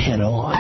Head On.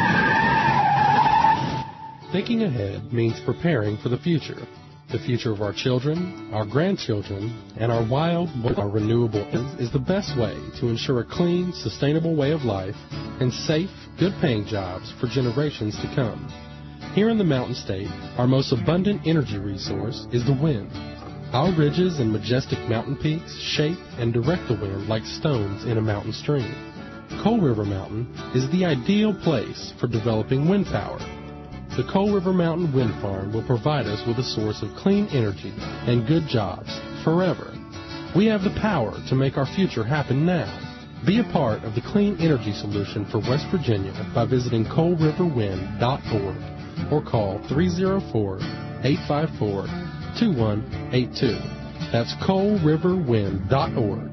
Thinking ahead means preparing for the future. The future of our children, our grandchildren, and our our renewable is the best way to ensure a clean, sustainable way of life and safe, good-paying jobs for generations to come. Here in the Mountain State, our most abundant energy resource is the wind. Our ridges and majestic mountain peaks shape and direct the wind like stones in a mountain stream. Coal River Mountain is the ideal place for developing wind power. The Coal River Mountain Wind Farm will provide us with a source of clean energy and good jobs forever. We have the power to make our future happen now. Be a part of the clean energy solution for West Virginia by visiting coalriverwind.org or call 304-854-2182. That's coalriverwind.org,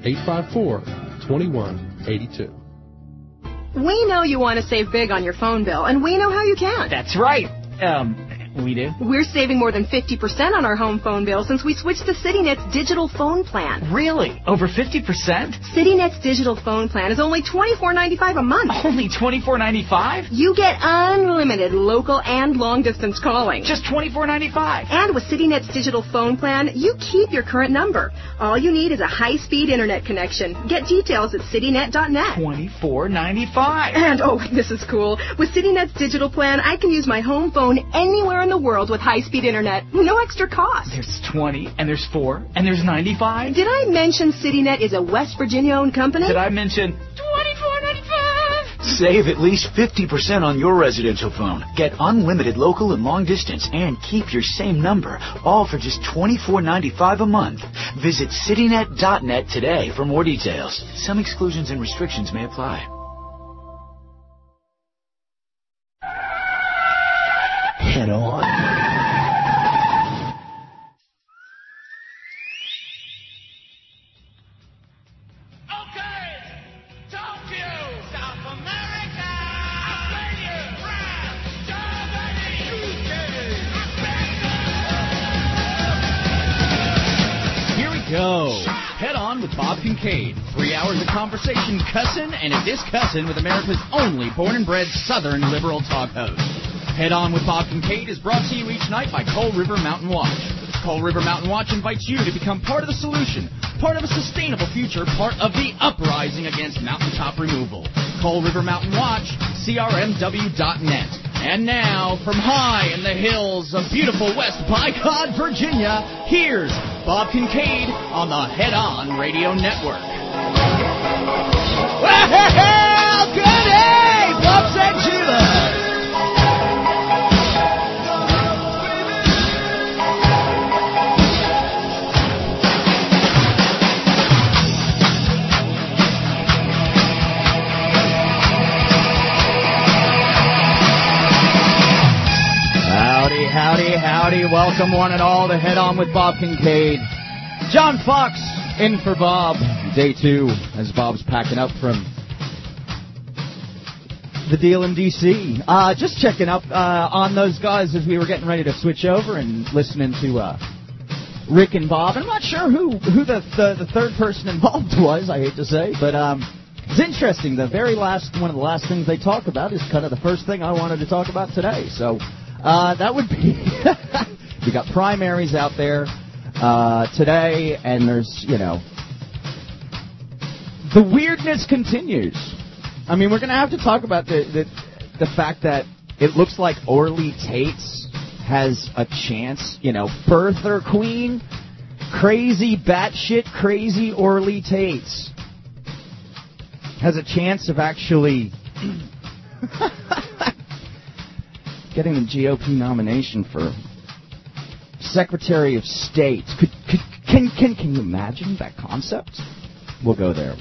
854-2182. We know you want to save big on your phone bill, and we know how you can. That's right. We do? We're saving more than 50% on our home phone bill since we switched to CityNet's digital phone plan. Really? Over 50%? CityNet's digital phone plan is only $24.95 a month. Only $24.95? You get unlimited local and long-distance calling. Just $24.95? And with CityNet's digital phone plan, you keep your current number. All you need is a high-speed internet connection. Get details at citynet.net. $24.95? And, oh, this is cool. With CityNet's digital plan, I can use my home phone anywhere in the world with high-speed internet. No extra cost. There's 20, and there's 4, and there's 95. Did I mention CityNet is a West Virginia-owned company? Did I mention $24.95? Save at least 50% on your residential phone. Get unlimited local and long distance and keep your same number, all for just $24.95 a month. Visit citynet.net today for more details. Some exclusions and restrictions may apply. Head On. Go. Head On with Bob Kincaid. 3 hours of conversation, cussing, and a discussin' with America's only born and bred Southern liberal talk host. Head On with Bob Kincaid is brought to you each night by Coal River Mountain Watch. Coal River Mountain Watch invites you to become part of the solution, part of a sustainable future, part of the uprising against mountaintop removal. Coal River Mountain Watch, crmw.net. And now, from high in the hills of beautiful West Bicod, Virginia, here's Bob Kincaid on the Head On Radio Network. Well, good day, Bob Sanchula. Howdy, howdy. Welcome one and all to Head On with Bob Kincaid. John Fox in for Bob. Day 2 as Bob's packing up from the deal in D.C. Just checking up on those guys as we were getting ready to switch over and listening to Rick and Bob. I'm not sure who the third person involved was, I hate to say, but it's interesting. The very last, one of the last things they talk about is kind of the first thing I wanted to talk about today. So that would be, we got primaries out there today, and there's, the weirdness continues. I mean, we're going to have to talk about the fact that it looks like Orly Tates has a chance, birther queen, crazy, batshit crazy Orly Tates has a chance of actually getting the GOP nomination for Secretary of State. Can you imagine that concept? We'll go there.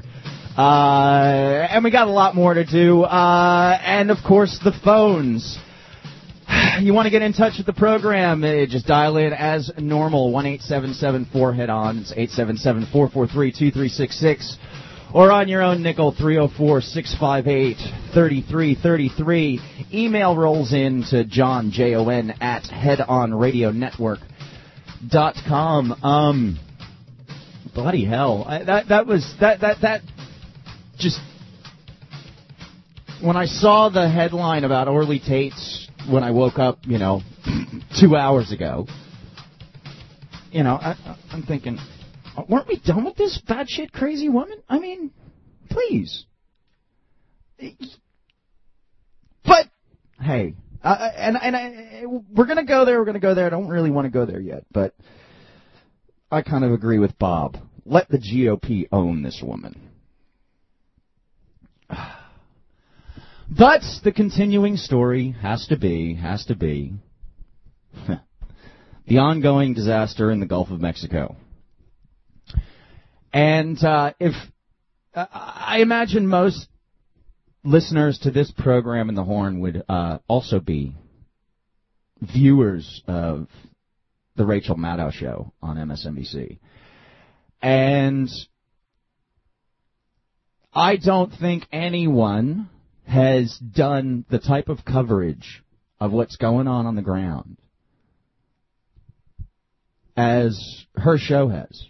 And we got a lot more to do. And, of course, the phones. You want to get in touch with the program, just dial in as normal, 1-877-4-HEAD-ON. It's 877-443-2366. Or on your own nickel, 304-658-3333. Email rolls in to John, Jon, at headonradionetwork.com. Bloody hell. That just when I saw the headline about Orly Tate's when I woke up, 2 hours ago, I'm thinking, weren't we done with this batshit crazy woman? I mean, please. But, hey, we're going to go there. I don't really want to go there yet, but I kind of agree with Bob. Let the GOP own this woman. But the continuing story has to be the ongoing disaster in the Gulf of Mexico. And if I imagine most listeners to this program in the Horn would also be viewers of the Rachel Maddow show on MSNBC. And I don't think anyone has done the type of coverage of what's going on the ground as her show has.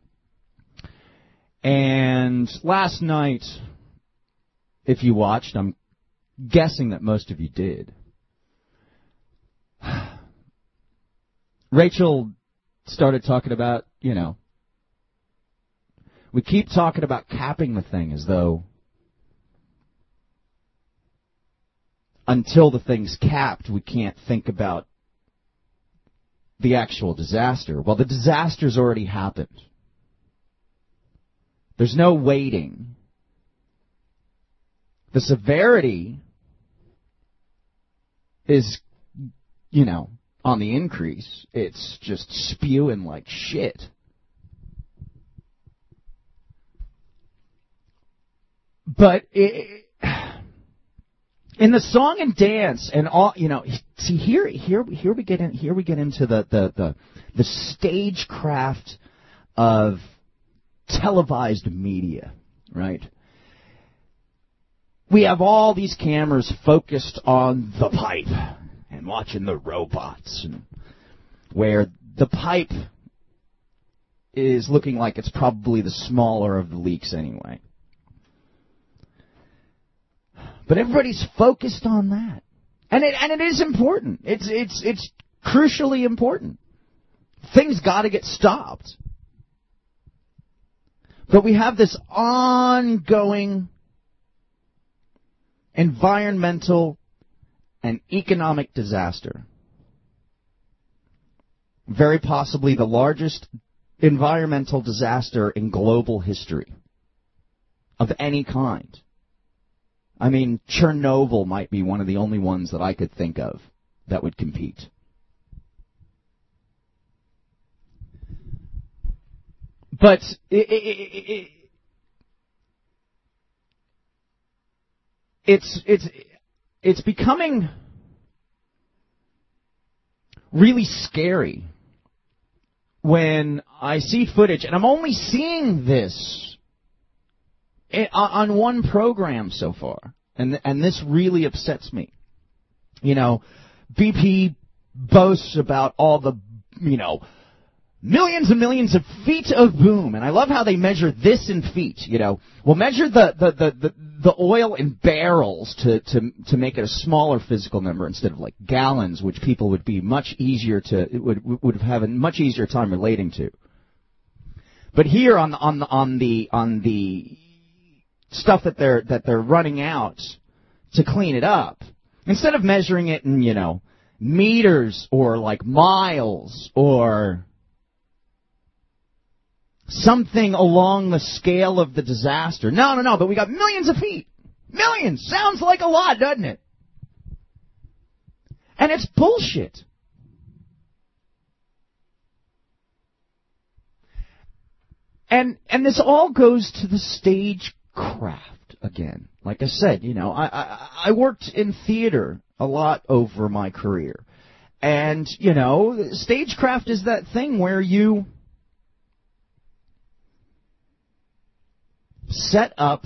And last night, if you watched, I'm guessing that most of you did, Rachel started talking about, we keep talking about capping the thing as though until the thing's capped, we can't think about the actual disaster. Well, the disaster's already happened. There's no waiting. The severity is, on the increase. It's just spewing like shit. But in the song and dance and all, see here we get into the stagecraft of televised media, right? We have all these cameras focused on the pipe and watching the robots, and where the pipe is looking like it's probably the smaller of the leaks anyway. But everybody's focused on that, and it is important. It's crucially important. Things got to get stopped. But we have this ongoing environmental and economic disaster. Very possibly the largest environmental disaster in global history of any kind. I mean, Chernobyl might be one of the only ones that I could think of that would compete. But it's becoming really scary when I see footage, and I'm only seeing this on one program so far, and this really upsets me. BP boasts about all the, millions and millions of feet of boom, and I love how they measure this in feet. We'll measure the oil in barrels to make it a smaller physical number instead of like gallons, which people would be much easier would have a much easier time relating to. But here on the stuff that they're running out to clean it up, instead of measuring it in meters or like miles or something along the scale of the disaster. No, but we got millions of feet. Millions! Sounds like a lot, doesn't it? And it's bullshit. And this all goes to the stagecraft again. Like I said, I worked in theater a lot over my career. And, stagecraft is that thing where you set up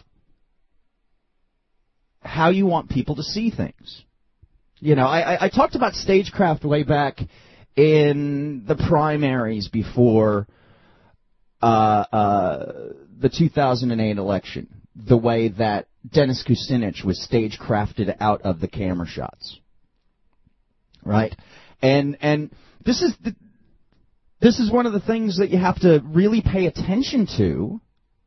how you want people to see things. I talked about stagecraft way back in the primaries before the 2008 election, the way that Dennis Kucinich was stagecrafted out of the camera shots, right? And this is one of the things that you have to really pay attention to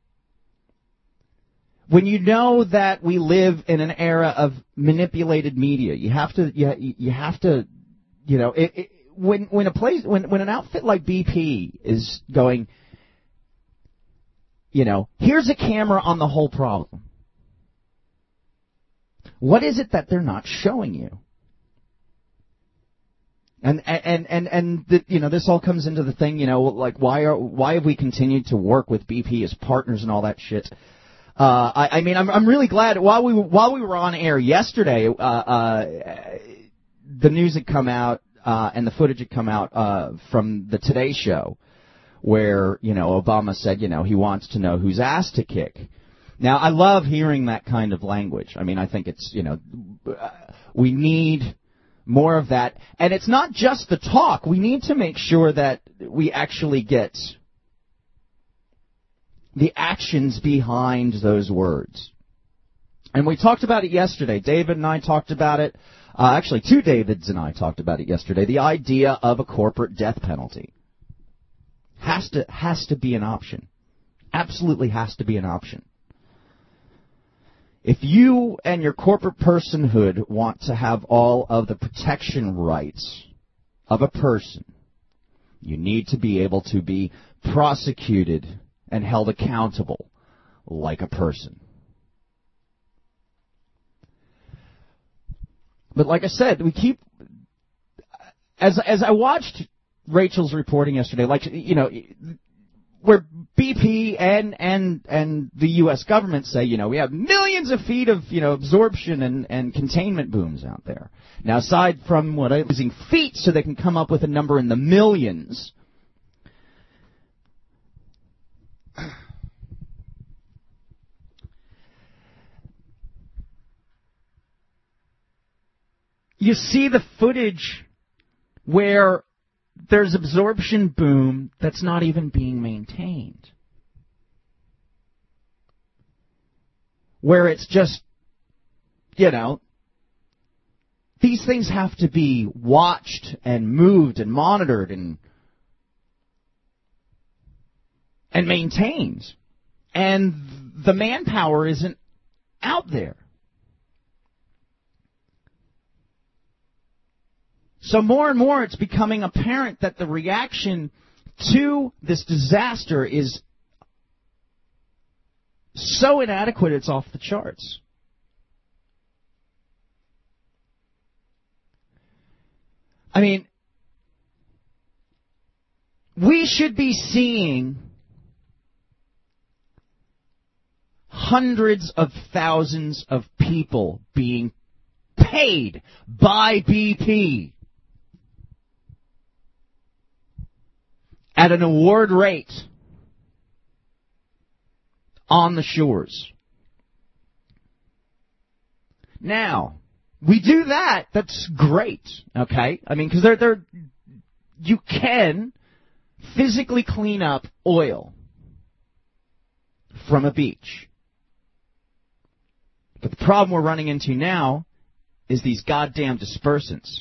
when you know that we live in an era of manipulated media. You have to, you know, when an outfit like BP is going, you know, here's a camera on the whole problem. What is it that they're not showing you? And you know, this all comes into the thing, you know, like why have we continued to work with BP as partners and all that shit? I mean, I'm really glad while we were on air yesterday, the news had come out and the footage had come out from the Today Show, where, you know, Obama said, you know, he wants to know whose ass to kick. Now, I love hearing that kind of language. I mean, I think it's, you know, we need more of that. And it's not just the talk. We need to make sure that we actually get the actions behind those words. And we talked about it yesterday. David and I talked about it. Actually, two Davids and I talked about it yesterday. The idea of a corporate death penalty has to be an option. Absolutely has to be an option. If you and your corporate personhood want to have all of the protection rights of a person, you need to be able to be prosecuted and held accountable like a person. But like I said, we keep, as I watched Rachel's reporting yesterday, like, you know, where BP and the U.S. government say, you know, we have millions of feet of, you know, absorption and containment booms out there. Now, aside from what I'm using feet so they can come up with a number in the millions, you see the footage where there's absorption boom that's not even being maintained. Where it's just, you know, these things have to be watched and moved and monitored and maintained. And the manpower isn't out there. So more and more it's becoming apparent that the reaction to this disaster is so inadequate it's off the charts. I mean, we should be seeing hundreds of thousands of people being paid by BP at an award rate on the shores. Now, we do that, that's great, okay? I mean, because you can physically clean up oil from a beach. But the problem we're running into now is these goddamn dispersants.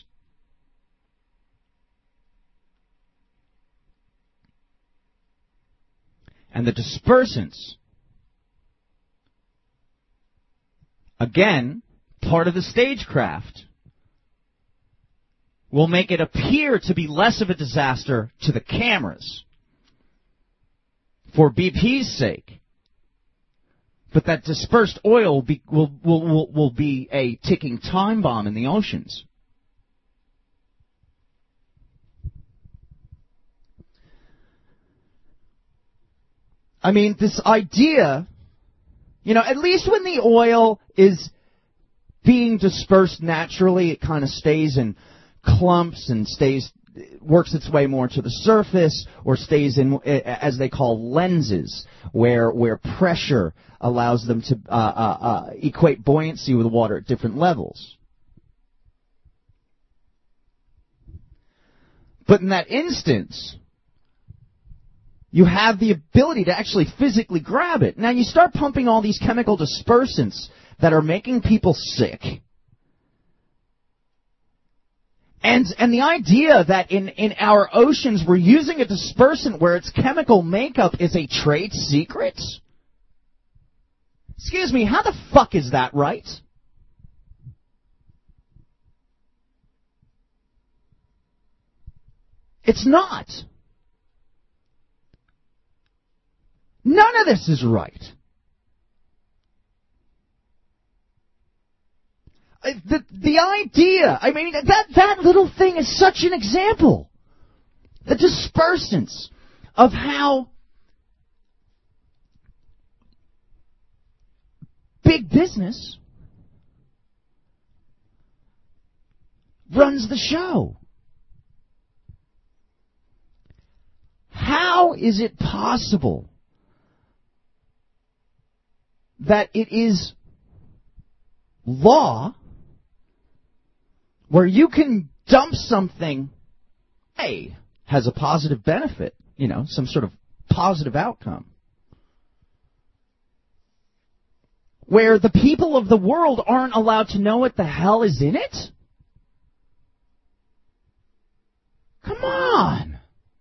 And the dispersants, again, part of the stagecraft, will make it appear to be less of a disaster to the cameras for BP's sake. But that dispersed oil will be a ticking time bomb in the oceans. I mean, this idea, you know, at least when the oil is being dispersed naturally, it kind of stays in clumps and works its way more to the surface, or stays in, as they call, lenses, where pressure allows them to equate buoyancy with water at different levels. But in that instance, you have the ability to actually physically grab it. Now, you start pumping all these chemical dispersants that are making people sick. And the idea that in our oceans we're using a dispersant where its chemical makeup is a trade secret? Excuse me, how the fuck is that right? It's not. None of this is right. The idea, I mean, that little thing is such an example. The dispersants of how big business runs the show. How is it possible that it is law where you can dump something, has a positive benefit, some sort of positive outcome, where the people of the world aren't allowed to know what the hell is in it? Come on.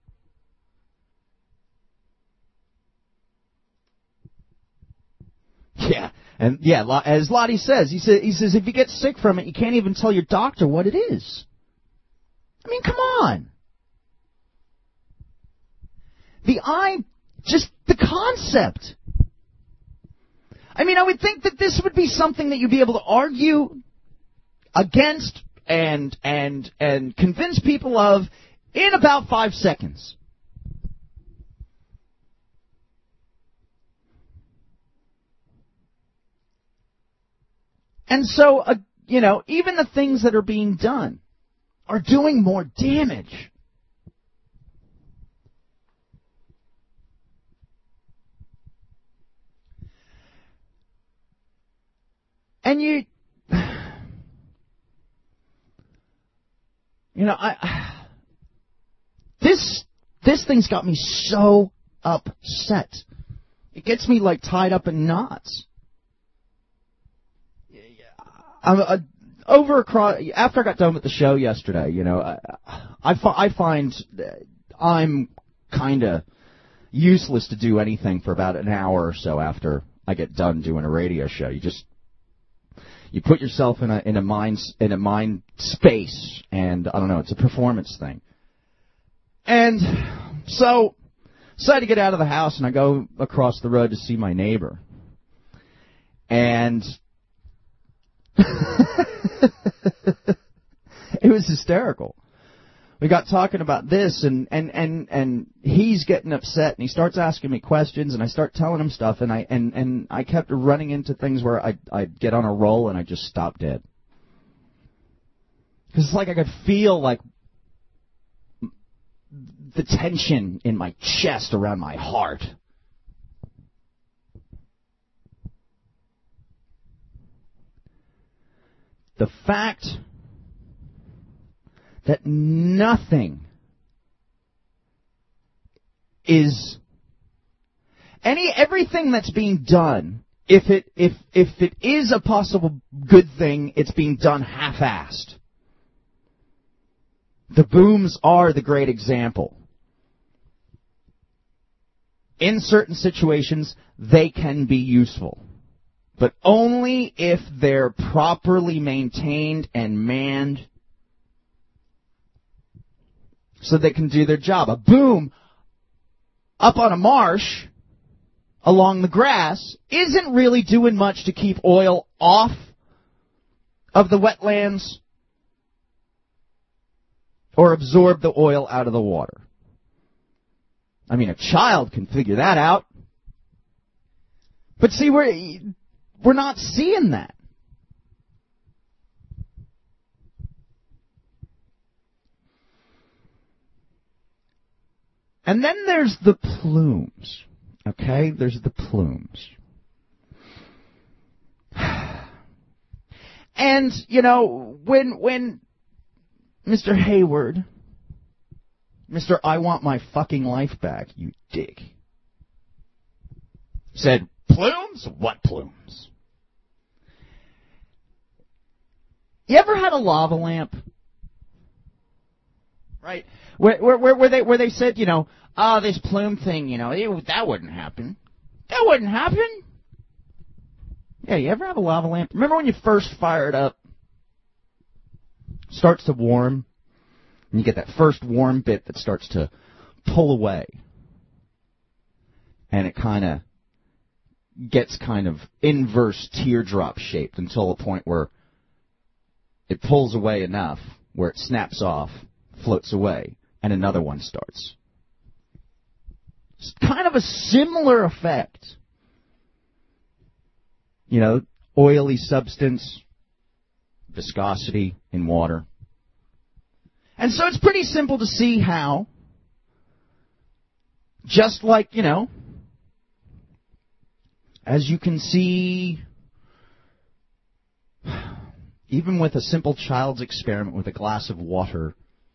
Yeah. And as Lottie says, he says if you get sick from it, you can't even tell your doctor what it is. I mean, come on. Just the concept. I mean, I would think that this would be something that you'd be able to argue against and convince people of in about 5 seconds. And so, even the things that are being done are doing more damage. And this thing's got me so upset. It gets me tied up in knots. After I got done with the show yesterday, I find I'm kind of useless to do anything for about an hour or so after I get done doing a radio show. You put yourself in a mind space, and I don't know, it's a performance thing. And so decided to get out of the house, and I go across the road to see my neighbor. And it was hysterical. We got talking about this, and he's getting upset, and he starts asking me questions, and I start telling him stuff, and I kept running into things where I'd get on a roll and I just stop dead. Because it's like I could feel the tension in my chest around my heart. The fact that nothing is everything that's being done, if it is a possible good thing, it's being done half-assed. The booms are the great example. In certain situations, they can be useful, but only if they're properly maintained and manned so they can do their job. A boom up on a marsh along the grass isn't really doing much to keep oil off of the wetlands or absorb the oil out of the water. I mean, a child can figure that out. But see, we're not seeing that. And then there's the plumes. Okay? There's the plumes. And, when Mr. Hayward, Mr. I want my fucking life back, you dick, said, plumes? What plumes? You ever had a lava lamp? Right? Where they said, this plume thing, that wouldn't happen. That wouldn't happen. Yeah, you ever have a lava lamp? Remember when you first fire it up? Starts to warm, and you get that first warm bit that starts to pull away. And it kind of gets kind of inverse teardrop shaped until a point where it pulls away enough where it snaps off, floats away, and another one starts. It's kind of a similar effect. Oily substance, viscosity in water. And so it's pretty simple to see how, just like, as you can see, even with a simple child's experiment with a glass of water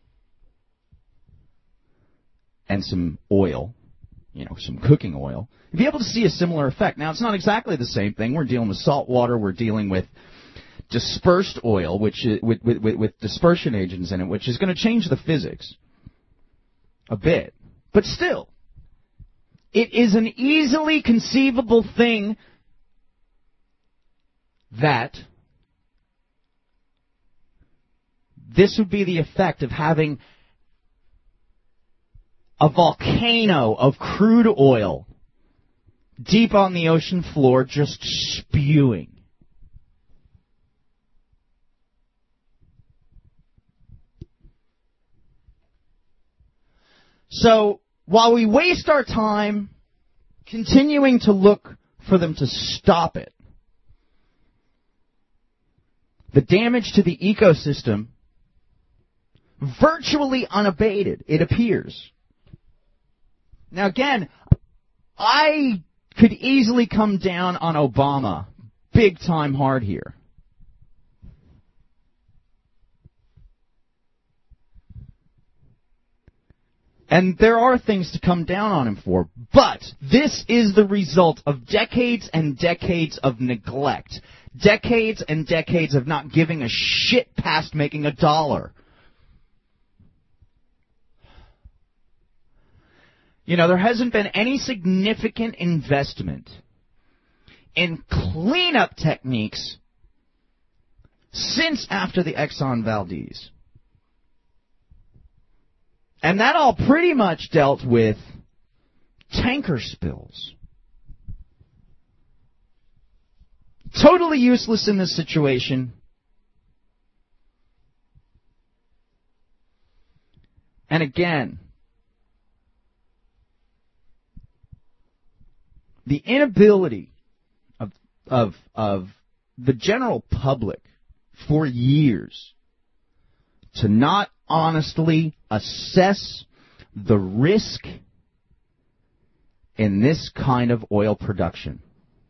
and some oil, some cooking oil, you'll be able to see a similar effect. Now, it's not exactly the same thing. We're dealing with salt water. We're dealing with dispersed oil, which is, with dispersion agents in it, which is going to change the physics a bit. But still, it is an easily conceivable thing that this would be the effect of having a volcano of crude oil deep on the ocean floor just spewing. So, while we waste our time continuing to look for them to stop it, the damage to the ecosystem, virtually unabated, it appears. Now again, I could easily come down on Obama big time hard here. And there are things to come down on him for. But this is the result of decades and decades of neglect. Decades and decades of not giving a shit past making a dollar. There hasn't been any significant investment in cleanup techniques since after the Exxon Valdez. And that all pretty much dealt with tanker spills. Totally useless in this situation. And again, the inability of the general public for years to not honestly assess the risk in this kind of oil production.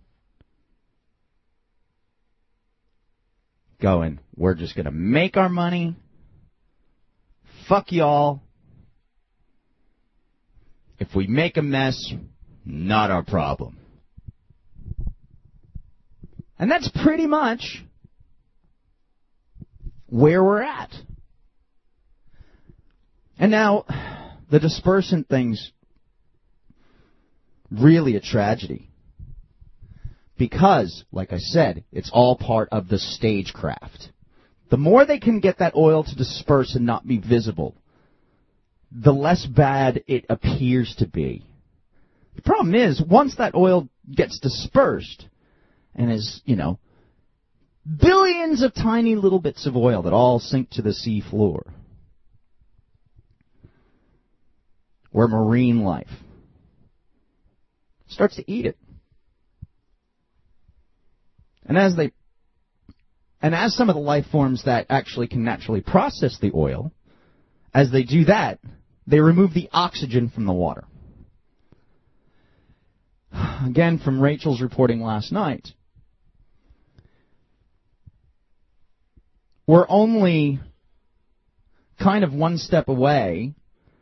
Going, we're just going to make our money. Fuck y'all. If we make a mess, not our problem. And that's pretty much where we're at. And now, the dispersant thing's really a tragedy. Because, like I said, it's all part of the stagecraft. The more they can get that oil to disperse and not be visible, the less bad it appears to be. The problem is, once that oil gets dispersed, and is, billions of tiny little bits of oil that all sink to the sea floor, where marine life starts to eat it. And as some of the life forms that actually can naturally process the oil, as they do that, they remove the oxygen from the water. Again, from Rachel's reporting last night, we're only kind of one step away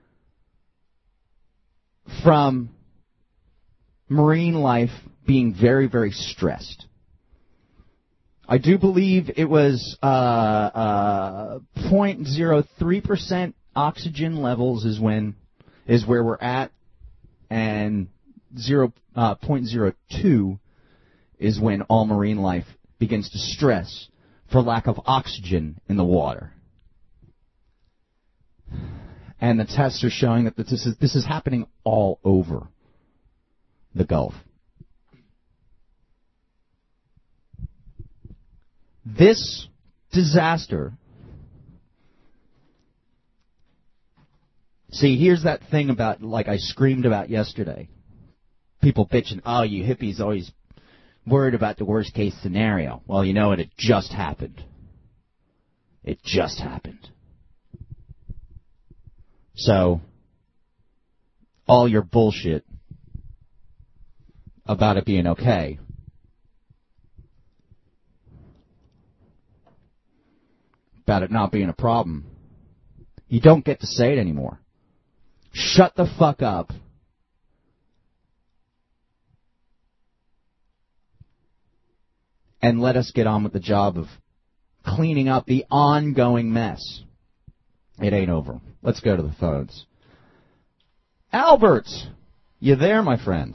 from marine life being very, very stressed. I do believe it was 0.03% oxygen levels is where we're at, and 0.02 is when all marine life begins to stress for lack of oxygen in the water. And the tests are showing that this is happening all over the Gulf. This disaster. See, here's that thing about, like I screamed about yesterday. People bitching, oh, you hippies always worried about the worst case scenario. Well, you know what? It just happened. It just happened. So, all your bullshit about it being okay, about it not being a problem, you don't get to say it anymore. Shut the fuck up. And let us get on with the job of cleaning up the ongoing mess. It ain't over. Let's go to the phones. Albert, you there, my friend?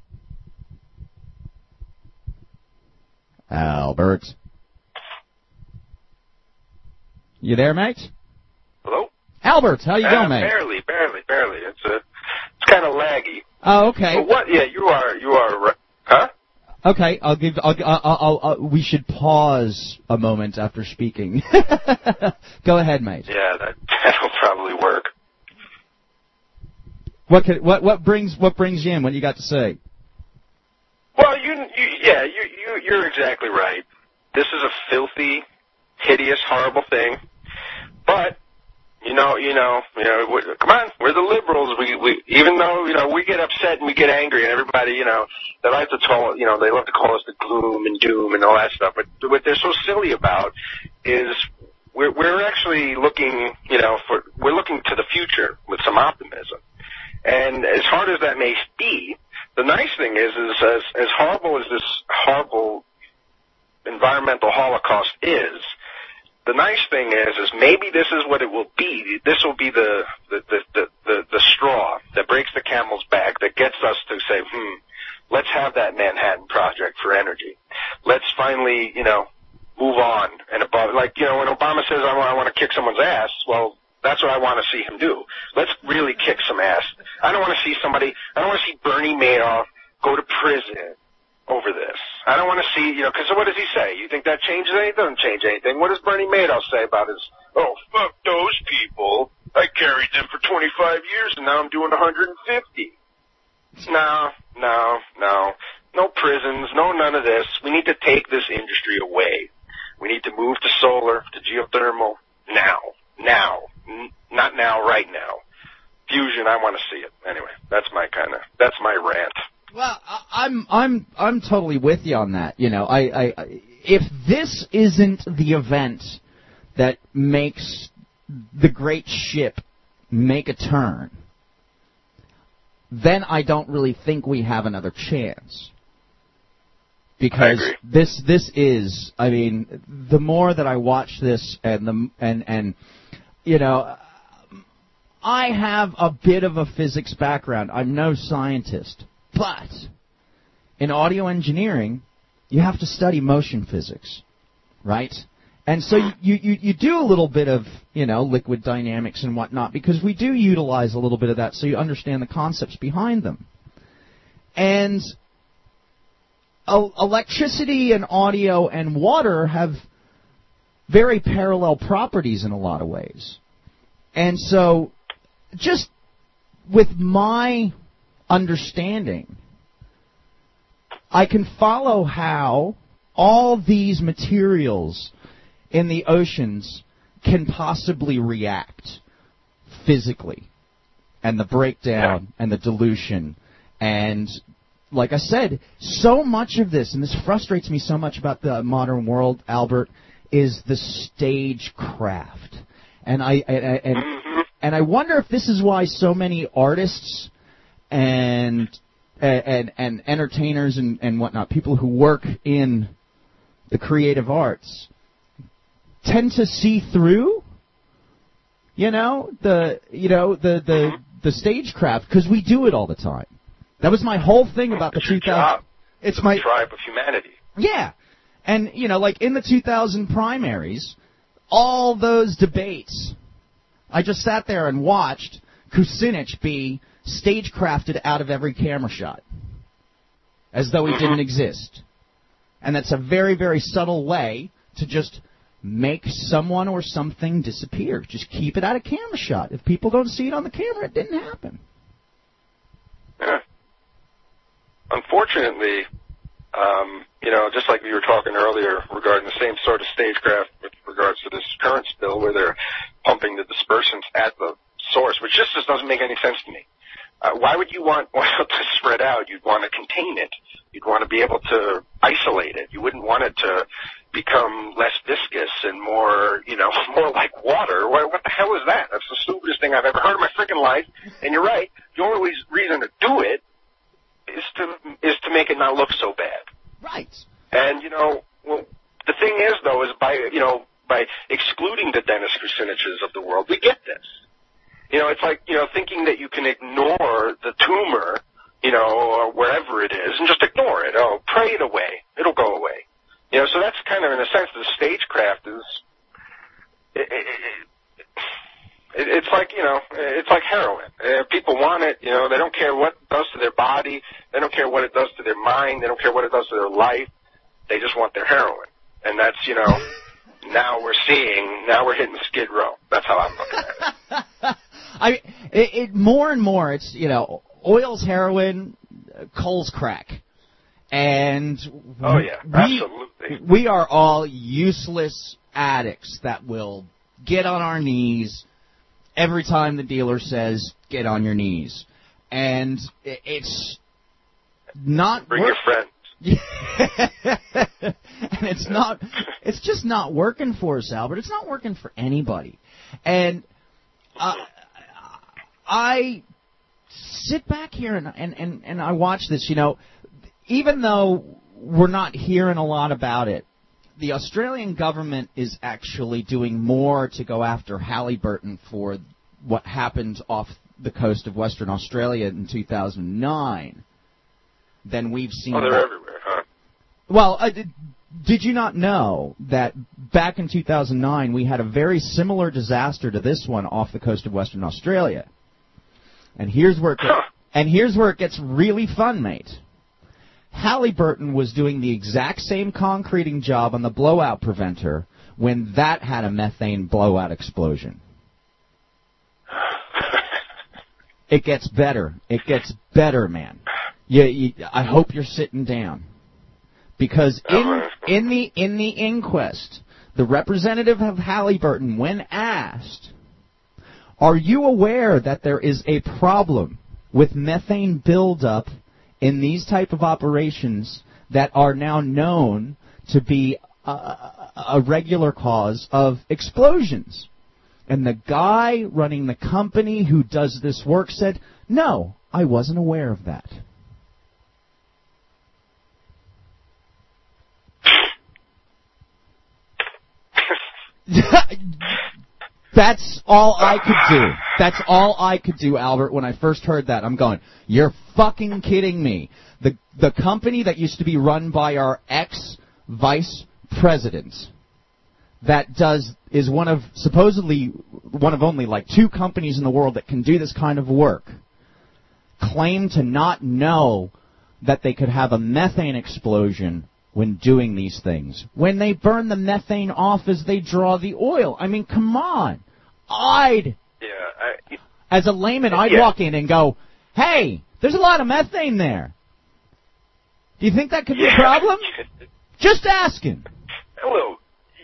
Albert. You there, mate? Hello? Albert, how you doing, mate? Barely. It's kind of laggy. Oh, okay. But what? Yeah, you are right. Huh? Okay, we should pause a moment after speaking. Go ahead, mate. Yeah, that'll probably work. What brings you in? What do you got to say? Well, you're exactly right. This is a filthy, hideous, horrible thing. But come on, we're the liberals. We even though we get upset and we get angry, and everybody they like to they love to call us the gloom and doom and all that stuff. But what they're so silly about is we're actually looking we're looking to the future with some optimism. And as hard as that may be, the nice thing is as horrible as this horrible environmental holocaust is. The nice thing is maybe this is what it will be. This will be the straw that breaks the camel's back, that gets us to say, let's have that Manhattan Project for energy. Let's finally, move on and above. Like, when Obama says I want to kick someone's ass, well, that's what I want to see him do. Let's really kick some ass. I don't want to see Bernie Madoff go to prison over this. I don't want to see, because what does he say? You think that changes anything? It doesn't change anything. What does Bernie Madoff say about his, fuck those people. I carried them for 25 years and now I'm doing 150. No. No prisons, no none of this. We need to take this industry away. We need to move to solar, to geothermal, now. Not now, right now. Fusion, I want to see it. Anyway, that's my rant. Well, I'm totally with you on that. If this isn't the event that makes the great ship make a turn, then I don't really think we have another chance. Because this is, the more that I watch this and I have a bit of a physics background. I'm no scientist. But in audio engineering, you have to study motion physics, right? And so you do a little bit of, liquid dynamics and whatnot, because we do utilize a little bit of that so you understand the concepts behind them. And electricity and audio and water have very parallel properties in a lot of ways. And so just with my understanding, I can follow how all these materials in the oceans can possibly react physically, and the breakdown and the dilution. And like I said, so much of this, and this frustrates me so much about the modern world, Albert, is the stagecraft. And I wonder if this is why so many artists and entertainers and whatnot, people who work in the creative arts, tend to see through, the stagecraft, because we do it all the time. That was my whole thing about the 2000. It's my tribe of humanity. Yeah, and like in the 2000 primaries, all those debates, I just sat there and watched Kucinich be stagecrafted out of every camera shot, as though he didn't exist. And that's a very, very subtle way to just make someone or something disappear. Just keep it out of camera shot. If people don't see it on the camera, it didn't happen. Yeah. Unfortunately, just like we were talking earlier regarding the same sort of stagecraft with regards to this current spill where they're pumping the dispersants at the source, which just doesn't make any sense to me. Why would you want oil to spread out? You'd want to contain it. You'd want to be able to isolate it. You wouldn't want it to become less viscous and more, more like water. What the hell is that? That's the stupidest thing I've ever heard in my freaking life. And you're right. The only reason to do it is to make it not look so bad. Right. And, the thing is, though, is by excluding the Dennis Kuciniches of the world, we get this. It's like, thinking that you can ignore the tumor, or wherever it is, and just ignore it. Oh, pray it away. It'll go away. So that's kind of, in a sense, the stagecraft is, it's like, it's like heroin. People want it, they don't care what it does to their body. They don't care what it does to their mind. They don't care what it does to their life. They just want their heroin. And that's, now we're hitting Skid Row. That's how I'm looking at it. More and more, it's, oil's heroin, coal's crack. And oh, yeah, absolutely. We are all useless addicts that will get on our knees every time the dealer says, get on your knees. And it's not... Bring your friends. And it's just not working for us, Albert. It's not working for anybody. And I sit back here and I watch this, even though we're not hearing a lot about it, the Australian government is actually doing more to go after Halliburton for what happened off the coast of Western Australia in 2009 than we've seen. Oh, they're everywhere, huh? Well, did you not know that back in 2009 we had a very similar disaster to this one off the coast of Western Australia? And here's where it gets really fun, mate. Halliburton was doing the exact same concreting job on the blowout preventer when that had a methane blowout explosion. It gets better. It gets better, man. I hope you're sitting down. Because in the inquest, the representative of Halliburton, when asked, are you aware that there is a problem with methane buildup in these type of operations that are now known to be a regular cause of explosions? And the guy running the company who does this work said, no, I wasn't aware of that. That's all I could do. That's all I could do, Albert, when I first heard that. I'm going, you're fucking kidding me. The company that used to be run by our ex-vice president that is supposedly one of only like 2 companies in the world that can do this kind of work, claimed to not know that they could have a methane explosion when doing these things, when they burn the methane off as they draw the oil. I mean, come on. As a layman, I'd walk in and go, hey, there's a lot of methane there. Do you think that could be a problem? Just asking. Hello.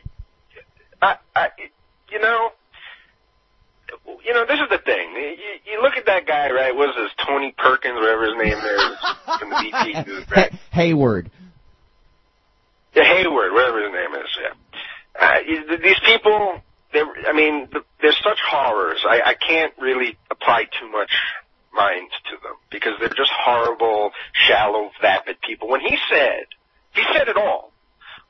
This is the thing. You look at that guy, right? What is this, Tony Perkins, whatever his name is, from the BT News, right? Hayward. Yeah, Hayward, whatever his name is, yeah. These people, they're such horrors. I can't really apply too much mind to them because they're just horrible, shallow, vapid people. When he said it all.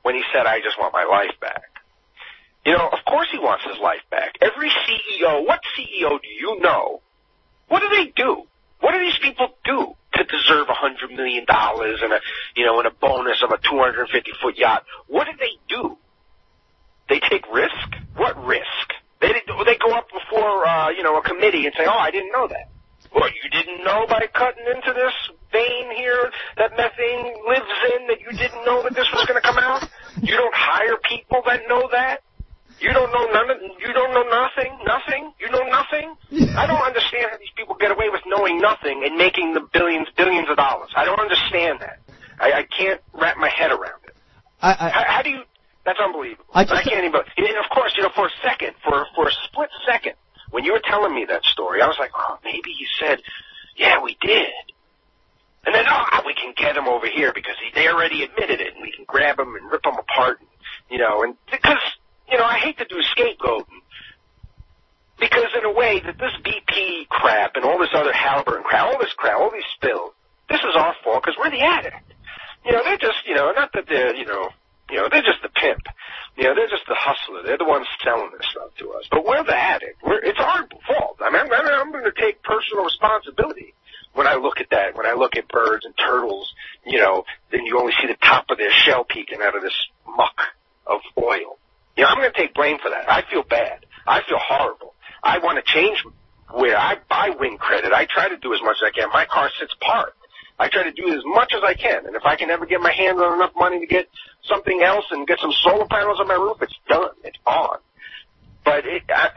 when he said, I just want my life back. You know, of course he wants his life back. Every CEO, what CEO do you know? What do they do? What do these people do to deserve $100 million and and a bonus of a 250-foot yacht? What do they do? They take risk? What risk? They go up before a committee and say, "Oh, I didn't know that." Well, you didn't know by cutting into this vein here that methane lives in that you didn't know that this was going to come out? You don't hire people that know that? You don't know nothing? You know nothing? I don't understand how these people get away with knowing nothing and making the billions of dollars. I don't understand that. I can't wrap my head around it. How do you... That's unbelievable. I can't even... And of course, for a split second, when you were telling me that story, I was like, oh, maybe he said, yeah, we did. And then, we can get him over here because they already admitted it, and we can grab him and rip him apart, and because... I hate to do scapegoating because in a way that this BP crap and all this other Halliburton crap, all these spills, this is our fault because we're the addict. They're just, not that they're, they're just the pimp. They're just the hustler. They're the ones selling this stuff to us. But we're the addict. It's our fault. I'm going to take personal responsibility when I look at that. When I look at birds and turtles, then you only see the top of their shell peeking out of this muck of oil. I'm going to take blame for that. I feel bad. I feel horrible. I want to change where I buy wind credit. I try to do as much as I can. My car sits parked. I try to do as much as I can. And if I can ever get my hands on enough money to get something else and get some solar panels on my roof, it's done. It's on. But,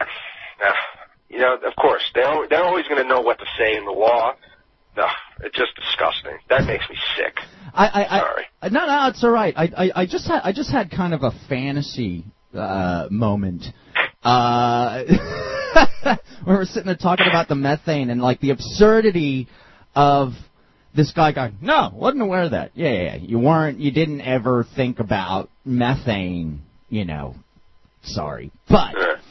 of course, they're always going to know what to say in the law. No, it's just disgusting. That makes me sick. Sorry. No, it's all right. I just had kind of a fantasy moment. We were sitting there talking about the methane and like the absurdity of this guy going, no, wasn't aware of that. Yeah, you didn't ever think about methane, sorry. But,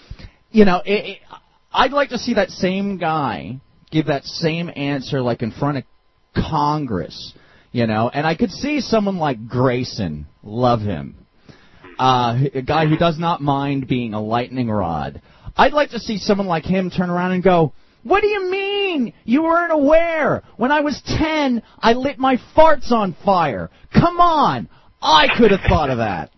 I'd like to see that same guy give that same answer like in front of Congress, and I could see someone like Grayson, love him, a guy who does not mind being a lightning rod. I'd like to see someone like him turn around and go, what do you mean? You weren't aware. When I was 10, I lit my farts on fire. Come on. I could have thought of that.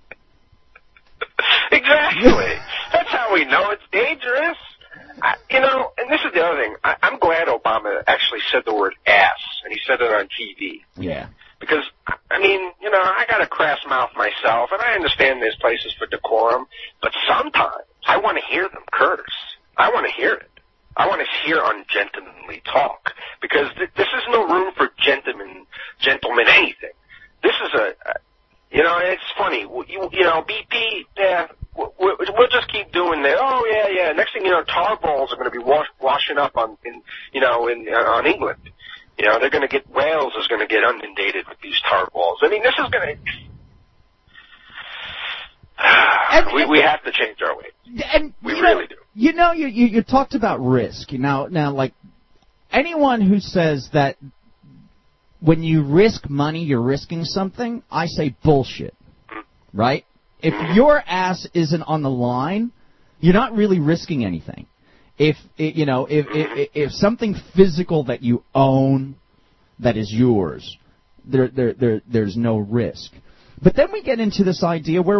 Exactly. That's how we know it's dangerous. And this is the other thing. I'm glad Obama actually said the word ass, and he said it on TV. Yeah. Because, I got a crass mouth myself, and I understand there's places for decorum, but sometimes I want to hear them curse. I want to hear it. I want to hear ungentlemanly talk, because this is no room for gentlemen anything. This is it's funny. BP, yeah, we'll just keep doing that. Oh, yeah. Next thing you know, tar balls are going to be washing up on England. They're going to get, Wales is going to get inundated with these tar balls. I mean, this is going to... We have to change our ways. And we really do. You talked about risk. Now, like, anyone who says that when you risk money, you're risking something, I say bullshit. Right? If your ass isn't on the line, you're not really risking anything. If something physical that you own that is yours, there's no risk. But then we get into this idea where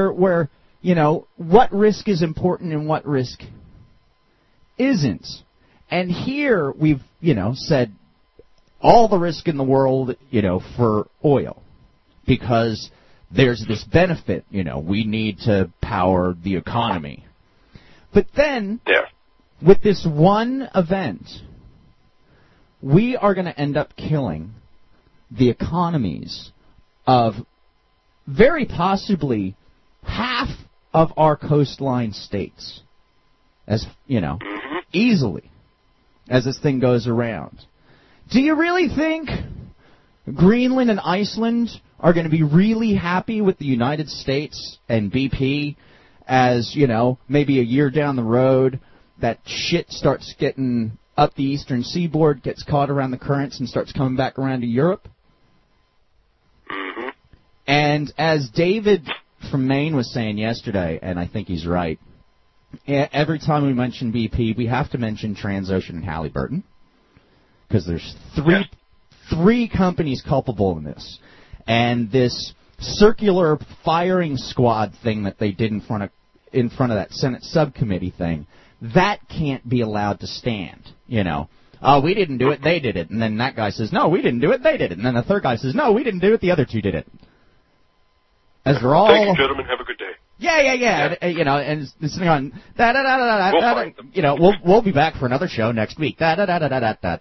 what risk is important and what risk isn't. And here we've, said all the risk in the world, for oil, because there's this benefit, we need to power the economy. But then, with this one event, we are going to end up killing the economies of very possibly half of our coastline states, as easily as this thing goes around. Do you really think Greenland and Iceland are going to be really happy with the United States and BP as, maybe a year down the road, that shit starts getting up the eastern seaboard, gets caught around the currents, and starts coming back around to Europe? And as David from Maine was saying yesterday, and I think he's right, every time we mention BP, we have to mention Transocean and Halliburton, because there's three companies culpable in this. And this circular firing squad thing that they did in front of that Senate subcommittee thing, that can't be allowed to stand, you know. Oh, we didn't do it, they did it. And then that guy says, no, we didn't do it, they did it. And then the third guy says, no, we didn't do it, the other two did it. As they're all... Thank you, gentlemen. Have a good day. Yeah. And, you know, and it's on... You know, we'll be back for another show next week. Yeah.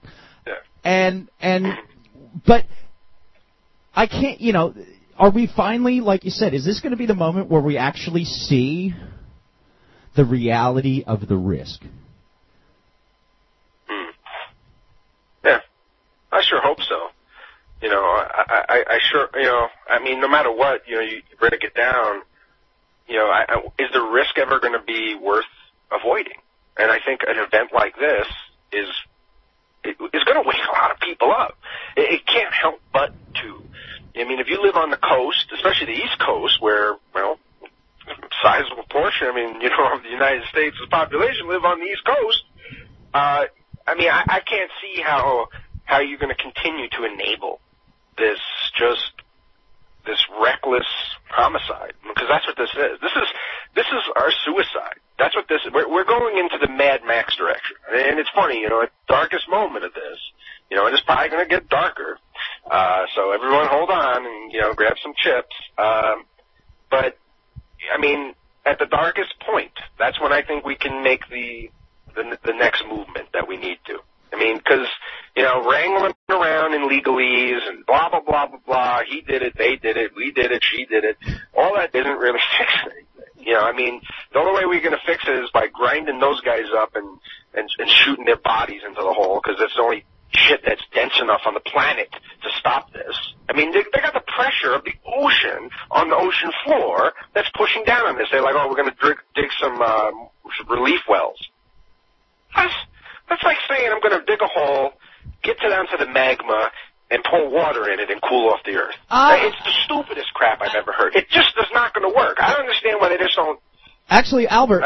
But I can't, you know... Are we finally, like you said, is this going to be the moment where we actually see the reality of the risk? Yeah, I sure hope so. You know, I sure, you know, I mean, no matter what, you know, you break it down, you know, is the risk ever going to be worth avoiding? And I think an event like this is going to wake a lot of people up. It can't help but to. I mean, if you live on the coast, especially the East Coast, where, well, a sizable portion, I mean, you know, of the United States' population live on the East Coast, I mean, I can't see how you're going to continue to enable this reckless homicide, because that's what this is. This is our suicide. That's what this is. We're going into the Mad Max direction. And it's funny, you know, at the darkest moment of this, you know, and it's probably going to get darker. So everyone hold on and, you know, grab some chips. But, I mean, at the darkest point, that's when I think we can make the next movement that we need to. I mean, because, you know, wrangling around in legalese and blah, blah, blah, blah, blah, he did it, they did it, we did it, she did it, all that isn't really fix anything. You know, I mean, the only way we're going to fix it is by grinding those guys up and shooting their bodies into the hole, because it's the only shit that's dense enough on the planet to stop this. I mean, they got the pressure of the ocean on the ocean floor that's pushing down on this. They're like, oh, we're going to dig some relief wells. That's like saying I'm going to dig a hole, get down to the magma, and pour water in it and cool off the earth. It's the stupidest crap I've ever heard. It just is not going to work. I don't understand why they just don't. Actually, Albert,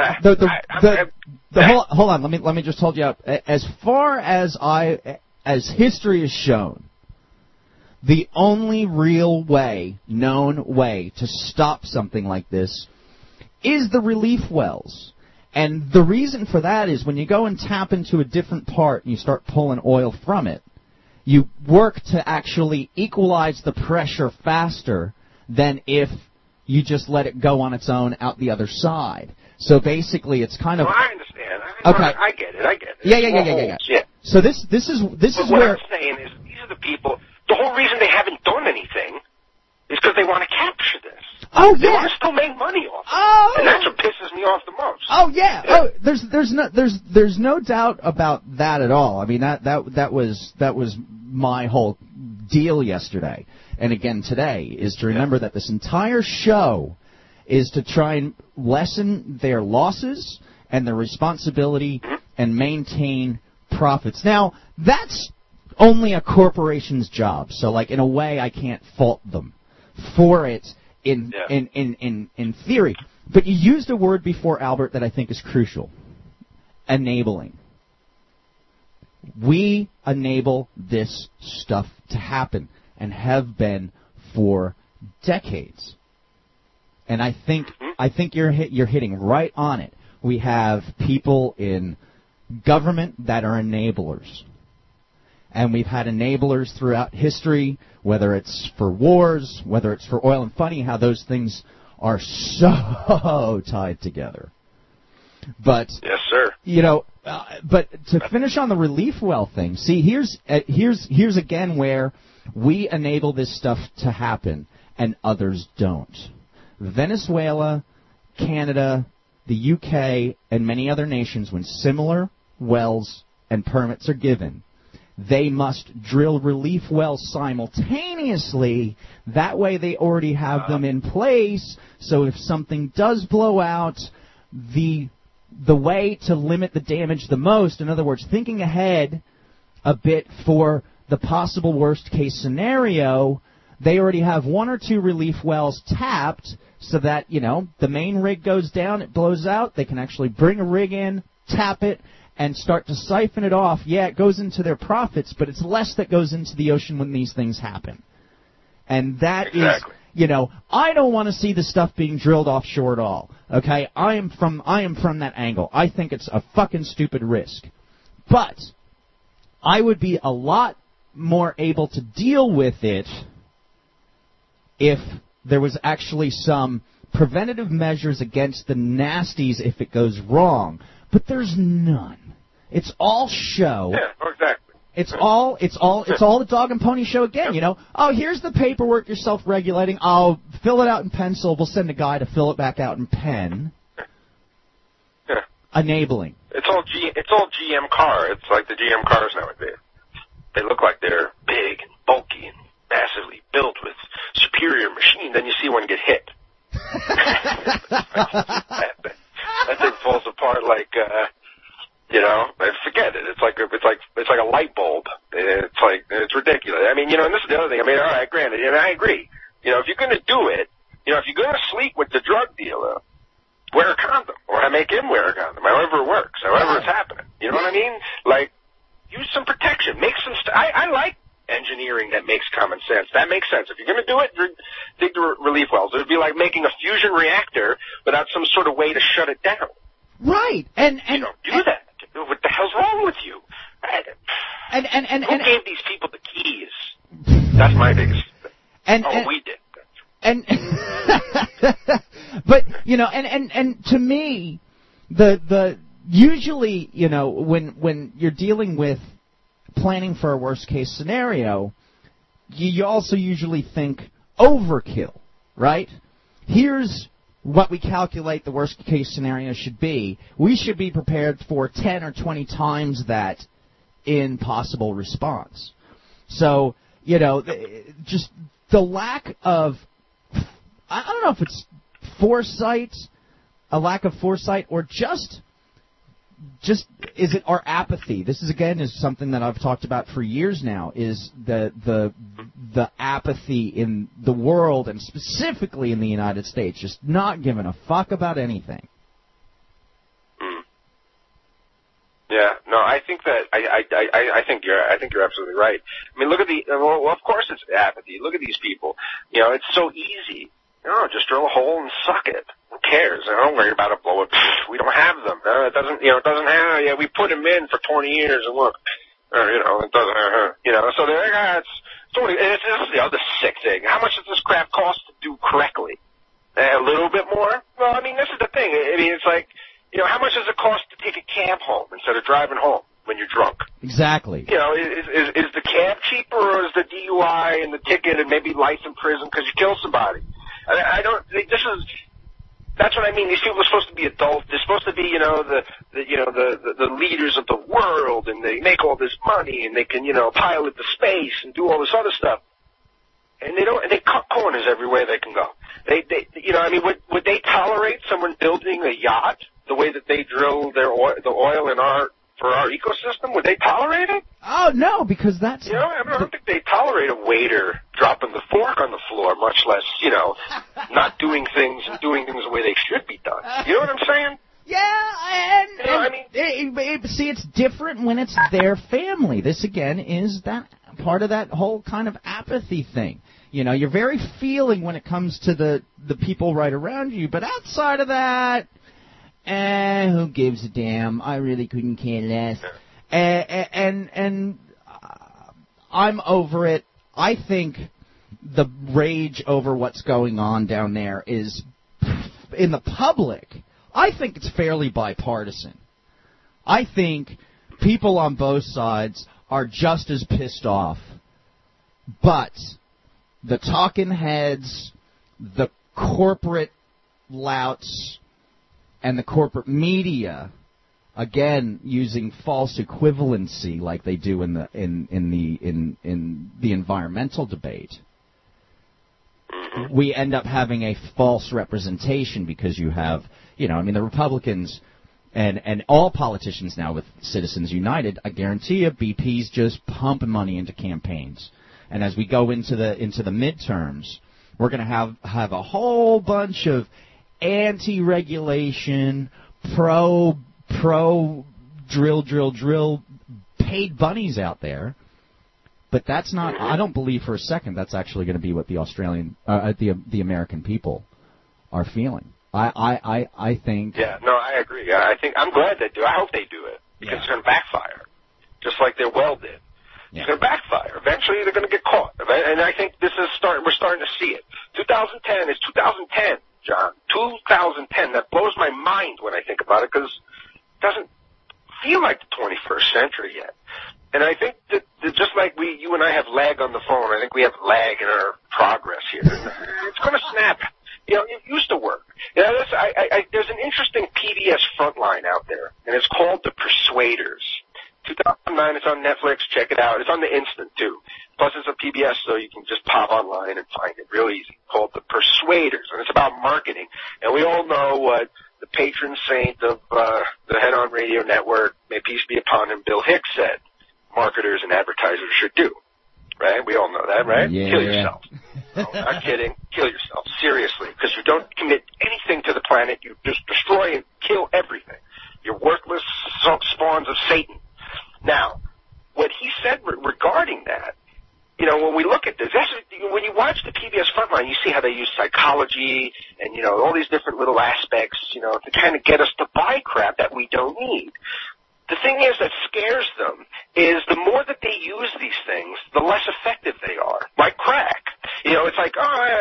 hold on. Let me just hold you up. As far as history has shown, the only real known way to stop something like this is the relief wells. And the reason for that is when you go and tap into a different part and you start pulling oil from it, you work to actually equalize the pressure faster than if you just let it go on its own out the other side. So basically, it's kind of. Well, I understand. Okay. I get it. Yeah. So this is what where. I'm saying is, these are the people. The whole reason they haven't done anything is because they want to capture this. Oh They yeah. want to still make money off it. Oh. And that's what pisses me off the most. Oh yeah. Oh, there's no doubt about that at all. I mean that was my whole deal yesterday, and again today, is to remember that this entire show is to try and lessen their losses and their responsibility and maintain profits. Now that's only a corporation's job, so like in a way I can't fault them for it in theory. But you used a word before, Albert, that I think is crucial. Enabling. We enable this stuff to happen and have been for decades. And I think you're hitting right on it. We have people in government that are enablers. And we've had enablers throughout history, whether it's for wars, whether it's for oil. And funny how those things are so tied together. But yes, sir. You know, but to finish on the relief well thing, see, here's again where we enable this stuff to happen and others don't. Venezuela, Canada, the UK, and many other nations, when similar wells and permits are given, they must drill relief wells simultaneously. That way they already have them in place, so if something does blow out, the way to limit the damage the most, in other words, thinking ahead a bit for the possible worst-case scenario, they already have 1 or 2 relief wells tapped so that, the main rig goes down, it blows out, they can actually bring a rig in, tap it, and start to siphon it off. Yeah, it goes into their profits, but it's less that goes into the ocean when these things happen. And that exactly. is, I don't want to see the stuff being drilled offshore at all. Okay, I am from that angle. I think it's a fucking stupid risk. But I would be a lot more able to deal with it if there was actually some preventative measures against the nasties if it goes wrong. But there's none. It's all show. Yeah, exactly. It's all the dog and pony show again, Oh, here's the paperwork you're self-regulating. I'll fill it out in pencil. We'll send a guy to fill it back out in pen. Yeah. Enabling. It's all GM car. It's like the GM cars nowadays. They look like they're big and bulky and massively built with superior machine. Then you see one get hit. That thing falls apart like. Forget it. It's like a light bulb. It's ridiculous. I mean, and this is the other thing. I mean, all right, granted, and I agree. If you're going to do it, if you're going to sleep with the drug dealer, wear a condom, or I make him wear a condom. However it works, however it's happening. You know what I mean? Like, use some protection. Make some. I like engineering that makes common sense. That makes sense. If you're going to do it, dig the relief wells. It would be like making a fusion reactor without some sort of way to shut it down. Right, and do that. What the hell's wrong with you? Who gave these people the keys? That's my biggest. We did. And but and to me, the usually when you're dealing with planning for a worst case scenario, you also usually think overkill, right? Here's what we calculate the worst case scenario should be. We should be prepared for 10 or 20 times that in possible response. So, just the lack of, I don't know if it's foresight, a lack of foresight, or just is it our apathy? This is something that I've talked about for years now, is the apathy in the world, and specifically in the United States, just not giving a fuck about anything. Yeah, no, I think that I think you're absolutely right. I mean, look at well, of course it's apathy. Look at these people. It's so easy. Just drill a hole and suck it. Who cares? Don't worry about it. Blow it. We don't have them. It doesn't. It doesn't have. Yeah, we put them in for 20 years, and look. It doesn't. So they're like, this is the other sick thing. How much does this crap cost to do correctly? A little bit more. Well, I mean, this is the thing. I mean, it's like, how much does it cost to take a cab home instead of driving home when you're drunk? Exactly. Is the cab cheaper, or is the DUI and the ticket and maybe life in prison because you killed somebody? I don't. That's what I mean. These people are supposed to be adults. They're supposed to be, the leaders of the world, and they make all this money, and they can, pilot the space and do all this other stuff. And they don't. And they cut corners everywhere they can go. Would they tolerate someone building a yacht the way that they drill the oil for our ecosystem? Would they tolerate it? Oh no, because that's. I don't think they tolerate a waiter dropping the fork on the floor, much less, not doing things and doing things the way they should be done. You know what I'm saying? Yeah, see, it's different when it's their family. This, again, is that part of that whole kind of apathy thing. You're very feeling when it comes to the people right around you, but outside of that, who gives a damn? I really couldn't care less. And I'm over it. I think the rage over what's going on down there is, in the public, I think it's fairly bipartisan. I think people on both sides are just as pissed off. But the talking heads, the corporate louts, and the corporate media, again, using false equivalency like they do in the environmental debate, we end up having a false representation because you have, the Republicans and all politicians now with Citizens United, I guarantee you, BP's just pumping money into campaigns. And as we go into the midterms, we're going to have a whole bunch of anti-regulation, pro drill paid bunnies out there. But that's not. I don't believe for a second that's actually going to be what the the American people are feeling. I think. Yeah, no, I agree. I'm glad they do. I hope they do it because it's going to backfire, just like their well did. Yeah. It's going to backfire. Eventually, they're going to get caught, and I think this is we're starting to see it. 2010 is 2010, John. 2010. That blows my mind when I think about it because it doesn't feel like the 21st century yet. And I think that just like you and I have lag on the phone, I think we have lag in our progress here. It's going to snap. It used to work. There's an interesting PBS Frontline out there, and it's called The Persuaders. 2009, it's on Netflix. Check it out. It's on the instant, too. Plus, it's a PBS, so you can just pop online and find it real easy. Called The Persuaders, and it's about marketing. And we all know what the patron saint of the Head On Radio Network, may peace be upon him, Bill Hicks said marketers and advertisers should do. Right? We all know that, right? Yeah. Kill yourself. No, not kidding. Kill yourself. Seriously. Because you don't commit anything to the planet. You just destroy and kill everything. You're worthless spawns of Satan. Now, what he said regarding that, when we look at this, when you watch the PBS Frontline, you see how they use psychology and, all these different little aspects, to kind of get us to buy crap that we don't need. The thing is that scares them is the more that they use these things, the less effective they are. Like crack. It's like,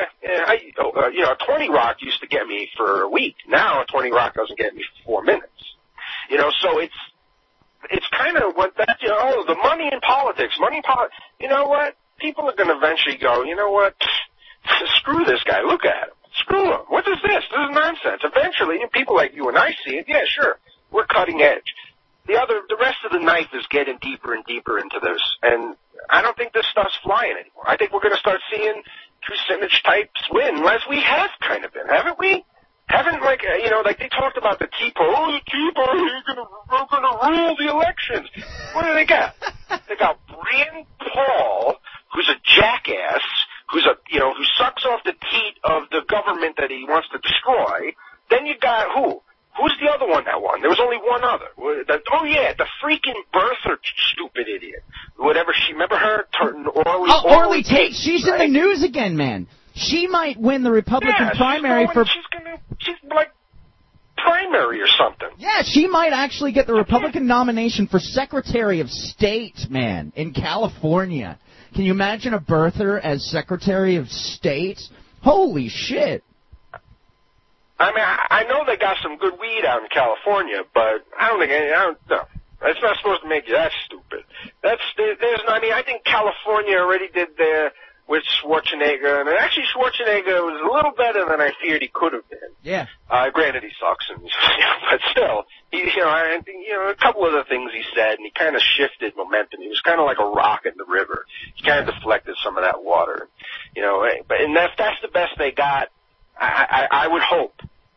20 Rock used to get me for a week. Now a 20 Rock doesn't get me for 4 minutes. So it's kind of what that, the money in politics. You know what? People are going to eventually go, you know what? Screw this guy. Look at him. Screw him. What is this? This is nonsense. Eventually, people like you and I see it. Yeah, sure. We're cutting edge. The rest of the knife is getting deeper and deeper into this, and I don't think this stuff's flying anymore. I think we're going to start seeing percentage types win, as we have kind of been, haven't we? Haven't, like they talked about the Tea Party. Oh, the Tea Party is going to rule the elections. What do they got? They got Rand Paul, who's a jackass, who sucks off the teat of the government that he wants to destroy. Then you got who? Who's the other one that won? There was only one other. The freaking birther, stupid idiot. Whatever remember her? Orly Tate. She's in the news again, man. She might win the Republican primary She's like primary or something. Yeah, she might actually get the Republican nomination for Secretary of State, man, in California. Can you imagine a birther as Secretary of State? Holy shit. I mean, I know they got some good weed out in California, but I don't know. It's not supposed to make you that stupid. I think California already did there with Schwarzenegger, and actually Schwarzenegger was a little better than I feared he could have been. Yeah. Granted, he sucks, but still, a couple of the things he said, and he kind of shifted momentum. He was kind of like a rock in the river. He kind of deflected some of that water, and if that's the best they got, I would hope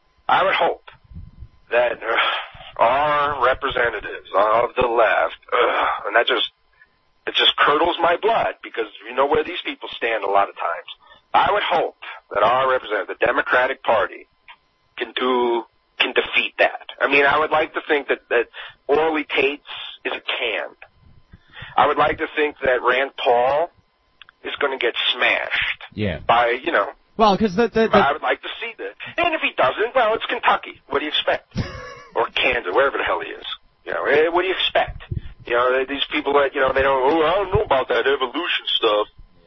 that our representatives of the left, and it just curdles my blood because you know where these people stand a lot of times. I would hope that our representative, the Democratic Party, can defeat that. I mean, I would like to think that Orly Tate's is a can. I would like to think that Rand Paul is going to get smashed. Yeah. By, Well, because I would like to see that. And if he doesn't, well, it's Kentucky. What do you expect? Or Kansas, wherever the hell he is. What do you expect? These people that, they don't, I don't know about that evolution stuff.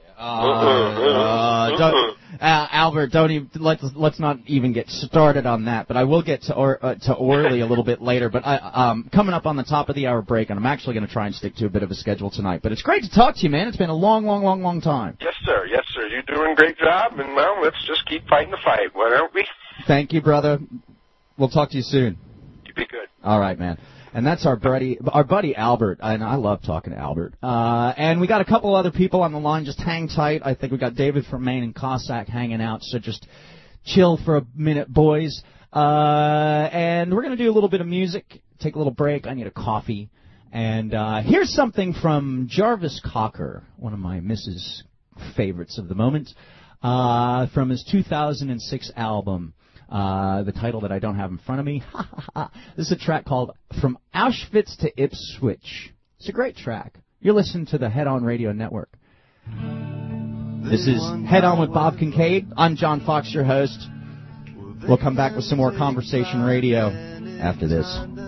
Albert, don't even let's not even get started on that. But I will get to Orly a little bit later. But coming up on the top of the hour break, and I'm actually going to try and stick to a bit of a schedule tonight. But it's great to talk to you, man. It's been a long time. Yes, sir. Yes, sir. You're doing a great job, and well, let's just keep fighting the fight, why don't we? Thank you, brother. We'll talk to you soon. You be good. All right, man. And that's our buddy Albert, and I love talking to Albert. And we got a couple other people on the line. Just hang tight. I think we got David from Maine and Cossack hanging out, so just chill for a minute, boys. And we're going to do a little bit of music, take a little break. I need a coffee. And here's something from Jarvis Cocker, one of my Mrs. favorites of the moment from his 2006 album. The title that I don't have in front of me. This is a track called From Auschwitz to Ipswich. It's a great track. You're listening to the Head On Radio Network. This is Head On with Bob Kincaid. I'm John Fox, your host. We'll come back with some more Conversation Radio after this.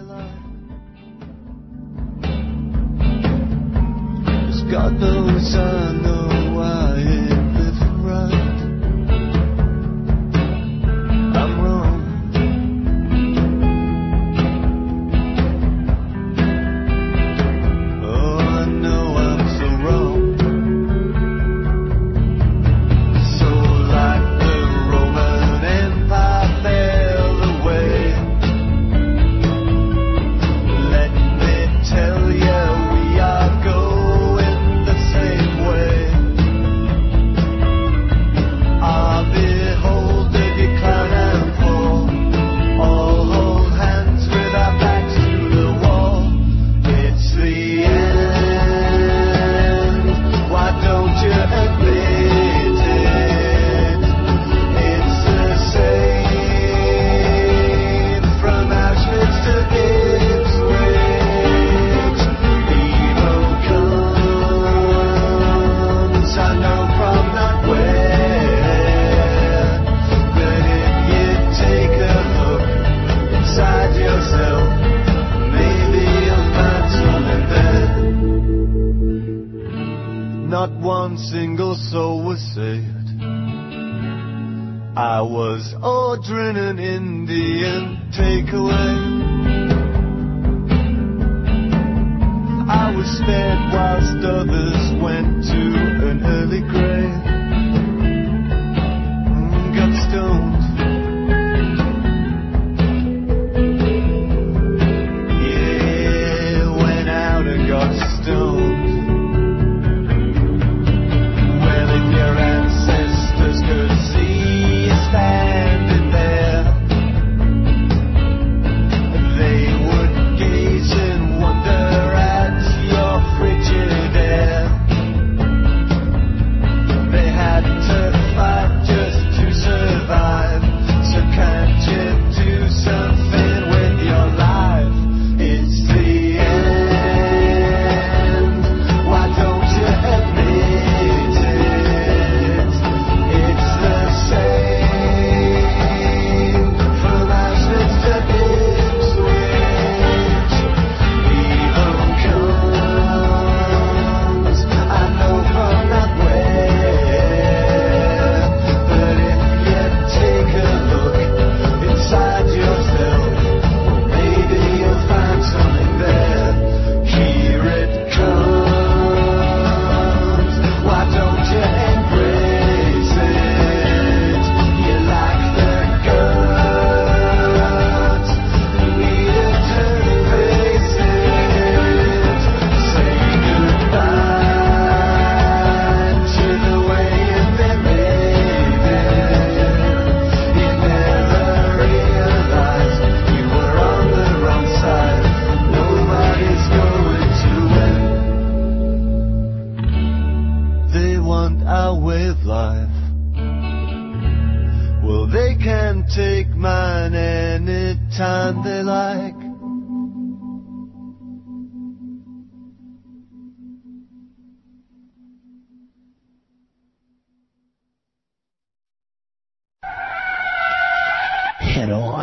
God knows I know I ain't living right. I'm wrong. Oh, I know I'm so wrong. So like the Roman Empire fell away, let me tell you we are going the same way. I behold the decline and fall. All hold hands with our backs to the wall. It's the end. Why don't you admit it? It's the same from Auschwitz to Ipswich. Evil comes, I know from not where. But if you take a look inside yourself, maybe you'll find something there. Not one single soul was saved. I was ordering an Indian takeaway. I was spared whilst others went to an early grave. Got stoned. Yeah, went out and got stoned. Well, if your ancestors could see you standing there, they would gaze in wonder at your frigid air. They had to fight just to survive. So can't you do something with your life? It's the end. Why don't you admit it? It's the same from Auschwitz to Ipswich. Evil comes, I know from not where. But if you take a look inside yourself, maybe you'll find something there. Here it comes. Why don't you embrace it? You lack the guts. You need to turn and face it. Say goodbye to the way you've been living. You never realized you were on the wrong side. Nobody's going to win. They want our way of life. Well, they can take mine any time they like. Head on.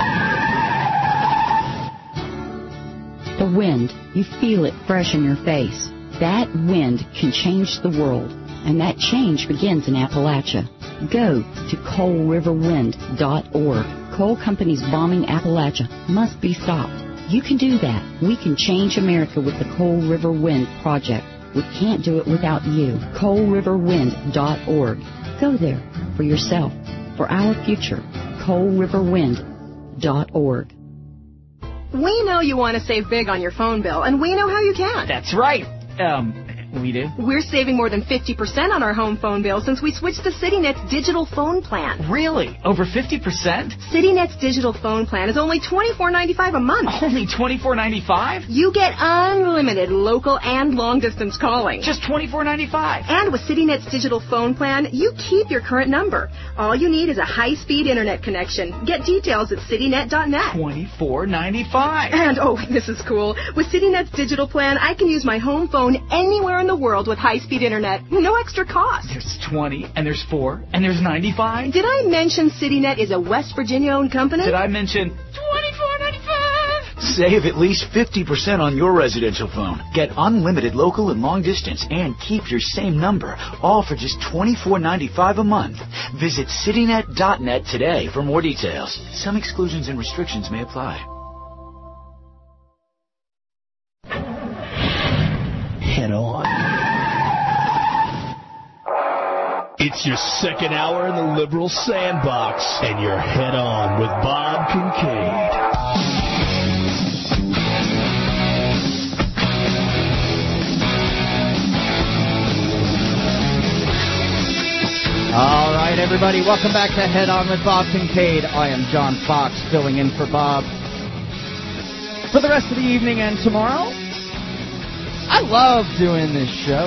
The wind, you feel it fresh in your face. That wind can change the world, and that change begins in Appalachia. Go to coalriverwind.org. Coal companies bombing Appalachia must be stopped. You can do that. We can change America with the Coal River Wind Project. We can't do it without you. coalriverwind.org. Go there for yourself, for our future. coalriverwind.org. We know you want to save big on your phone bill, and we know how you can. That's right. We do. We're saving more than 50% on our home phone bill since we switched to CityNet's digital phone plan. Really? Over 50%? CityNet's digital phone plan is only $24.95 a month. Only $24.95? You get unlimited local and long-distance calling. Just $24.95. And with CityNet's digital phone plan, you keep your current number. All you need is a high-speed internet connection. Get details at citynet.net. $24.95. And, oh, this is cool. With CityNet's digital plan, I can use my home phone anywhere in the world with high-speed internet. No extra cost. There's 20, and there's 4, and there's 95. Did I mention CityNet is a West Virginia-owned company? Did I mention $24.95? Save at least 50% on your residential phone. Get unlimited local and long distance and keep your same number, all for just $24.95 a month. Visit citynet.net today for more details. Some exclusions and restrictions may apply. Head on. It's your second hour in the liberal sandbox, and you're head on with Bob Kincaid. All right, everybody, welcome back to Head On with Bob Kincaid. I am John Fox, filling in for Bob for the rest of the evening and tomorrow. I love doing this show.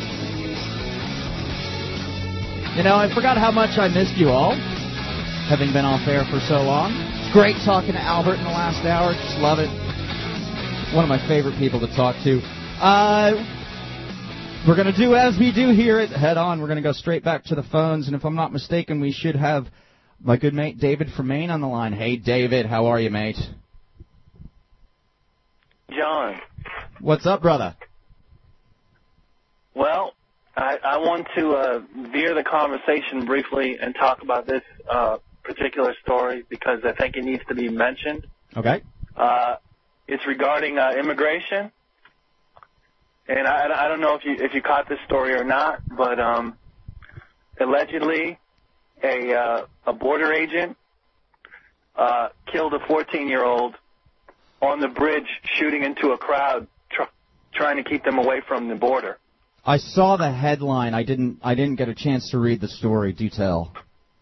You know, I forgot how much I missed you all, having been off air for so long. It's great talking to Albert in the last hour. Just love it. One of my favorite people to talk to. We're going to do as we do here at Head On. We're going to go straight back to the phones, and if I'm not mistaken, we should have my good mate David from Maine on the line. Hey, David, how are you, mate? John. What's up, brother? Well, I want to veer the conversation briefly and talk about this particular story because I think it needs to be mentioned. Okay. It's regarding immigration. And I don't know if you caught this story or not, but allegedly a border agent killed a 14-year-old on the bridge, shooting into a crowd, trying to keep them away from the border. I saw the headline. I didn't get a chance to read the story. Do tell.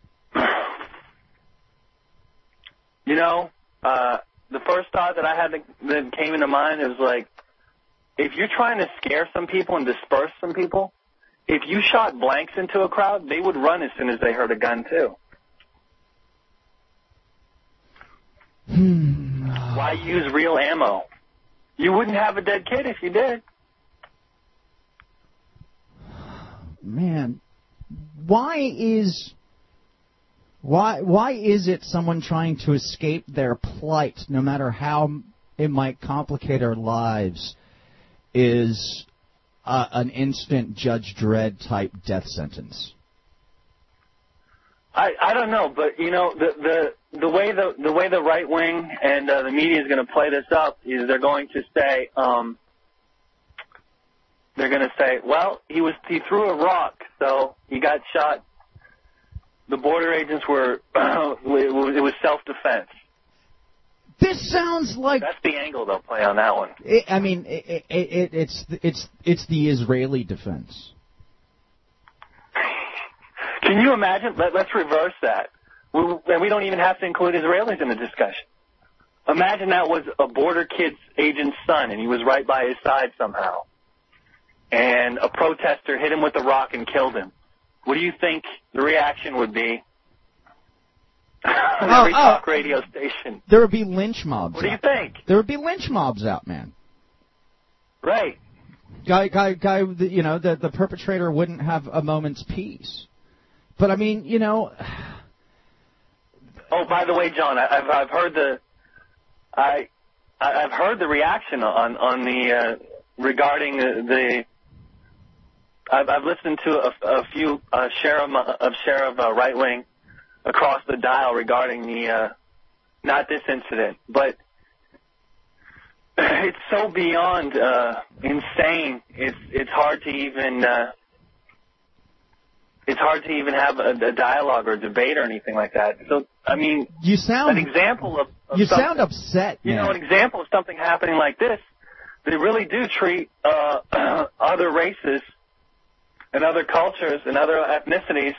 You know, the first thought that I had that came into mind is like, if you're trying to scare some people and disperse some people, if you shot blanks into a crowd, they would run as soon as they heard a gun, too. Why use real ammo? You wouldn't have a dead kid if you did. Man, why is it someone trying to escape their plight, no matter how it might complicate our lives, is an instant Judge Dredd type death sentence? I don't know, but you know the way the right wing and the media is going to play this up is they're going to say well, he threw a rock, so he got shot. The border agents were it was self-defense. This sounds like that's the angle they'll play on that one. It's the Israeli defense. Can you imagine? Let's reverse that. And we don't even have to include Israelis in the discussion. Imagine that was a border kid's agent's son, and he was right by his side somehow. And a protester hit him with a rock and killed him. What do you think the reaction would be? On every talk radio station. There would be lynch mobs. What do you think? There would be lynch mobs out, man. Right. Guy. You know, the perpetrator wouldn't have a moment's peace. But I mean, you know. Oh, by the way, John, I've heard the reaction on the regarding the. I've listened to a few share of right wing across the dial regarding the not this incident, but it's so beyond insane. It's hard to even have a dialogue or a debate or anything like that. So I mean, you sound an example of you sound upset. You know, an example of something happening like this. they really do treat other races and other cultures and other ethnicities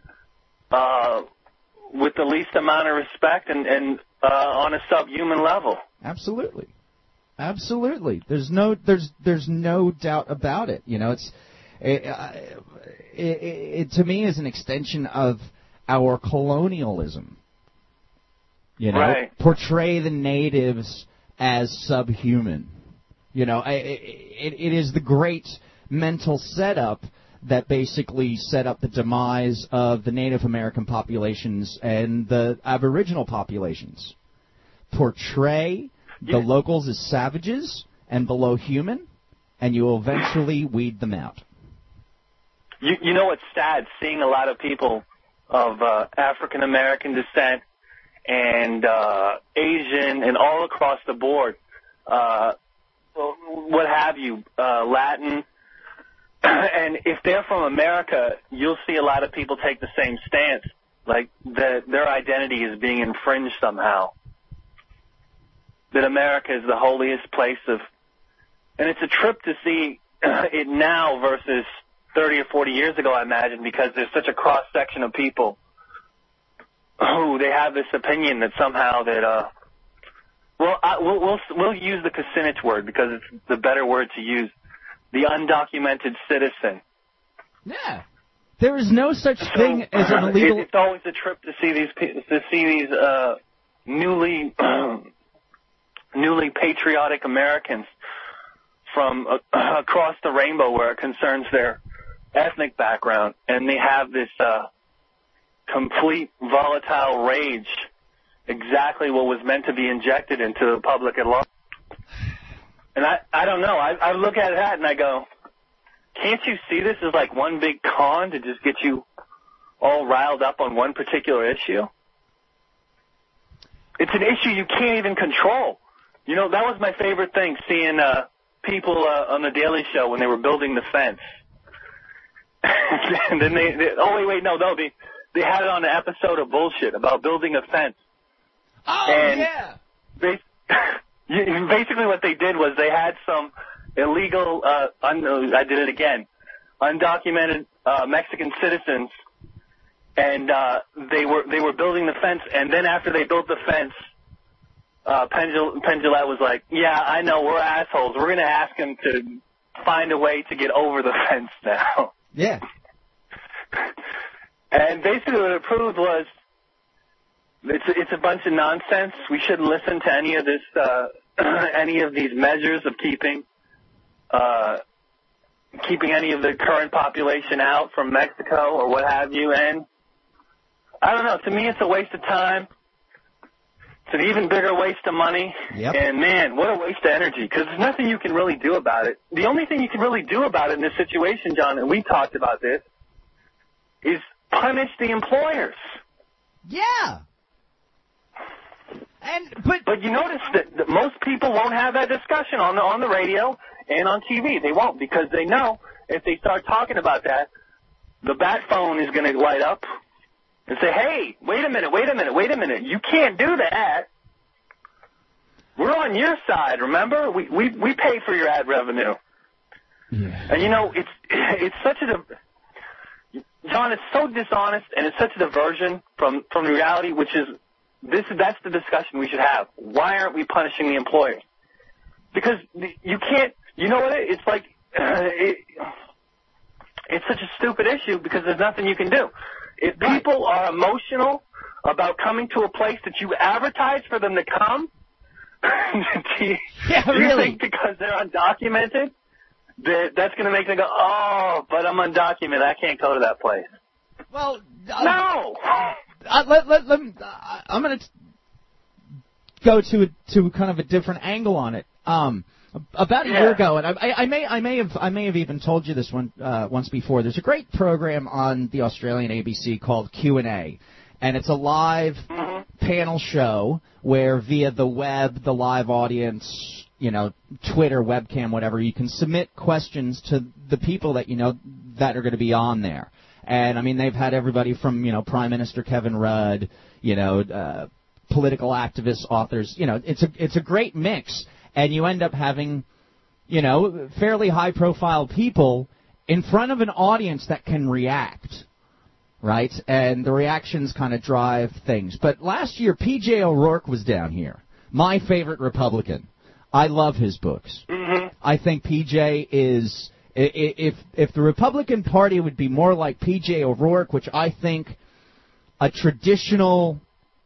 with the least amount of respect and on a subhuman level. Absolutely. Absolutely. There's no doubt about it. You know, it to me is an extension of our colonialism. You know, right. Portray the natives as subhuman. You know, it is the great mental setup that basically set up the demise of the Native American populations and the Aboriginal populations. Portray the locals as savages and below human, and you will eventually weed them out. You know what's sad? Seeing a lot of people of African American descent and Asian and all across the board, what have you, Latin. And if they're from America, you'll see a lot of people take the same stance, like their identity is being infringed somehow. That America is the holiest place of, and it's a trip to see it now versus 30 or 40 years ago, I imagine, because there's such a cross section of people who they have this opinion that somehow that we'll use the Kucinich word because it's the better word to use. The undocumented citizen. Yeah, there is no such thing as an illegal. It's always a trip to see these newly patriotic Americans from across the rainbow, where it concerns their ethnic background, and they have this complete volatile rage, exactly what was meant to be injected into the public at large. And I don't know. I look at that and I go, can't you see this as like one big con to just get you all riled up on one particular issue? It's an issue you can't even control. You know, that was my favorite thing, seeing people on the Daily Show when they were building the fence. And then they had it on an episode of Bullshit about building a fence. Oh, and yeah. Basically what they did was they had some illegal, I did it again, undocumented Mexican citizens, and they were building the fence, and then after they built the fence, Penn Jillette was like, yeah, I know, we're assholes. We're going to ask him to find a way to get over the fence now. Yeah. And basically what it proved was it's a bunch of nonsense. We shouldn't listen to any of this, any of these measures of keeping any of the current population out from Mexico or what have you. And I don't know. To me, it's a waste of time. It's an even bigger waste of money. Yep. And, man, what a waste of energy, because there's nothing you can really do about it. The only thing you can really do about it in this situation, John, and we talked about this, is punish the employers. Yeah. But you notice that most people won't have that discussion on the radio and on TV. They won't, because they know if they start talking about that, the bat phone is going to light up and say, hey, wait a minute. You can't do that. We're on your side, remember? We pay for your ad revenue. Yeah. And, you know, it's such John, it's so dishonest, and it's such a diversion from reality, which is, that's the discussion we should have. Why aren't we punishing the employers? Because you can't, you know what, it's like, it's such a stupid issue because there's nothing you can do. If people are emotional about coming to a place that you advertise for them to come, do you think because they're undocumented, that's going to make them go, oh, but I'm undocumented, I can't go to that place? Well, no! I'm going to go to kind of a different angle on it. About a year ago, and I may have even told you this one once before. There's a great program on the Australian ABC called Q&A, and it's a live panel show where via the web, the live audience, you know, Twitter, webcam, whatever, you can submit questions to the people that you know that are going to be on there. And I mean, they've had everybody from, you know, Prime Minister Kevin Rudd, you know, political activists, authors. You know, it's a great mix, and you end up having fairly high-profile people in front of an audience that can react, right? And the reactions kind of drive things. But last year, P.J. O'Rourke was down here, my favorite Republican. I love his books. Mm-hmm. I think P.J. is, if the Republican Party would be more like P.J. O'Rourke, which I think a traditional,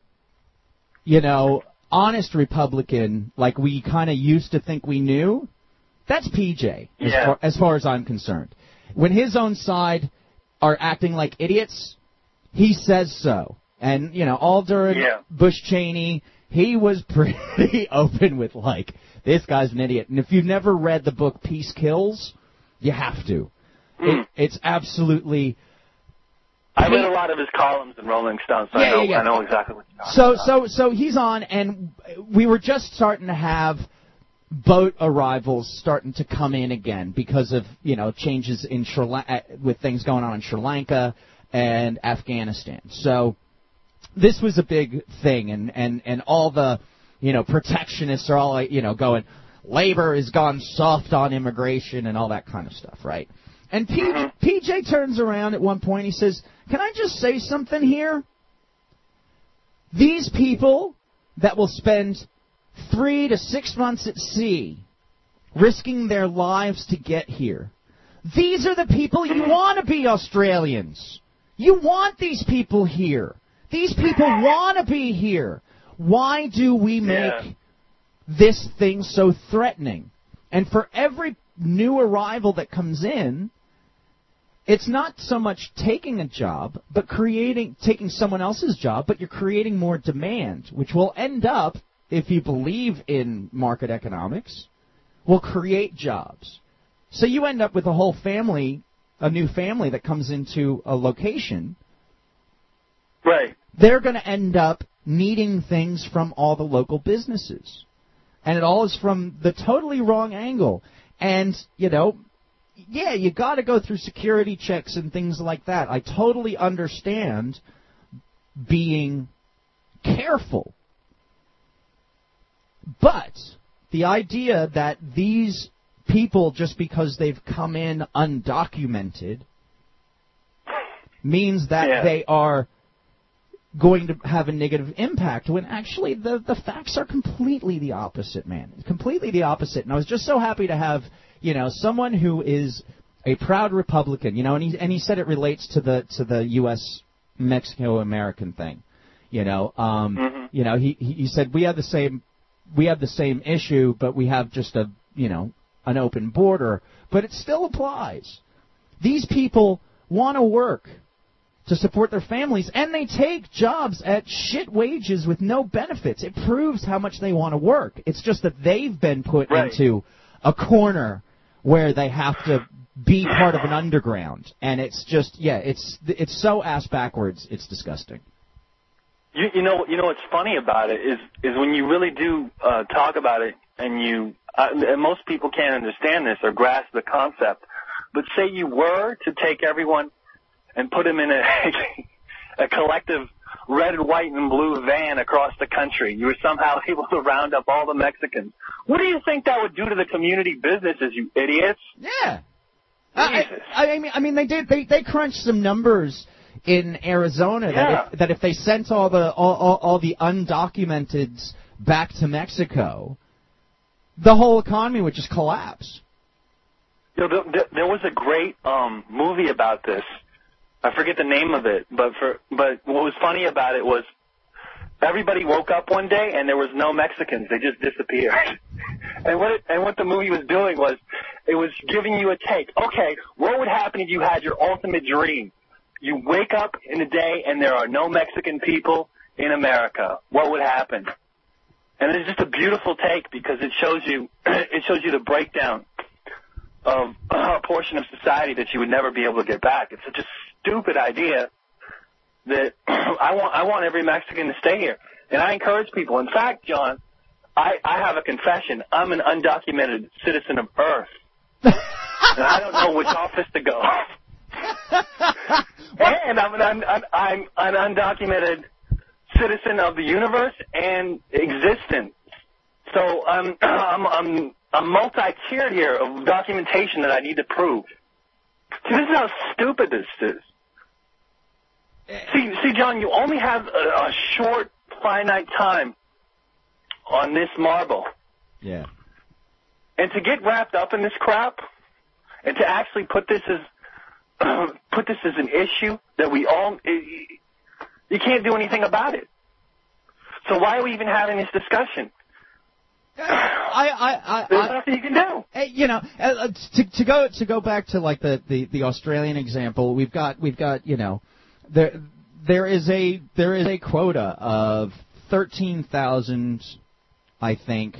honest Republican, like we kind of used to think we knew, that's P.J. As far as I'm concerned. When his own side are acting like idiots, he says so. And, all during Bush Cheney, he was pretty open with, this guy's an idiot. And if you've never read the book Peace Kills, you have to. It's absolutely... I read a lot of his columns in Rolling Stone, so I know exactly what you're talking about. So he's on, and we were just starting to have boat arrivals starting to come in again because of, changes in with things going on in Sri Lanka and Afghanistan. So this was a big thing, and all the, protectionists are all, going, labor has gone soft on immigration and all that kind of stuff, right? And P.J. turns around at one point, he says, can I just say something here? These people that will spend 3 to 6 months at sea, risking their lives to get here. These are the people you want to be Australians. You want these people here. These people want to be here. Why do we make this thing so threatening? And for every new arrival that comes in, it's not so much taking a job, but taking someone else's job, but you're creating more demand, which will end up, if you believe in market economics, will create jobs. So you end up with a whole family, a new family that comes into a location. Right. They're going to end up needing things from all the local businesses. And it all is from the totally wrong angle. And, you got to go through security checks and things like that. I totally understand being careful. But the idea that these people, just because they've come in undocumented, means that they are going to have a negative impact, when actually the facts are completely the opposite, man. Completely the opposite. And I was just so happy to have, someone who is a proud Republican, and he said it relates to the U.S. Mexico-American thing. He said we have the same issue, but we have just an open border, but it still applies. These people want to work to support their families, and they take jobs at shit wages with no benefits. It proves how much they want to work. It's just that they've been put into a corner where they have to be part of an underground, and it's just, it's so ass backwards, it's disgusting. You know what's funny about it is when you really do talk about it, and and most people can't understand this or grasp the concept. But say you were to take everyone and put them in a collective red, white, and blue van across the country. You were somehow able to round up all the Mexicans. What do you think that would do to the community businesses, you idiots? Yeah. I mean, they did. They crunched some numbers in Arizona that if they sent all the undocumenteds back to Mexico, the whole economy would just collapse. There was a great movie about this. I forget the name of it, but what was funny about it was everybody woke up one day and there was no Mexicans. They just disappeared. And what the movie was doing was it was giving you a take. Okay, what would happen if you had your ultimate dream? You wake up in the day and there are no Mexican people in America. What would happen? And it's just a beautiful take because it shows you the breakdown of a portion of society that you would never be able to get back. It's such a stupid idea that I want every Mexican to stay here. And I encourage people. In fact, John, I have a confession. I'm an undocumented citizen of Earth. And I don't know which office to go. And I'm an undocumented citizen of the universe and existence. So I'm I'm multi-tiered here of documentation that I need to prove. See, this is how stupid this is. See, John, you only have a short, finite time on this marble. Yeah. And to get wrapped up in this crap, and to actually put this as an issue that we all, you can't do anything about it. So why are we even having this discussion? There's nothing you can do. You know, to go back to like the Australian example, we've got you know, there is a quota of 13,000, I think,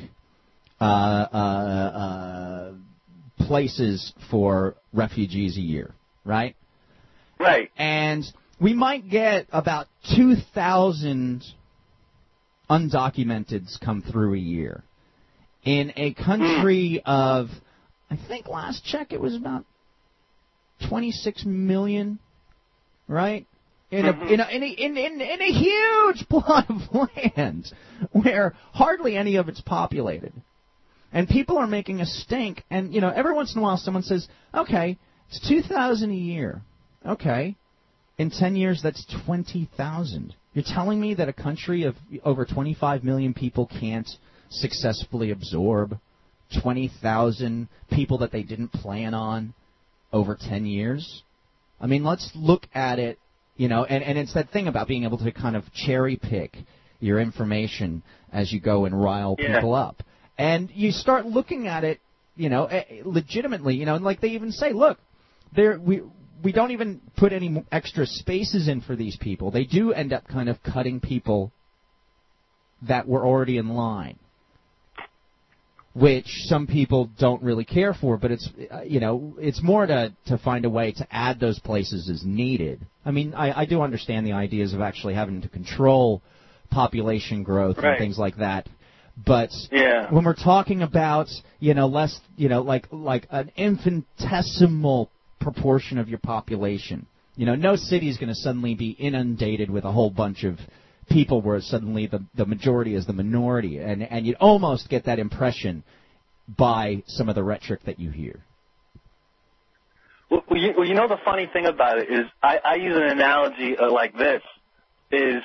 places for refugees a year, right? Right. And we might get about 2,000 undocumenteds come through a year. In a country of, I think last check it was about 26 million, right? In a huge plot of land where hardly any of it's populated. And people are making a stink, and, you know, every once in a while someone says, okay, it's 2,000 a year. Okay. In 10 years, that's 20,000. You're telling me that a country of over 25 million people can't successfully absorb 20,000 people that they didn't plan on over 10 years? I mean, let's look at it, you know, and it's that thing about being able to kind of cherry pick your information as you go and rile people up. And you start looking at it, you know, legitimately, you know, and like they even say, look, we don't even put any extra spaces in for these people. They do end up kind of cutting people that were already in line, which some people don't really care for, but it's, you know, it's more to find a way to add those places as needed. I mean, I do understand the ideas of actually having to control population growth and things like that. But when we're talking about, you know, less, you know, like an infinitesimal proportion of your population, you know, no city is going to suddenly be inundated with a whole bunch of people where suddenly the majority is the minority, and you almost get that impression by some of the rhetoric that you hear. Well, you know, the funny thing about it is I use an analogy like this, is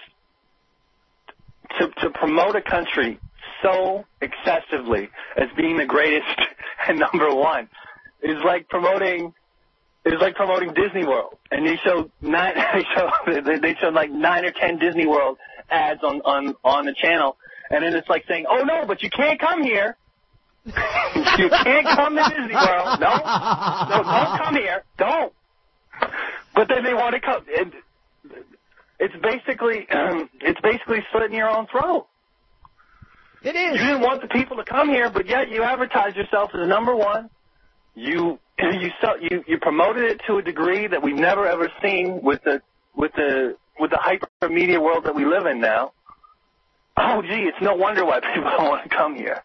to promote a country so excessively as being the greatest and number one is like promoting Disney World, and they show like 9 or 10 Disney World ads on the channel, and then it's like saying, oh no, but you can't come here. You can't come to Disney World. No, don't come here. Don't. But then they want to come. It's basically slitting your own throat. It is. You didn't want the people to come here, but yet you advertise yourself as number one. You promoted it to a degree that we've never ever seen with the hyper media world that we live in now. Oh, gee, it's no wonder why people don't want to come here.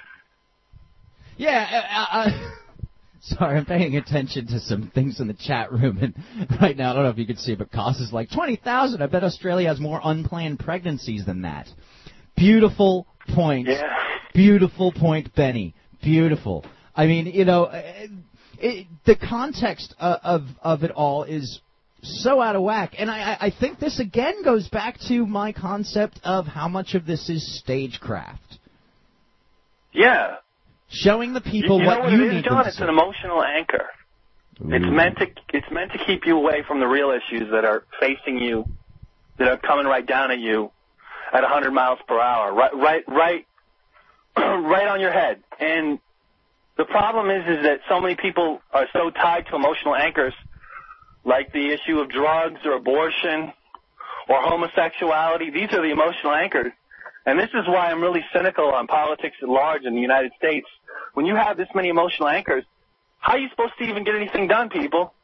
Yeah, sorry, I'm paying attention to some things in the chat room, and right now, I don't know if you can see, but Koss is like, 20,000, I bet Australia has more unplanned pregnancies than that. Beautiful point. Yeah. Beautiful point, Benny. Beautiful. I mean, you know, the context of it all is so out of whack. And I think this, again, goes back to my concept of how much of this is stagecraft. Yeah. Showing the people what you need John, to it's an emotional anchor. Ooh. It's meant to keep you away from the real issues that are facing you, that are coming right down at you at 100 miles per hour, right on your head. And the problem is that so many people are so tied to emotional anchors, like the issue of drugs or abortion or homosexuality. These are the emotional anchors. And this is why I'm really cynical on politics at large in the United States. When you have this many emotional anchors, how are you supposed to even get anything done, people?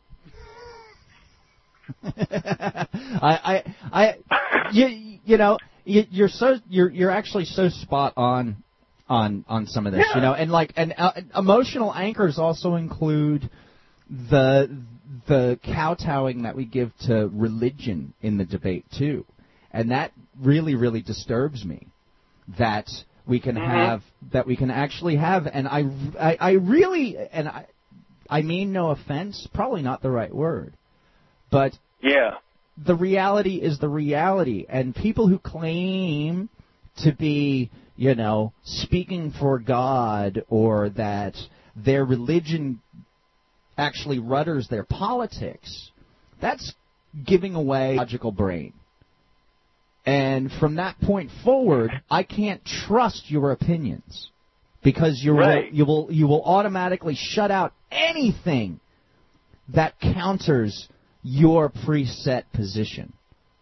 You're actually so spot on some of this, you know, and emotional anchors also include the kowtowing that we give to religion in the debate too, and that really, really disturbs me. That we can have, that we can actually have. And I really, and I mean no offense, probably not the right word, but yeah, the reality is the reality. And people who claim to be, you know, speaking for God, or that their religion actually rudders their politics, that's giving away logical brain. And from that point forward, I can't trust your opinions, because you will automatically shut out anything that counters your preset position.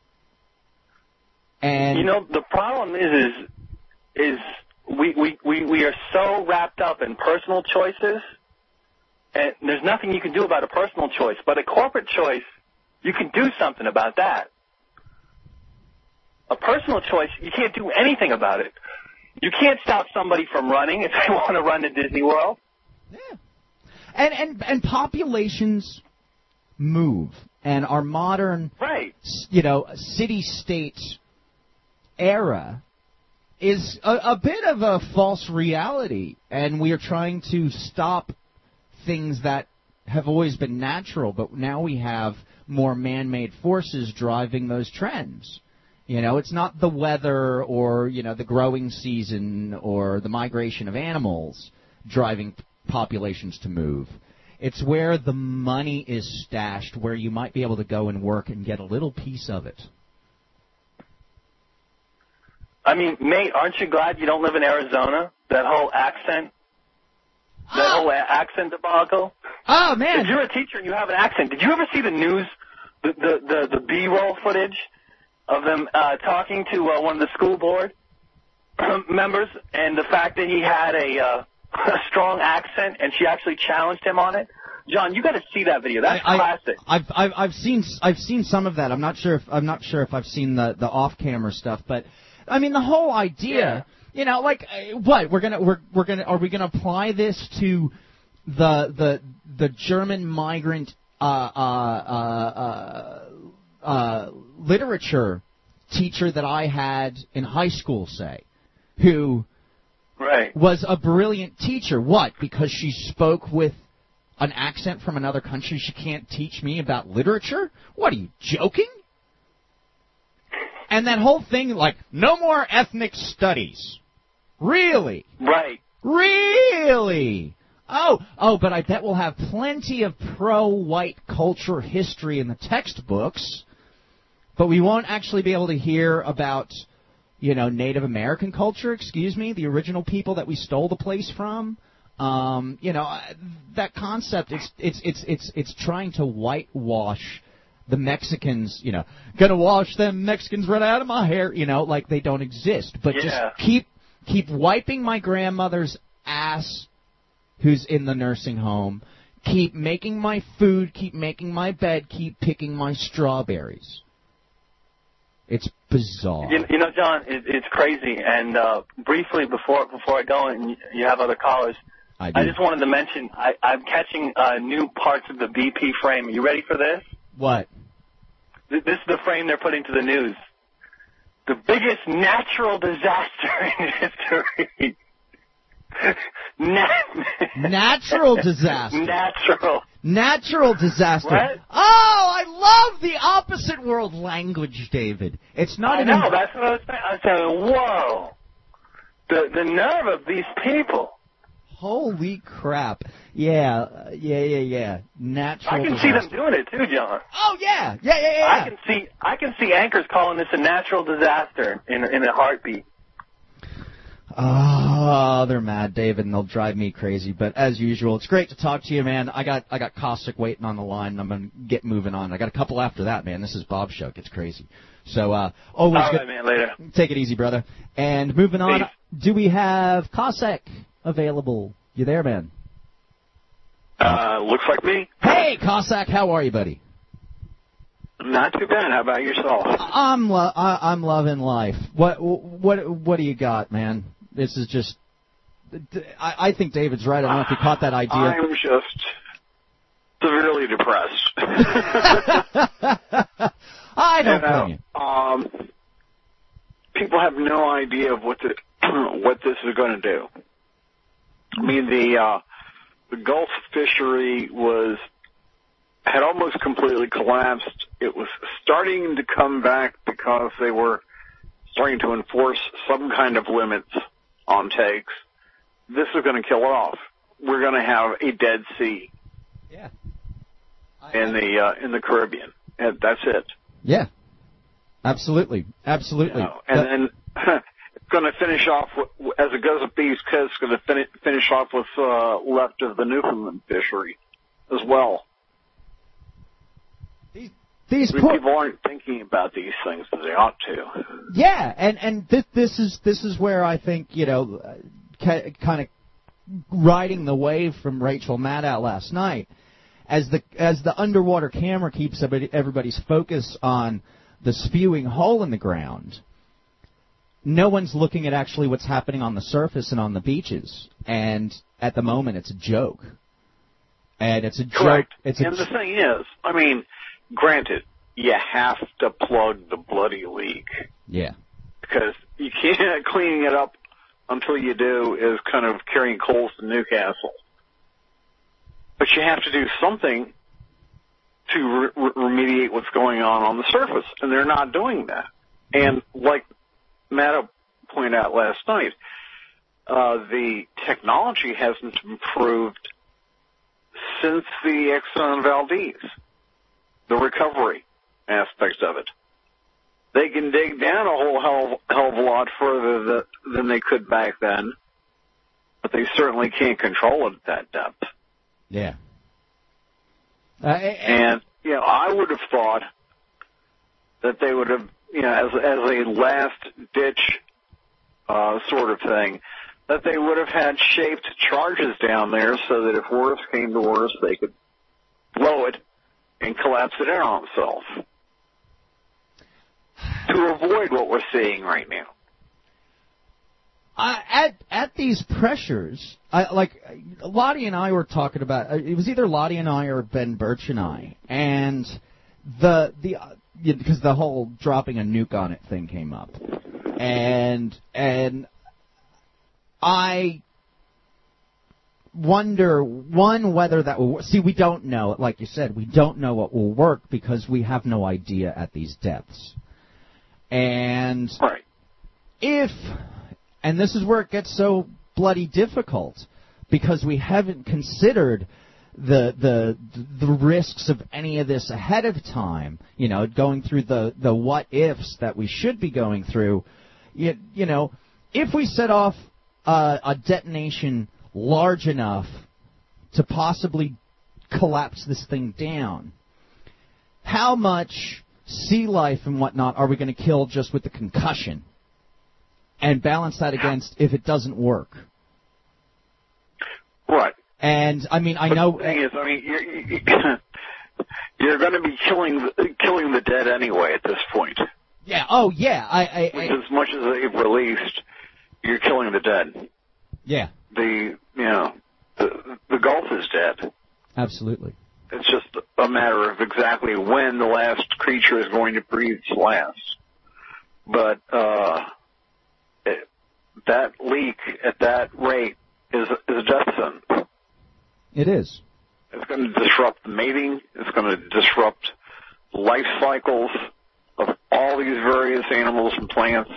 And you know, the problem is we are so wrapped up in personal choices, and there's nothing you can do about a personal choice. But a corporate choice, you can do something about that. A personal choice, you can't do anything about it. You can't stop somebody from running if they want to run to Disney World. Yeah. And populations move, and our modern, you know, city-state era is a bit of a false reality, and we are trying to stop things that have always been natural, but now we have more man-made forces driving those trends. You know, it's not the weather or, you know, the growing season or the migration of animals driving populations to move. It's where the money is stashed, where you might be able to go and work and get a little piece of it. I mean, mate, aren't you glad you don't live in Arizona? That whole accent debacle. Oh, man. If you're a teacher and you have an accent, did you ever see the news, the B-roll footage of them talking to one of the school board members, and the fact that he had a strong accent, and she actually challenged him on it? John, you got to see that video. That's classic. I've seen some of that. I'm not sure if I've seen the off-camera stuff, but I mean the whole idea. You know, like what are we gonna apply this to the German migrant literature teacher that I had in high school, say, who was a brilliant teacher. What? Because she spoke with an accent from another country, she can't teach me about literature? What, are you joking? And that whole thing, like, no more ethnic studies. Really? Right. Really? Oh, but I bet we'll have plenty of pro-white culture history in the textbooks, but we won't actually be able to hear about, you know, Native American culture, the original people that we stole the place from. You know, that concept, it's trying to whitewash the Mexicans, you know, gonna wash them Mexicans right out of my hair, you know, like they don't exist. But just keep wiping my grandmother's ass who's in the nursing home, keep making my food, keep making my bed, keep picking my strawberries. It's bizarre. You know, John, it's crazy. And briefly, before I go and you have other callers, I just wanted to mention I'm catching new parts of the BP frame. Are you ready for this? What? This is the frame they're putting to the news. The biggest natural disaster in history. Natural disaster. Natural disaster. What? Oh, I love the opposite world language, David. It's not even... I know, that's what I was saying. I was saying, whoa. The nerve of these people. Holy crap. Yeah. Natural I can disaster. see them doing it too, John. Oh, yeah. I can see anchors calling this a natural disaster in a heartbeat. Oh, they're mad, David, and they'll drive me crazy. But as usual, it's great to talk to you, man. I got Cossack waiting on the line, and I'm going to get moving on. I got a couple after that, man. This is Bob's show. It gets crazy. So, always all good. Right, man, later. Take it easy, brother. And moving on, do we have Cossack available? You there, man? Looks like me. Hey, Cossack, how are you, buddy? Not too bad. How about yourself? I'm loving life. What do you got, man? This is just. I think David's right. I don't know if you caught that idea. I'm just severely depressed. I don't blame you. People have no idea of what to what this is going to do. I mean, the Gulf fishery had almost completely collapsed. It was starting to come back because they were starting to enforce some kind of limits on takes. This is going to kill it off. We're going to have a Dead Sea. Yeah. In the Caribbean. And that's it. Yeah. Absolutely. Absolutely. And then it's going to finish off, as it goes up the East Coast, it's going to finish off what's left of the Newfoundland fishery as well. People aren't thinking about these things as they ought to. Yeah, and this is where I think, kind of riding the wave from Rachel Maddow last night, as the underwater camera keeps everybody's focus on the spewing hole in the ground, no one's looking at actually what's happening on the surface and on the beaches. And at the moment, it's a joke. And it's a Correct. joke. And the thing is, I mean, granted, you have to plug the bloody leak. Yeah. Because you can't, cleaning it up until you do is kind of carrying coals to Newcastle. But you have to do something to remediate what's going on the surface, and they're not doing that. And like Matt pointed out last night, the technology hasn't improved since the Exxon Valdez, the recovery aspect of it. They can dig down a whole hell of a lot further than they could back then, but they certainly can't control it at that depth. Yeah. And, I would have thought that they would have, as a last-ditch sort of thing, that they would have had shaped charges down there so that if worse came to worse, they could blow it and collapse it in on itself to avoid what we're seeing right now. At these pressures, like Lottie and I were talking about, it was either Lottie and I or Ben Birch and I, and because the whole dropping a nuke on it thing came up, and I wonder, whether that will work. See, we don't know. Like you said, we don't know what will work because we have no idea at these depths. And right. And this is where it gets so bloody difficult, because we haven't considered the risks of any of this ahead of time. Going through the what ifs that we should be going through. If we set off a detonation large enough to possibly collapse this thing down, how much sea life and whatnot are we going to kill just with the concussion? And balance that against if it doesn't work. Right. And I know. The thing is, you're going to be killing the dead anyway at this point. Yeah. Oh, yeah. As much as they've released, you're killing the dead. Yeah. The Gulf is dead. Absolutely. It's just a matter of exactly when the last creature is going to breathe its last. But that leak at that rate is a death sentence. It is. It's going to disrupt the mating. It's going to disrupt life cycles of all these various animals and plants.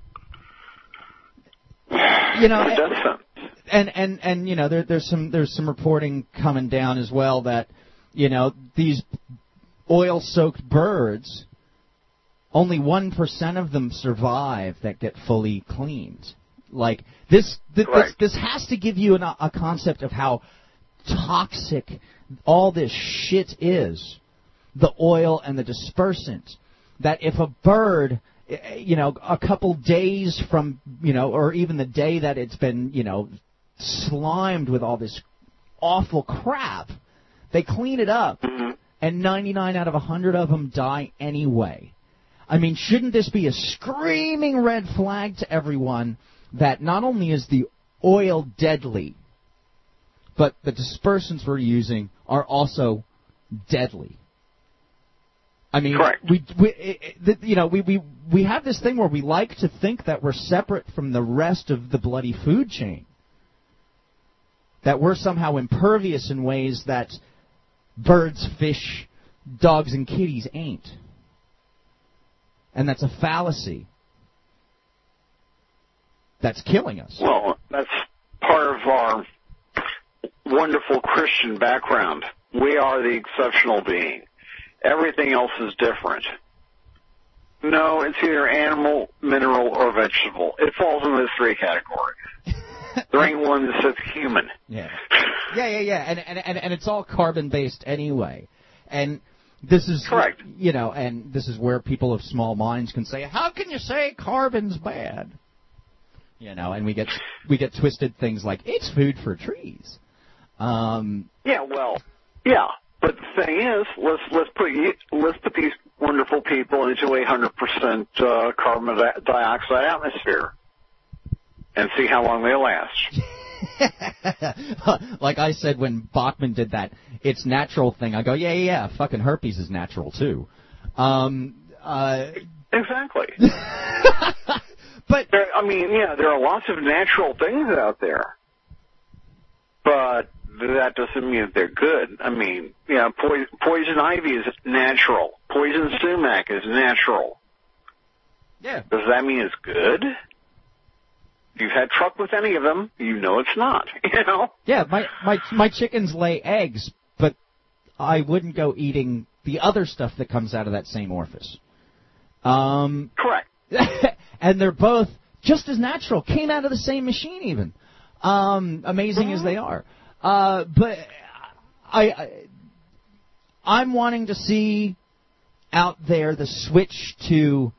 It's a death sentence. And there's some reporting coming down as well that these oil-soaked birds, only 1% of them survive that get fully cleaned. Like this has to give you a concept of how toxic all this shit is, the oil and the dispersant. That if a bird, a couple days from, or even the day that it's been, slimed with all this awful crap, they clean it up, and 99 out of 100 of them die anyway. I mean, shouldn't this be a screaming red flag to everyone that not only is the oil deadly, but the dispersants we're using are also deadly? I mean, Correct. we have this thing where we like to think that we're separate from the rest of the bloody food chain. That we're somehow impervious in ways that birds, fish, dogs, and kitties ain't. And that's a fallacy. That's killing us. Well, that's part of our wonderful Christian background. We are the exceptional being. Everything else is different. No, it's either animal, mineral, or vegetable. It falls in those three categories. There ain't one that says human. Yeah. And it's all carbon-based anyway. And this is correct. And this is where people of small minds can say, "How can you say carbon's bad?" And we get twisted things like it's food for trees. But the thing is, let's put these wonderful people into 100% carbon dioxide atmosphere and see how long they last. Like I said when Bachman did that, it's natural thing. I go, yeah, fucking herpes is natural too. Exactly. But there are lots of natural things out there, but that doesn't mean that they're good. I mean, poison ivy is natural. Poison sumac is natural. Yeah. Does that mean it's good? If you've had truck with any of them, you know it's not. Yeah, my chickens lay eggs, but I wouldn't go eating the other stuff that comes out of that same orifice. Correct. And they're both just as natural. Came out of the same machine, even. Amazing as they are. But I'm wanting to see out there the switch to,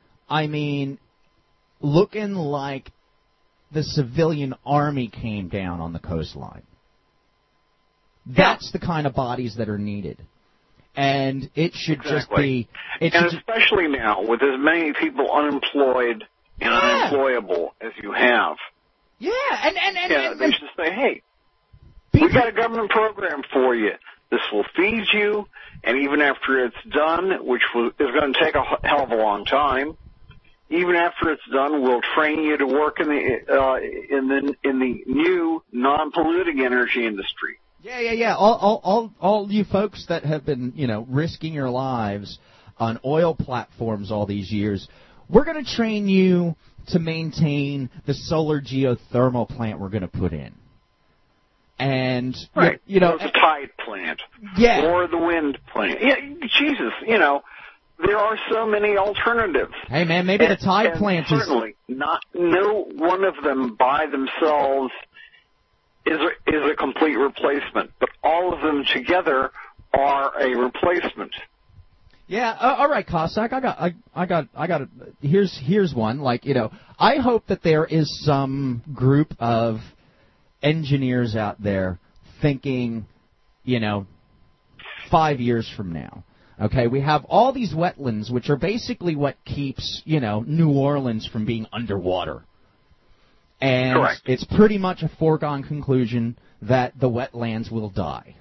looking like the civilian army came down on the coastline. That's the kind of bodies that are needed. And it should just be... especially now, with as many people unemployed and unemployable as you have. Yeah, and they should say, hey, we got a government program for you. This will feed you, and even after it's done, which is going to take a hell of a long time, even after it's done, we'll train you to work in the new non-polluting energy industry. Yeah. All you folks that have been, risking your lives on oil platforms all these years, we're going to train you to maintain the solar geothermal plant we're going to put in. And, right. The tide plant. Yeah. Or the wind plant. Yeah, Jesus, there are so many alternatives. Hey, man, maybe the tide plant is... Certainly, no one of them by themselves is a complete replacement, but all of them together are a replacement. Yeah, all right, Cossack. I got. Here's one. I hope that there is some group of engineers out there thinking, 5 years from now. Okay, we have all these wetlands, which are basically what keeps, New Orleans from being underwater. And correct. It's pretty much a foregone conclusion that the wetlands will die.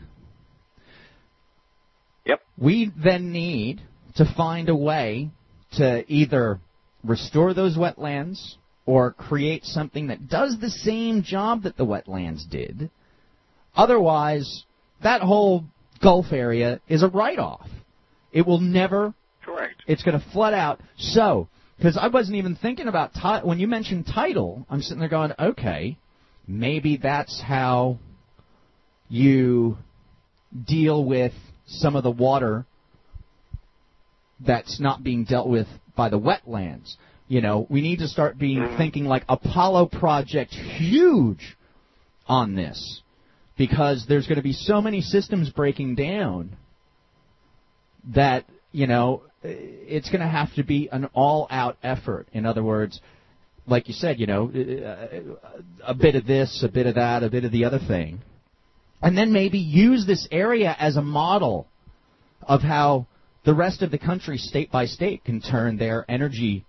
Yep. We then need to find a way to either restore those wetlands or create something that does the same job that the wetlands did. Otherwise, that whole Gulf area is a write-off. It will never... Correct. It's going to flood out. So, because I wasn't even thinking about... when you mentioned tidal, I'm sitting there going, okay, maybe that's how you deal with some of the water that's not being dealt with by the wetlands. We need to start thinking like Apollo project huge on this, because there's going to be so many systems breaking down that, it's going to have to be an all-out effort. In other words, like you said, a bit of this, a bit of that, a bit of the other thing. And then maybe use this area as a model of how the rest of the country, state by state, can turn their energy,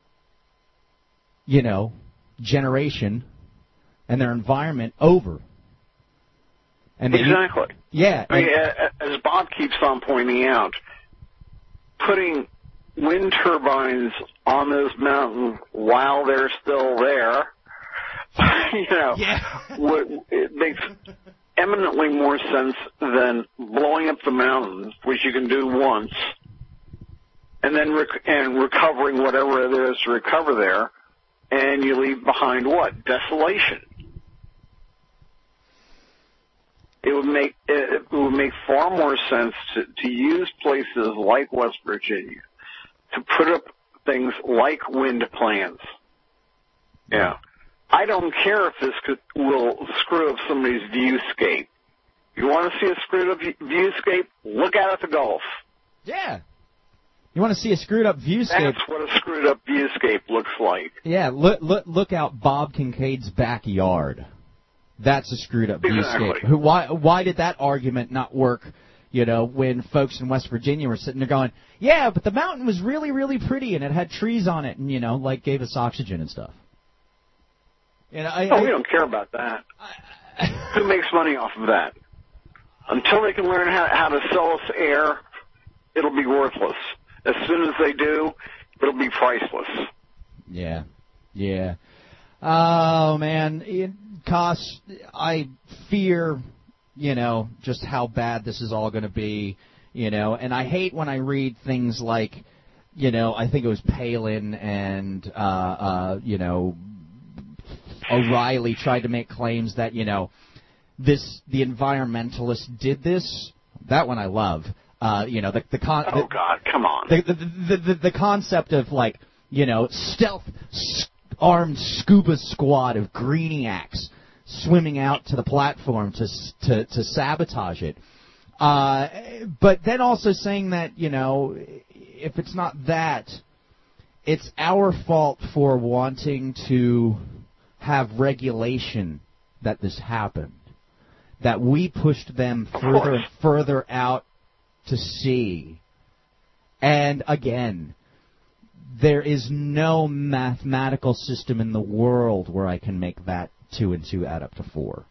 generation and their environment over. And exactly. Yeah. I mean, as Bob keeps on pointing out, putting wind turbines on those mountains while they're still there, it makes eminently more sense than blowing up the mountain, which you can do once, and then recovering whatever there is to recover there, and you leave behind what? Desolation. It would make far more sense to use places like West Virginia to put up things like wind plants. Yeah. I don't care if this will screw up somebody's viewscape. You want to see a screwed up viewscape? Look out at the Gulf. Yeah. You want to see a screwed up viewscape? That's what a screwed up viewscape looks like. Yeah, look out Bob Kincaid's backyard. That's a screwed up viewscape. Exactly. Why did that argument not work, when folks in West Virginia were sitting there going, yeah, but the mountain was really, really pretty and it had trees on it and, gave us oxygen and stuff. We don't care about that. Who makes money off of that? Until they can learn how to sell us air, it'll be worthless. As soon as they do, it'll be priceless. Yeah. Oh, man. Koss, I fear, just how bad this is all going to be, and I hate when I read things like, I think it was Palin and, O'Reilly tried to make claims that, the environmentalists did this. That one I love. Oh God, come on. The concept of stealth armed scuba squad of greeniacs swimming out to the platform to sabotage it. But then also saying that, if it's not that, it's our fault for wanting to have regulation that this happened. That we pushed them further and further out to sea. And again, there is no mathematical system in the world where I can make that 2 and 2 add up to 4.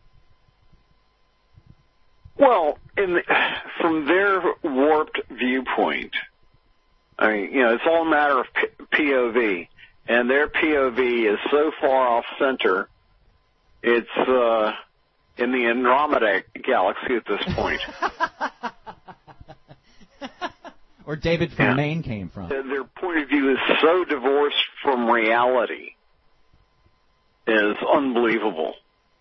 Well, from their warped viewpoint, it's all a matter of POV, and their POV is so far off center, it's in the Andromeda galaxy at this point. Or David from Maine came from. Their point of view is so divorced from reality. Is unbelievable.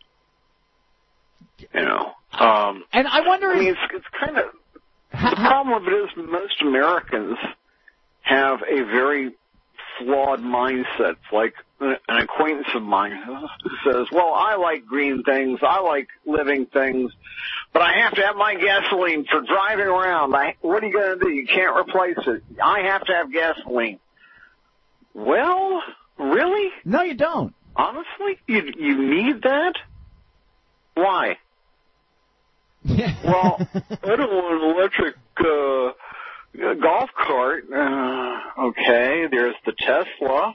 And I wonder it's kind of... The problem with it is most Americans have a very flawed mindset. Like an acquaintance of mine who says, well, I like green things, I like living things, but I have to have my gasoline for driving around. What are you going to do? You can't replace it. I have to have gasoline. Well, really? No, you don't. Honestly? You need that? Why? Well, I don't want an electric golf cart. Okay, there's the Tesla.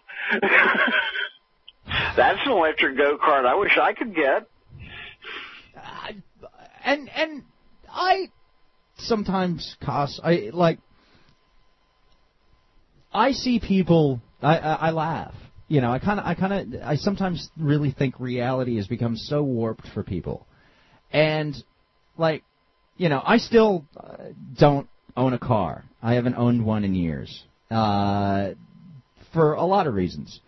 That's an electric go-kart I wish I could get. And I sometimes, Koss, I see people, I laugh. I sometimes really think reality has become so warped for people. And, I still don't own a car. I haven't owned one in years. For a lot of reasons.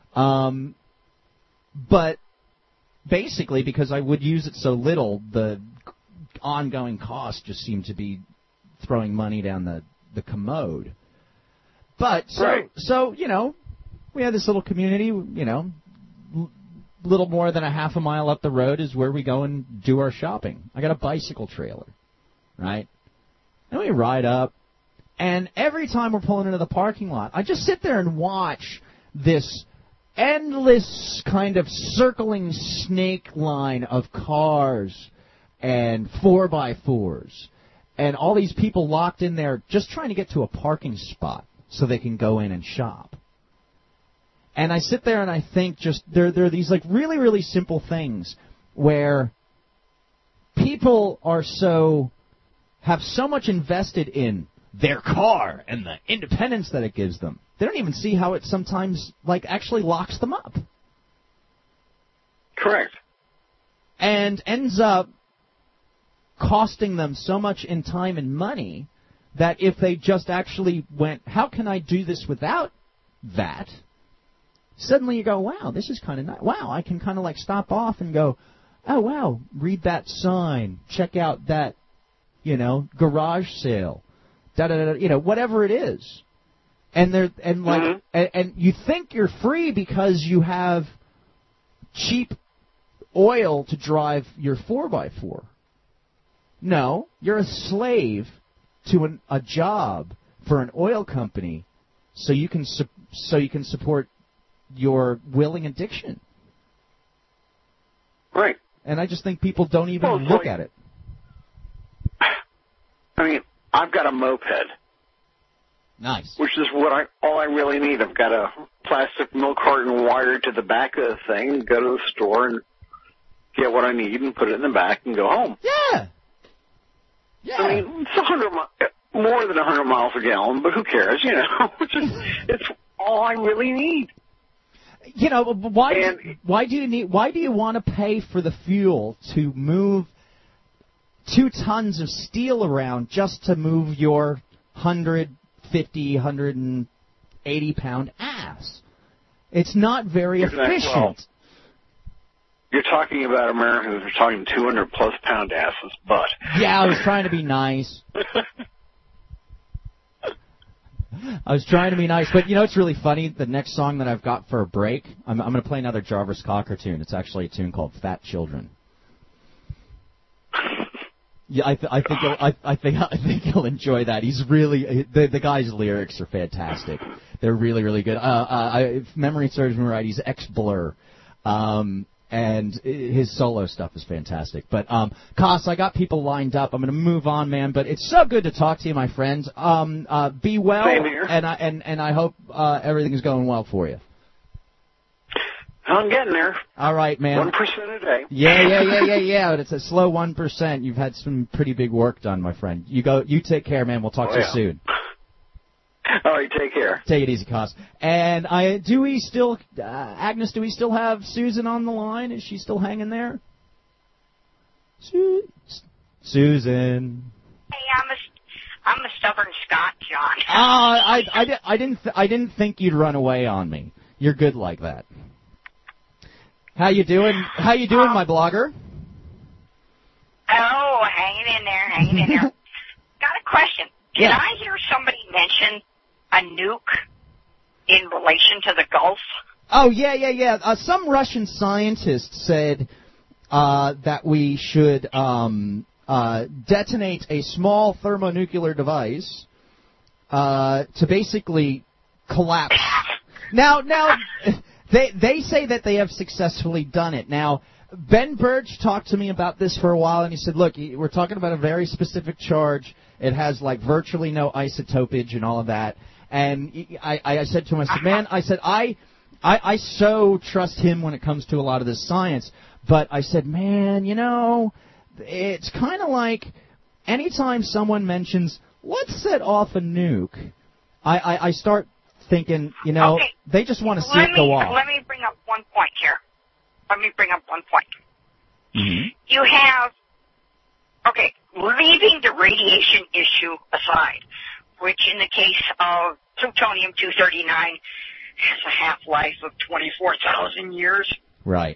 But basically because I would use it so little, the ongoing cost just seemed to be throwing money down the commode. But, so we have this little community, little more than a half a mile up the road is where we go and do our shopping. I got a bicycle trailer, right? And we ride up, and every time we're pulling into the parking lot, I just sit there and watch this endless kind of circling snake line of cars and 4x4s and all these people locked in there just trying to get to a parking spot so they can go in and shop. And I sit there and I think just there are these really, really simple things where people have so much invested in their car and the independence that it gives them. They don't even see how it sometimes, like, actually locks them up. Correct. And ends up costing them so much in time and money that if they just actually went, how can I do this without that? Suddenly you go, wow, this is kind of nice. Wow, I can kind of like stop off and go, oh, wow, read that sign, check out that, garage sale, whatever it is. And and you think you're free because you have cheap oil to drive your 4x4. No, you're a slave to a job for an oil company, so you can support your willing addiction. Right. And I just think people don't even look at it. I mean, I've got a moped. Nice. Which is all I really need. I've got a plastic milk carton wired to the back of the thing, go to the store and get what I need and put it in the back and go home. Yeah. Yeah. I mean, it's more than 100 miles a gallon, but who cares, It's all I really need. Why do you want to pay for the fuel to move 2 tons of steel around just to move your 150, 180-pound ass? It's not very efficient. Well, you're talking about Americans who are talking 200-plus pound asses, but... Yeah, I was trying to be nice. But it's really funny. The next song that I've got for a break, I'm going to play another Jarvis Cocker tune. It's actually a tune called "Fat Children." Yeah, I think you'll enjoy that. He's really the guy's lyrics are fantastic. They're really, really good. If memory serves me right, he's ex-Blur. And his solo stuff is fantastic. But, Koss, I got people lined up. I'm going to move on, man. But it's so good to talk to you, my friend. Be well, Same here. and I hope everything's going well for you. I'm getting there. All right, man. 1% a day. Yeah. But it's a slow 1%. You've had some pretty big work done, my friend. You take care, man. We'll talk to you soon. All right, take care. Take it easy, Koss. And Agnes, do we still have Susan on the line? Is she still hanging there? Susan. Hey, I'm a stubborn Scot, John. I didn't think you'd run away on me. You're good like that. How you doing? My blogger? Oh, hanging in there. Got a question. Did I hear somebody mention a nuke in relation to the Gulf? Oh, yeah. Some Russian scientists said that we should detonate a small thermonuclear device to basically collapse. Now, they say that they have successfully done it. Now, Ben Birch talked to me about this for a while, and he said, look, we're talking about a very specific charge. It has, like, virtually no isotopage and all of that. And I said to him, I so trust him when it comes to a lot of this science. But I said, man, it's kind of like anytime someone mentions, let's set off a nuke, I start thinking, they just want to see it go off. Let me bring up one point here. Mm-hmm. You have, leaving the radiation issue aside, which in the case of plutonium-239 has a half-life of 24,000 years. Right.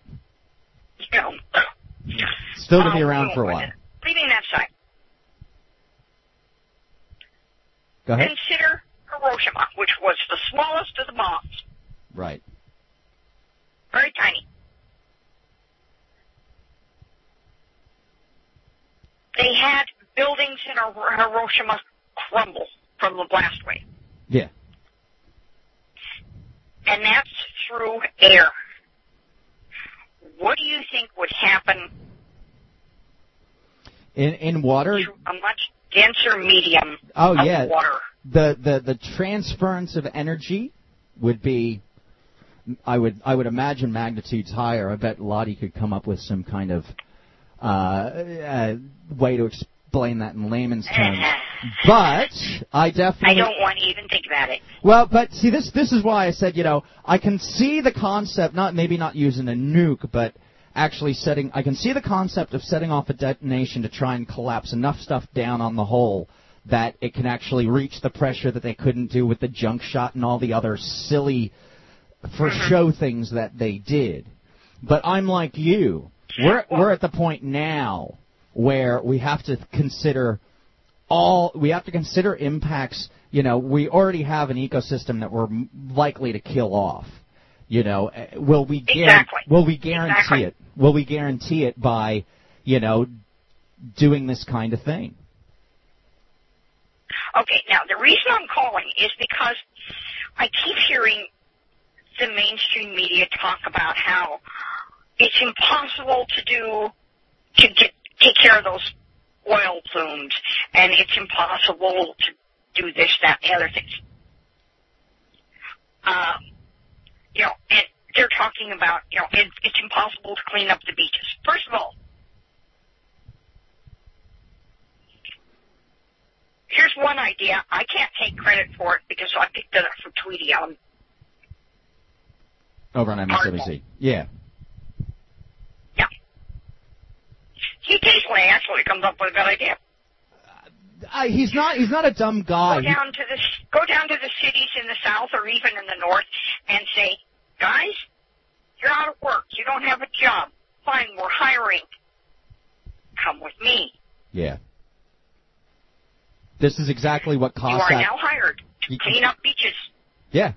Still to be around for a while. Leaving that aside. Go ahead. Consider Hiroshima, which was the smallest of the bombs. Right. Very tiny. They had buildings in Hiroshima crumble from the blast wave. Yeah. And that's through air. What do you think would happen in water? Through a much denser medium of water. The transference of energy would be, I would imagine, magnitudes higher. I bet Lottie could come up with some kind of way to explain that in layman's terms. But I definitely... I don't want to even think about it. Well, but see, this is why I said, I can see the concept, maybe not using a nuke, but actually I can see the concept of setting off a detonation to try and collapse enough stuff down on the hole that it can actually reach the pressure that they couldn't do with the junk shot and all the other silly for-show things that they did. But I'm like you. We're at the point now where we have to consider impacts. We already have an ecosystem that we're likely to kill off. Will we guarantee it? Will we guarantee it by, doing this kind of thing? Okay, now the reason I'm calling is because I keep hearing the mainstream media talk about how it's impossible to take care of those oil plumes, and it's impossible to do this, that, and the other things. And they're talking about, it's impossible to clean up the beaches. First of all, here's one idea. I can't take credit for it because I picked it up from Tweety Allen. Over on MSNBC. Yeah. He occasionally actually comes up with a good idea. He's not a dumb guy. Go down to the cities in the south or even in the north and say, guys, you're out of work. You don't have a job. Fine, we're hiring. Come with me. Yeah. This is exactly what Cossack... You are now hired to clean up beaches. Yeah.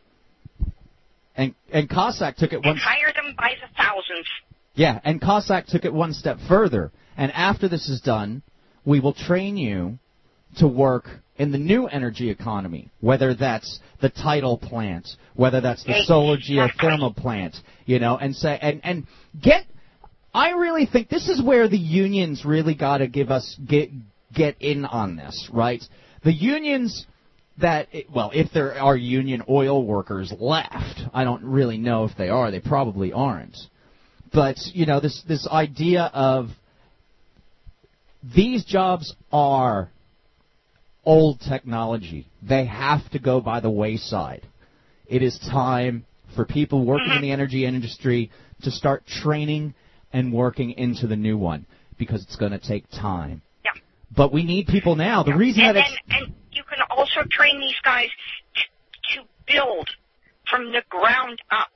And Cossack took it one... And hire them by the thousands. Yeah, and Cossack took it one step further. And after this is done, we will train you to work in the new energy economy, whether that's the tidal plant, whether that's the solar geothermal plant, and get... I really think this is where the unions really got to get in on this, right? The unions if there are union oil workers left, I don't really know if they are. They probably aren't. But, this idea of these jobs are old technology. They have to go by the wayside. It is time for people working in the energy industry to start training and working into the new one because it's going to take time. Yeah. But we need people now. The reason and you can also train these guys to build from the ground up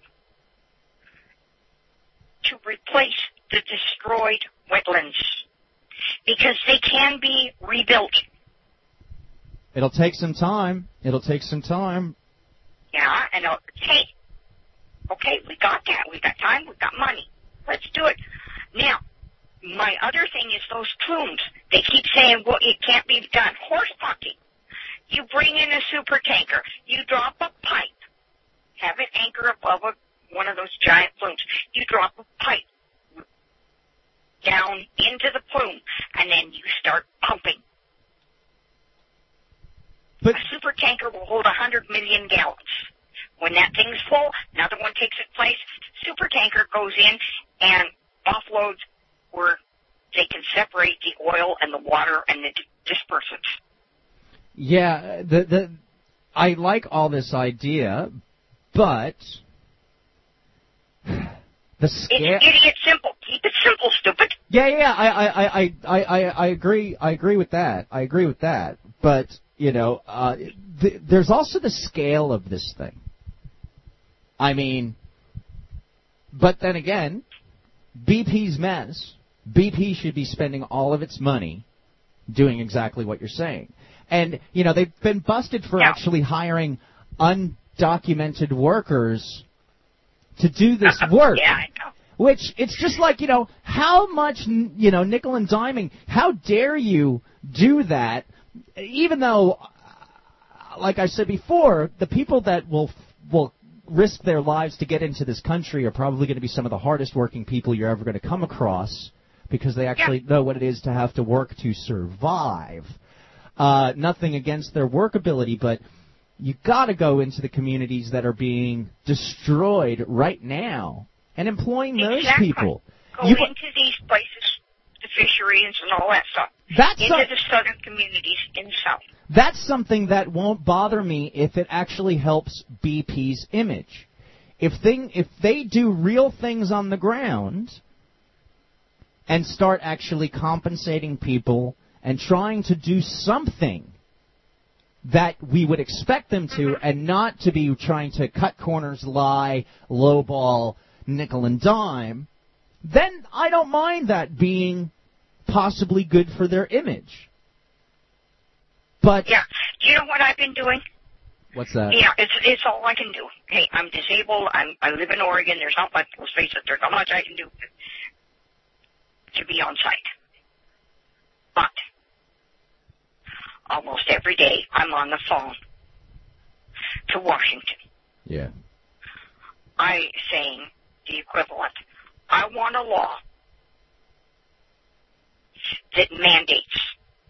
to replace the destroyed wetlands because they can be rebuilt. It'll take some time. Yeah, and okay, we got that. We got time. We got money. Let's do it. Now, my other thing is those plumes. They keep saying, well, it can't be done. Horse fucking. You bring in a super tanker. You drop a pipe. Have it anchor above one of those giant plumes. You drop a pipe down into the plume, and then you start pumping. A super tanker will hold 100 million gallons. When that thing's full, another one takes its place. Super tanker goes in and offloads where they can separate the oil and the water and the dispersants. Yeah, I like all this idea, but the scale... It's idiot simple. Keep it simple, stupid. Yeah, I agree. I agree with that. But there's also the scale of this thing. I mean, but then again, BP's mess. BP should be spending all of its money doing exactly what you're saying. And, they've been busted for actually hiring undocumented workers to do this work. Yeah, I know. Which, it's just like, how much, nickel and diming, how dare you do that, even though, like I said before, the people that will risk their lives to get into this country are probably going to be some of the hardest working people you're ever going to come across because they actually know what it is to have to work to survive. Nothing against their work ability, but you got to go into the communities that are being destroyed right now and employing those people. Go into these places, the fisheries and all that stuff That's into the southern communities in the south. That's something that won't bother me if it actually helps BP's image. If they do real things on the ground and start actually compensating people and trying to do something that we would expect them to, and not to be trying to cut corners, lie, lowball, nickel and dime, then I don't mind that being possibly good for their image. But yeah, do you know what I've been doing? What's that? Yeah, it's all I can do. Hey, I'm disabled. I live in Oregon. There's not much. Let's face it. There's not much I can do to be on site. But almost every day, I'm on the phone to Washington. Yeah. Saying the equivalent. I want a law that mandates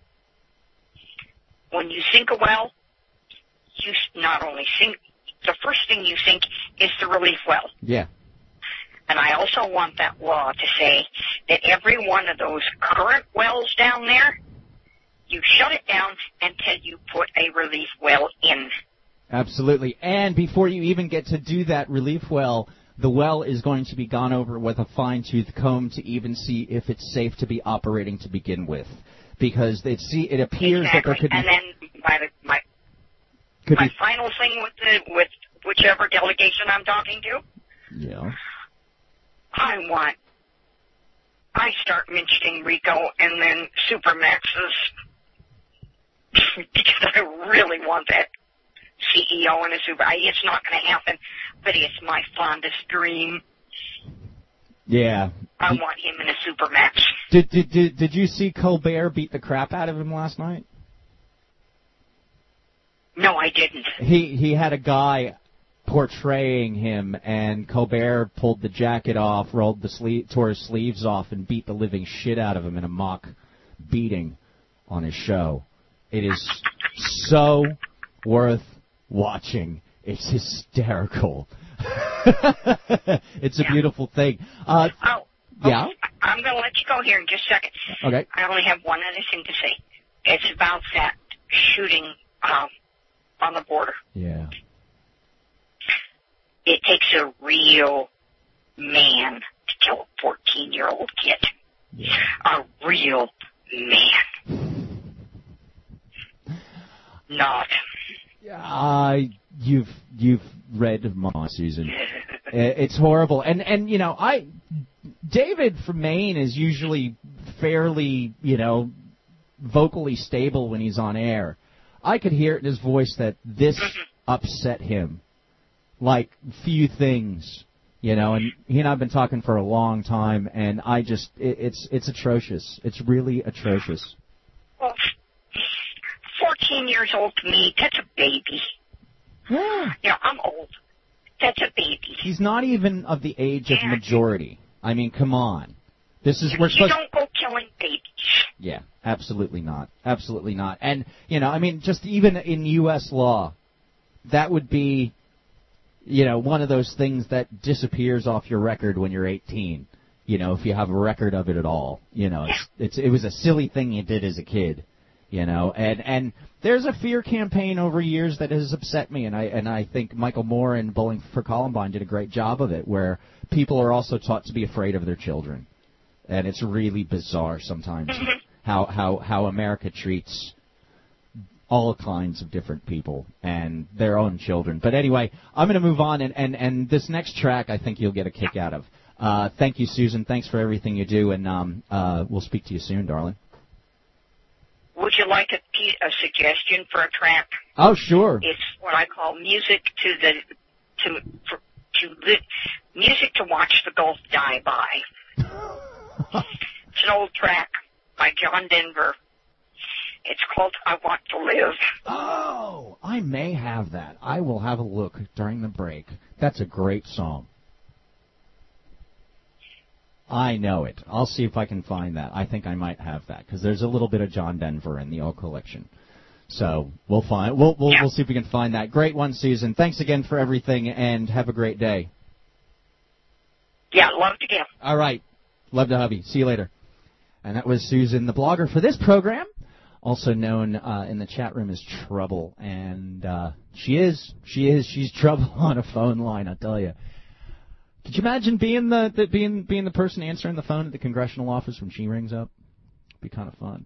when you sink a well, you not only sink, the first thing you sink is the relief well. Yeah. And I also want that law to say that every one of those current wells down there, you shut it down until you put a relief well in. Absolutely. And before you even get to do that relief well, the well is going to be gone over with a fine-tooth comb to even see if it's safe to be operating to begin with. Because it appears that there could be... And then my final thing with whichever delegation I'm talking to, yeah, I start mentioning RICO and then Supermaxes because I really want that CEO and a super. It's not going to happen, but it's my fondest dream. Yeah. I want him in a Supermax. Did you see Colbert beat the crap out of him last night? No, I didn't. He had a guy portraying him, and Colbert pulled the jacket off, tore his sleeves off, and beat the living shit out of him in a mock beating on his show. It is so worth watching. It's hysterical. It's a beautiful thing. Yeah? I'm going to let you go here in just a second. Okay. I only have one other thing to say. It's about that shooting on the border. Yeah. It takes a real man to kill a 14-year-old kid. Yeah. A real man. Not. You've read my Susan. It's horrible. And you know, David from Maine is usually fairly, vocally stable when he's on air. I could hear it in his voice that this upset him. Like few things, and he and I have been talking for a long time, and it's atrocious. It's really atrocious. Well, 14 years old to me, that's a baby. Yeah. I'm old. That's a baby. He's not even of the age of majority. I mean, come on. We're supposed. You don't go killing babies. Yeah, absolutely not. Absolutely not. And, just even in U.S. law, that would be, one of those things that disappears off your record when you're 18. If you have a record of it at all. It was a silly thing you did as a kid. And there's a fear campaign over years that has upset me, and I think Michael Moore and Bowling for Columbine did a great job of it, where people are also taught to be afraid of their children, and it's really bizarre sometimes how America treats all kinds of different people and their own children. But anyway, I'm going to move on, and this next track I think you'll get a kick out of. Thank you, Susan. Thanks for everything you do, and we'll speak to you soon, darling. Would you like a suggestion for a track? Oh, sure. It's what I call music music to watch the Gulf die by. It's an old track by John Denver. It's called I Want to Live. Oh, I may have that. I will have a look during the break. That's a great song. I know it. I'll see if I can find that. I think I might have that because there's a little bit of John Denver in the old collection. So we'll find. We'll see if we can find that. Great one, Susan. Thanks again for everything, and have a great day. Yeah, love to give. All right. Love to hubby. See you later. And that was Susan, the blogger for this program, also known in the chat room as Trouble. And she's trouble on a phone line, I tell you. Could you imagine being the person answering the phone at the congressional office when she rings up? It'd be kind of fun.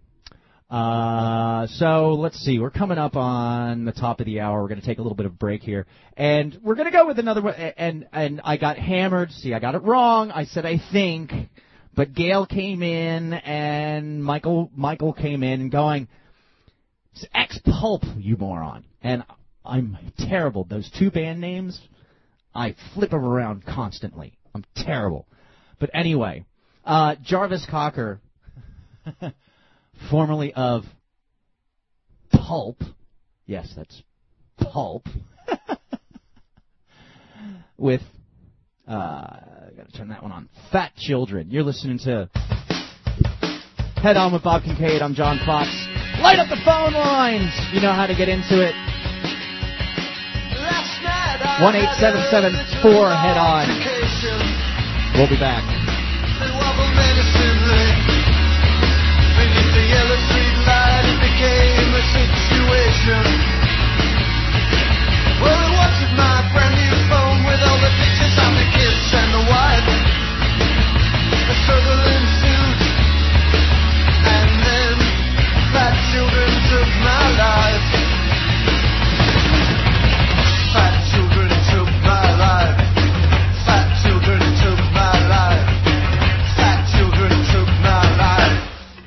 So let's see. We're coming up on the top of the hour. We're going to take a little bit of a break here, and we're going to go with another one. And I got hammered. See, I got it wrong. I said I think, but Gail came in and Michael came in and going, it's X-Pulp, you moron. And I'm terrible. Those two band names, I flip them around constantly. I'm terrible. But anyway, Jarvis Cocker. Formerly of Pulp. Yes, that's Pulp. With, I got to turn that one on. Fat Children. You're listening to Head On with Bob Kincaid. I'm John Fox. Light up the phone lines. You know how to get into it. 1-877-4-HEAD-ON. We'll be back. The yellow street light, it became a situation. Well, it wasn't my brand new phone with all the pictures of the kids and the wife. A struggle ensued, and then fat children took my life. Fat children took my life. Fat children took my life. Fat children took my life.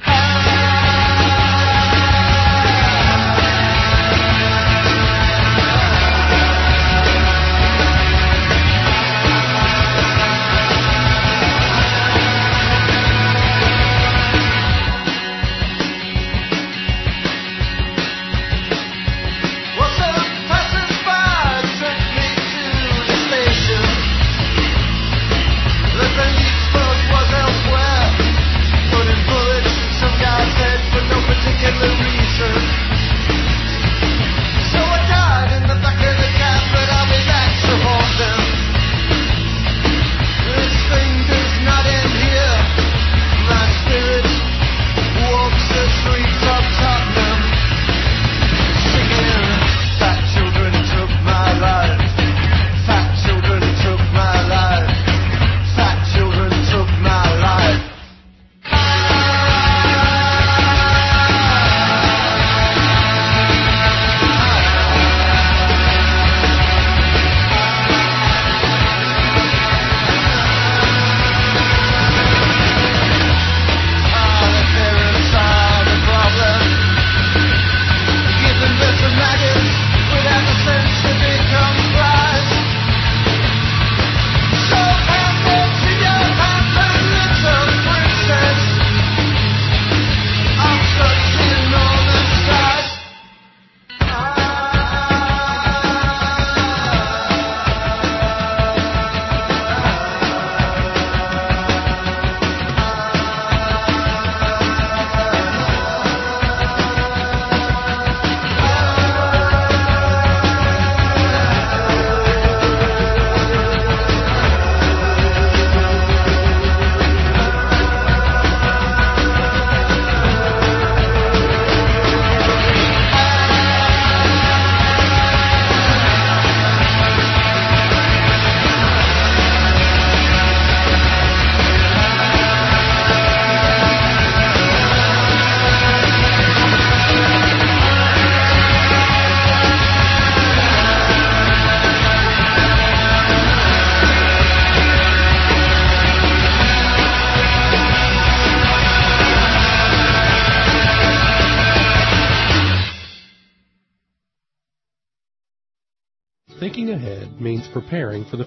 Thinking ahead means preparing for the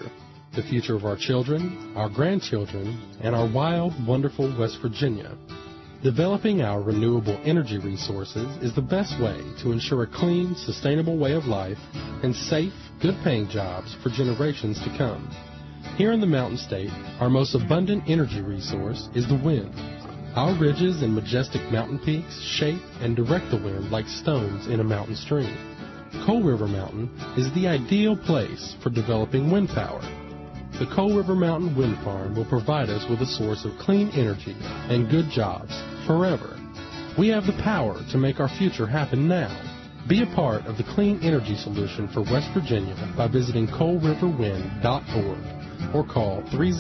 future of our children, our grandchildren, and our wild, wonderful West Virginia. Developing our renewable energy resources is the best way to ensure a clean, sustainable way of life and safe, good-paying jobs for generations to come. Here in the Mountain State, our most abundant energy resource is the wind. Our ridges and majestic mountain peaks shape and direct the wind like stones in a mountain stream. Coal River Mountain is the ideal place for developing wind power. the Coal River Mountain Wind Farm will provide us with a source of clean energy and good jobs forever. We have the power to make our future happen now. Be a part of the clean energy solution for West Virginia by visiting coalriverwind.org or call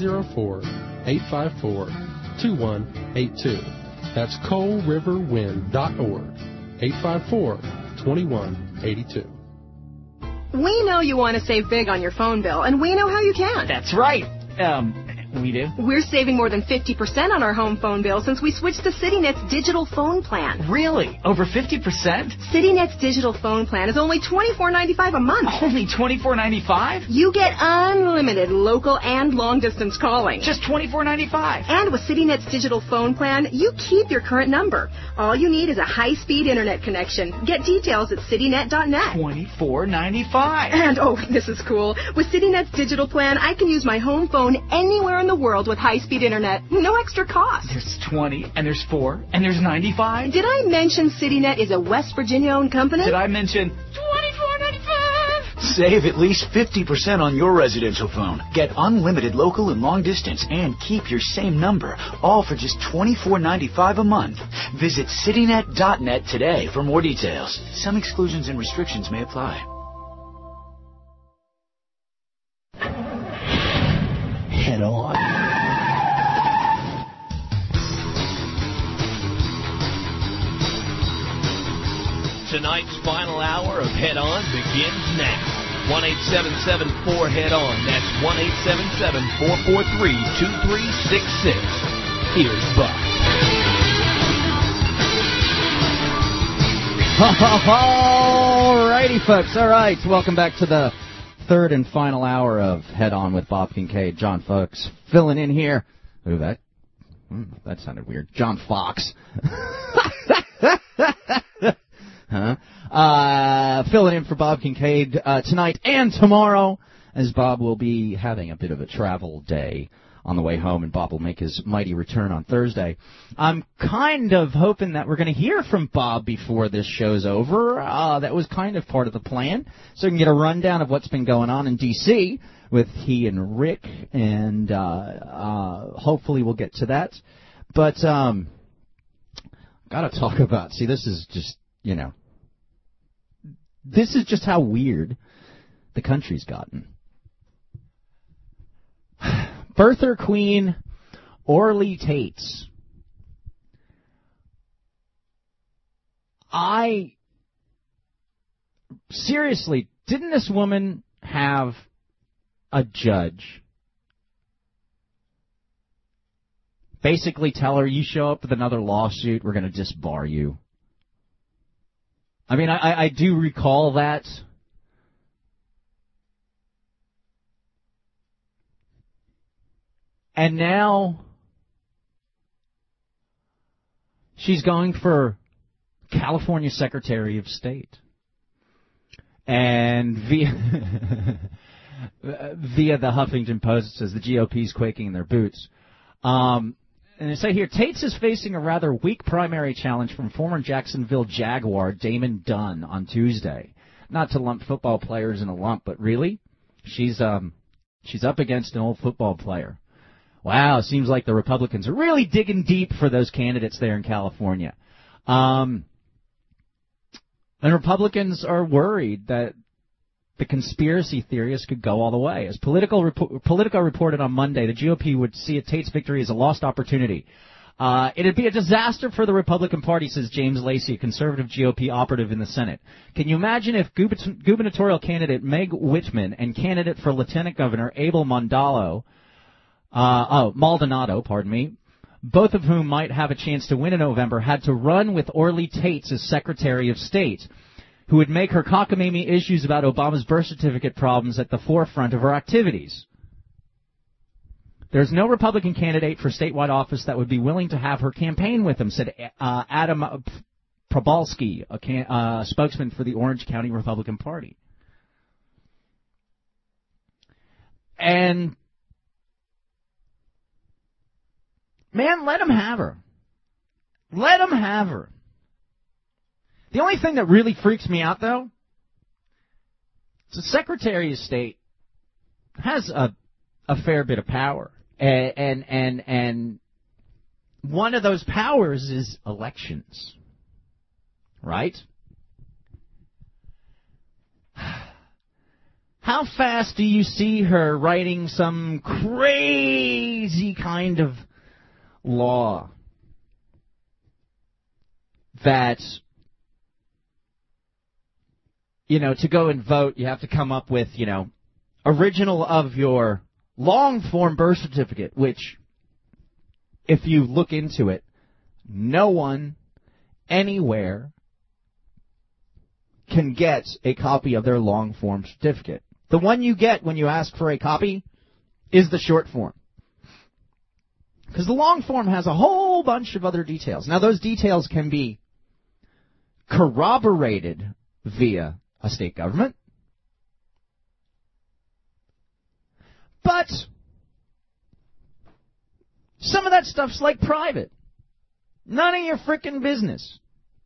304-854-2182. That's coalriverwind.org, 854-2182. We know you want to save big on your phone bill, and we know how you can. That's right. We do. We're saving more than 50% on our home phone bill since we switched to CityNet's digital phone plan. Really? Over 50%? CityNet's digital phone plan is only $24.95 a month. Only $24.95? You get unlimited local and long-distance calling. Just $24.95. And with CityNet's digital phone plan, you keep your current number. All you need is a high-speed internet connection. Get details at citynet.net. $24.95. And, oh, this is cool. With CityNet's digital plan, I can use my home phone anywhere in the world with high-speed internet. No extra cost. There's 20, and there's 4, and there's 95. Did I mention CityNet is a West Virginia-owned company? Did I mention $24.95? Save at least 50% on your residential phone. Get unlimited local and long distance and keep your same number, all for just $24.95 a month. Visit citynet.net today for more details. Some exclusions and restrictions may apply. Head on. Tonight's final hour of Head On begins now. 1-877-4-HEAD-ON. That's 1-877-443-2366. Here's Buck. All righty, folks. All right. Welcome back to the third and final hour of Head On with Bob Kincaid. John Fox filling in here. Ooh, that sounded weird. John Fox. Filling in for Bob Kincaid tonight and tomorrow, as Bob will be having a bit of a travel day on the way home, and Bob will make his mighty return on Thursday. I'm kind of hoping that we're going to hear from Bob before this show's over. That was kind of part of the plan, so we can get a rundown of what's been going on in D.C. with he and Rick, and hopefully we'll get to that. But got to talk about, see, this is just, this is just how weird the country's gotten. Birther Queen Orly Tates. Seriously, didn't this woman have a judge basically tell her, you show up with another lawsuit, we're going to disbar you? I mean, I do recall that. And now she's going for California Secretary of State. And via the Huffington Post, it says the GOP's quaking in their boots. And they say here, Tates is facing a rather weak primary challenge from former Jacksonville Jaguar Damon Dunn on Tuesday. Not to lump football players in a lump, but really, she's up against an old football player. Wow, seems like the Republicans are really digging deep for those candidates there in California. And Republicans are worried that the conspiracy theorists could go all the way. As Politico reported on Monday, the GOP would see a Tate's victory as a lost opportunity. It'd be a disaster for the Republican Party, says James Lacey, a conservative GOP operative in the Senate. Can you imagine if gubernatorial candidate Meg Whitman and candidate for Lieutenant Governor Abel Maldonado, both of whom might have a chance to win in November, had to run with Orly Tates as Secretary of State, who would make her cockamamie issues about Obama's birth certificate problems at the forefront of her activities. There's no Republican candidate for statewide office that would be willing to have her campaign with him, said Adam Probalski, a spokesman for the Orange County Republican Party. And man, let him have her. Let him have her. The only thing that really freaks me out, though, is the Secretary of State has a a fair bit of power. And one of those powers is elections. Right? How fast do you see her writing some crazy kind of law that, to go and vote, you have to come up with, original of your long-form birth certificate, which, if you look into it, no one anywhere can get a copy of their long-form certificate. The one you get when you ask for a copy is the short form. Because the long form has a whole bunch of other details. Now, those details can be corroborated via a state government. But some of that stuff's like private. None of your frickin' business.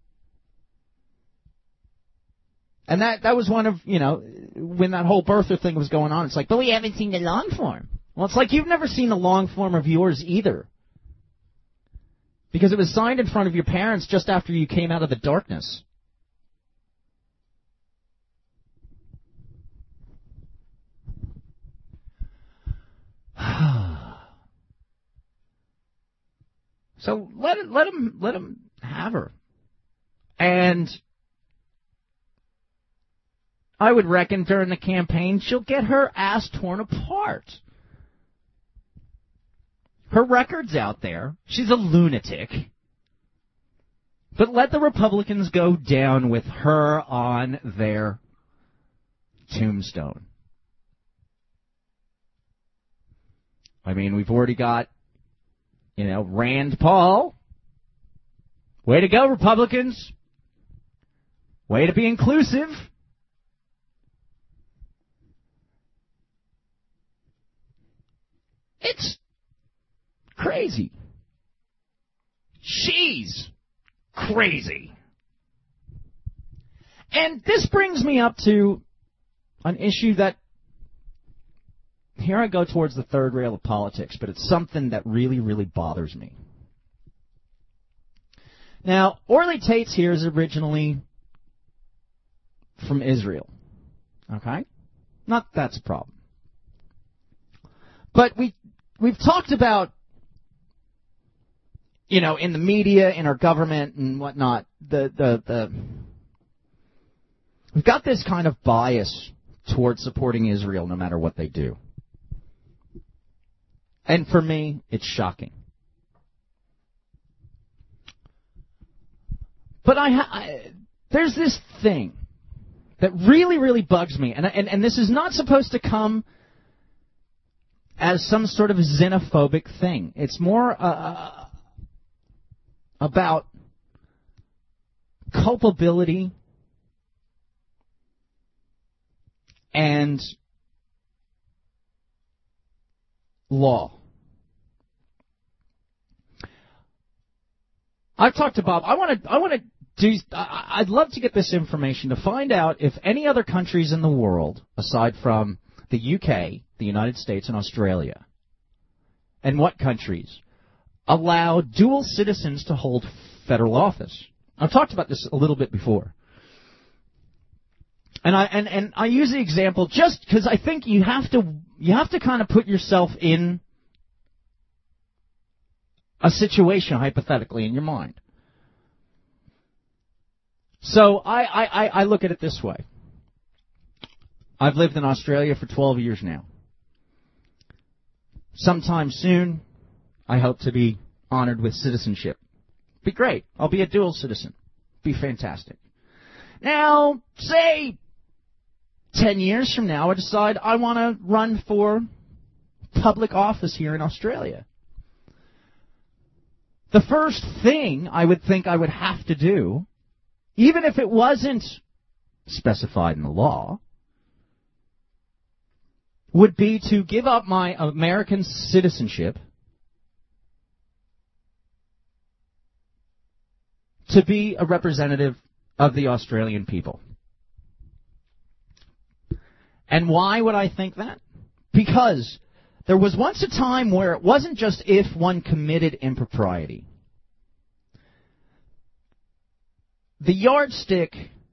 And that was one of, when that whole birther thing was going on, it's like, but we haven't seen the long form. Well, it's like you've never seen the long form of yours either. Because it was signed in front of your parents just after you came out of the darkness. So let him have her. And I would reckon during the campaign she'll get her ass torn apart. Her record's out there. She's a lunatic. But let the Republicans go down with her on their tombstone. I mean, we've already got, Rand Paul. Way to go, Republicans. Way to be inclusive. It's crazy. She's crazy. And this brings me up to an issue that, here I go towards the third rail of politics, but it's something that really, really bothers me. Now, Orly Tates here is originally from Israel. Okay? Not that's a problem. But we've talked about, in the media, in our government and whatnot, we've got this kind of bias towards supporting Israel no matter what they do. And for me, it's shocking. But there's this thing that really, really bugs me, and this is not supposed to come as some sort of xenophobic thing. It's more about culpability and law. I've talked to Bob. I'd love to get this information to find out if any other countries in the world, aside from the UK, the United States, and Australia, and what countries allow dual citizens to hold federal office. I've talked about this a little bit before. And I use the example just because I think you have to kind of put yourself in a situation hypothetically in your mind. So I look at it this way. I've lived in Australia for 12 years now. Sometime soon, I hope to be honored with citizenship. Be great. I'll be a dual citizen. Be fantastic. Now, say 10 years from now, I decide I want to run for public office here in Australia. The first thing I would think I would have to do, even if it wasn't specified in the law, would be to give up my American citizenship to be a representative of the Australian people. And why would I think that? Because There was once a time where it wasn't just if one committed impropriety. The yardstick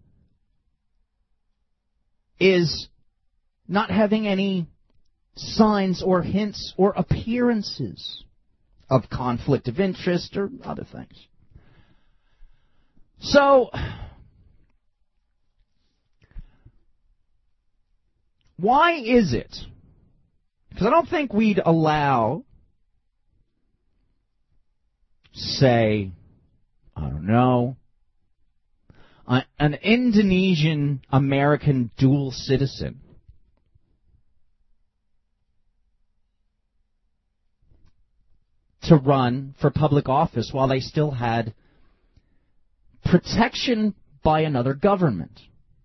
is not having any signs or hints or appearances of conflict of interest or other things. So, why is it? Because I don't think we'd allow, say, I don't know, an Indonesian-American dual citizen to run for public office while they still had protection by another government.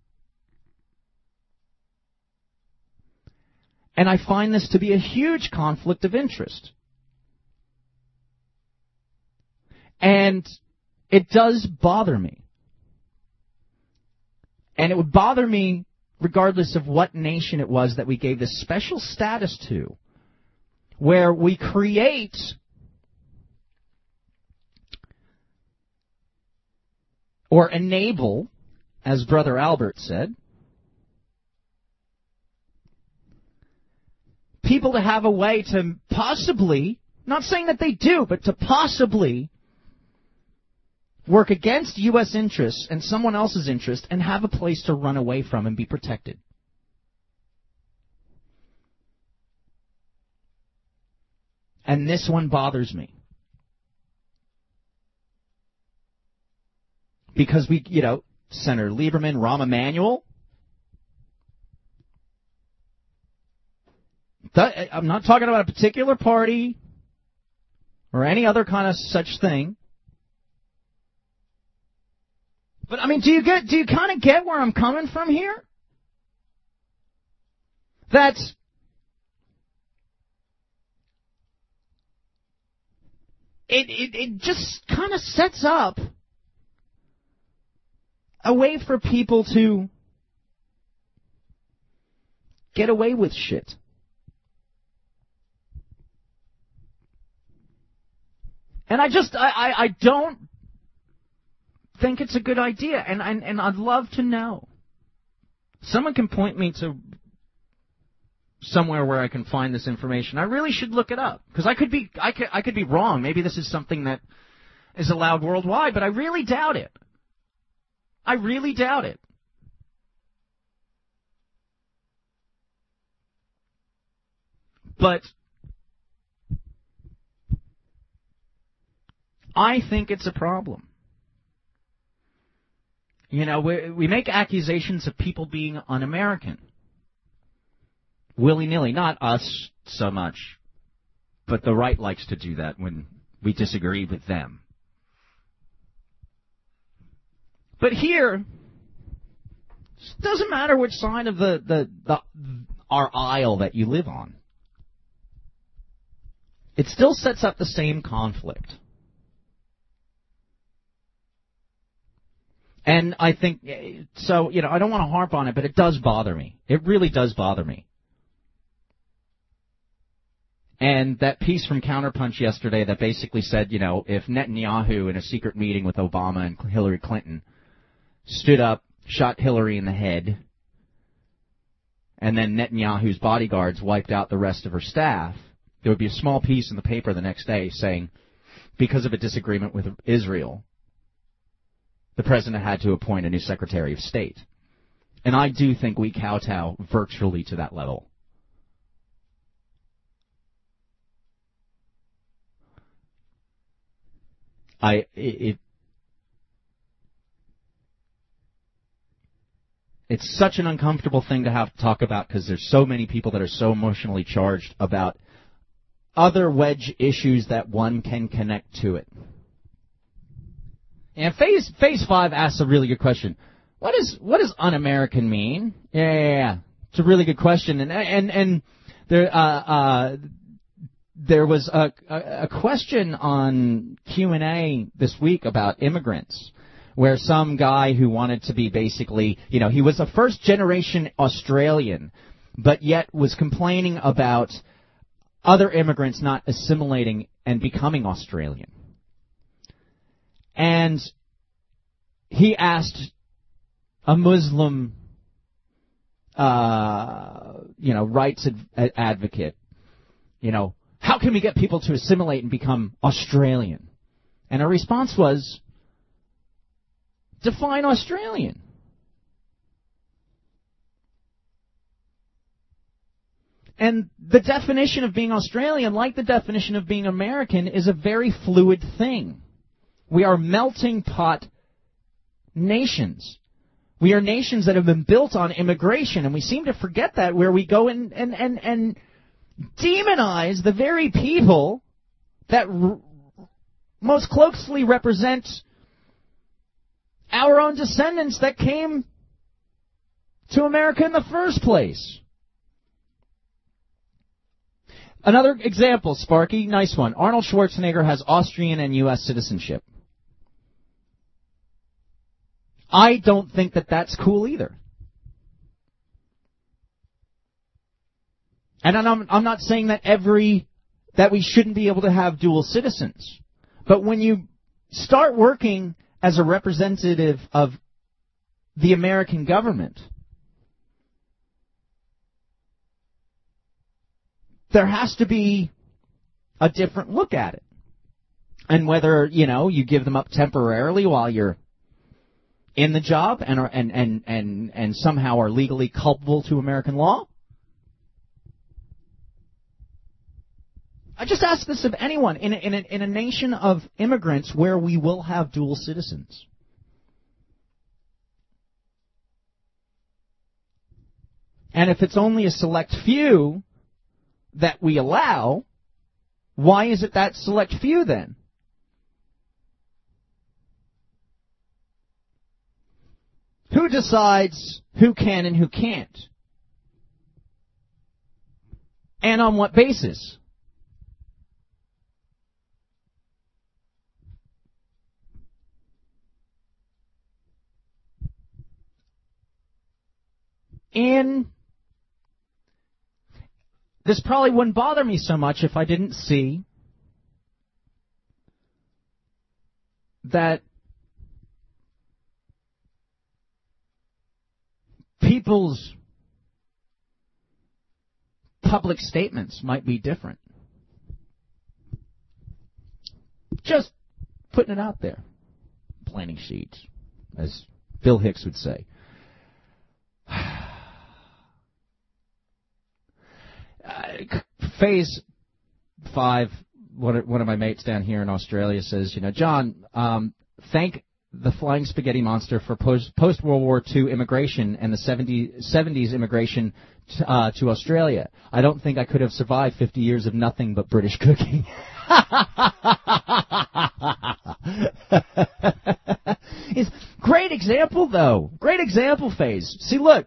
And I find this to be a huge conflict of interest. And it does bother me. And it would bother me regardless of what nation it was that we gave this special status to, where we create or enable, as Brother Albert said, people to have a way to possibly, not saying that they do, but to possibly work against U.S. interests and someone else's interest and have a place to run away from and be protected. And this one bothers me. Because we, Senator Lieberman, Rahm Emanuel, I'm not talking about a particular party or any other kind of such thing. But, do you kind of get where I'm coming from here? That it just kind of sets up a way for people to get away with shit. And I don't think it's a good idea, and I'd love to know. Someone can point me to somewhere where I can find this information. I really should look it up, because I could be wrong. Maybe this is something that is allowed worldwide, but I really doubt it. I really doubt it. But I think it's a problem. We make accusations of people being un-American. Willy-nilly. Not us so much, but the right likes to do that when we disagree with them. But here, it doesn't matter which side of our aisle that you live on. It still sets up the same conflict. And I think, so, I don't want to harp on it, but it does bother me. It really does bother me. And that piece from Counterpunch yesterday that basically said, if Netanyahu in a secret meeting with Obama and Hillary Clinton stood up, shot Hillary in the head, and then Netanyahu's bodyguards wiped out the rest of her staff, there would be a small piece in the paper the next day saying, because of a disagreement with Israel, the president had to appoint a new Secretary of State. And I do think we kowtow virtually to that level. It's such an uncomfortable thing to have to talk about because there's so many people that are so emotionally charged about other wedge issues that one can connect to it. And Phase 5 asks a really good question. What does un-American mean? Yeah. It's a really good question. And there was a question on Q&A this week about immigrants, where some guy who wanted to be basically, he was a first-generation Australian, but yet was complaining about other immigrants not assimilating and becoming Australian. And he asked a Muslim, rights advocate, how can we get people to assimilate and become Australian? And her response was, define Australian. And the definition of being Australian, like the definition of being American, is a very fluid thing. We are melting pot nations. We are nations that have been built on immigration, and we seem to forget that, where we go and demonize the very people that most closely represent our own descendants that came to America in the first place. Another example, Sparky, nice one. Arnold Schwarzenegger has Austrian and U.S. citizenship. I don't think that that's cool either. And I'm not saying that that we shouldn't be able to have dual citizens. But when you start working as a representative of the American government, there has to be a different look at it. And whether, you give them up temporarily while you're in the job and somehow are legally culpable to American law. I just ask this of anyone in a nation of immigrants where we will have dual citizens. And if it's only a select few that we allow, why is it that select few then? Who decides who can and who can't? And on what basis? This probably wouldn't bother me so much if I didn't see that people's public statements might be different. Just putting it out there. Planting seeds, as Bill Hicks would say. Phase 5, one of my mates down here in Australia says, John, thank the Flying Spaghetti Monster for post-World War II immigration and the 70s immigration to Australia. I don't think I could have survived 50 years of nothing but British cooking. It's great example, though. Great example, Phase. See, look.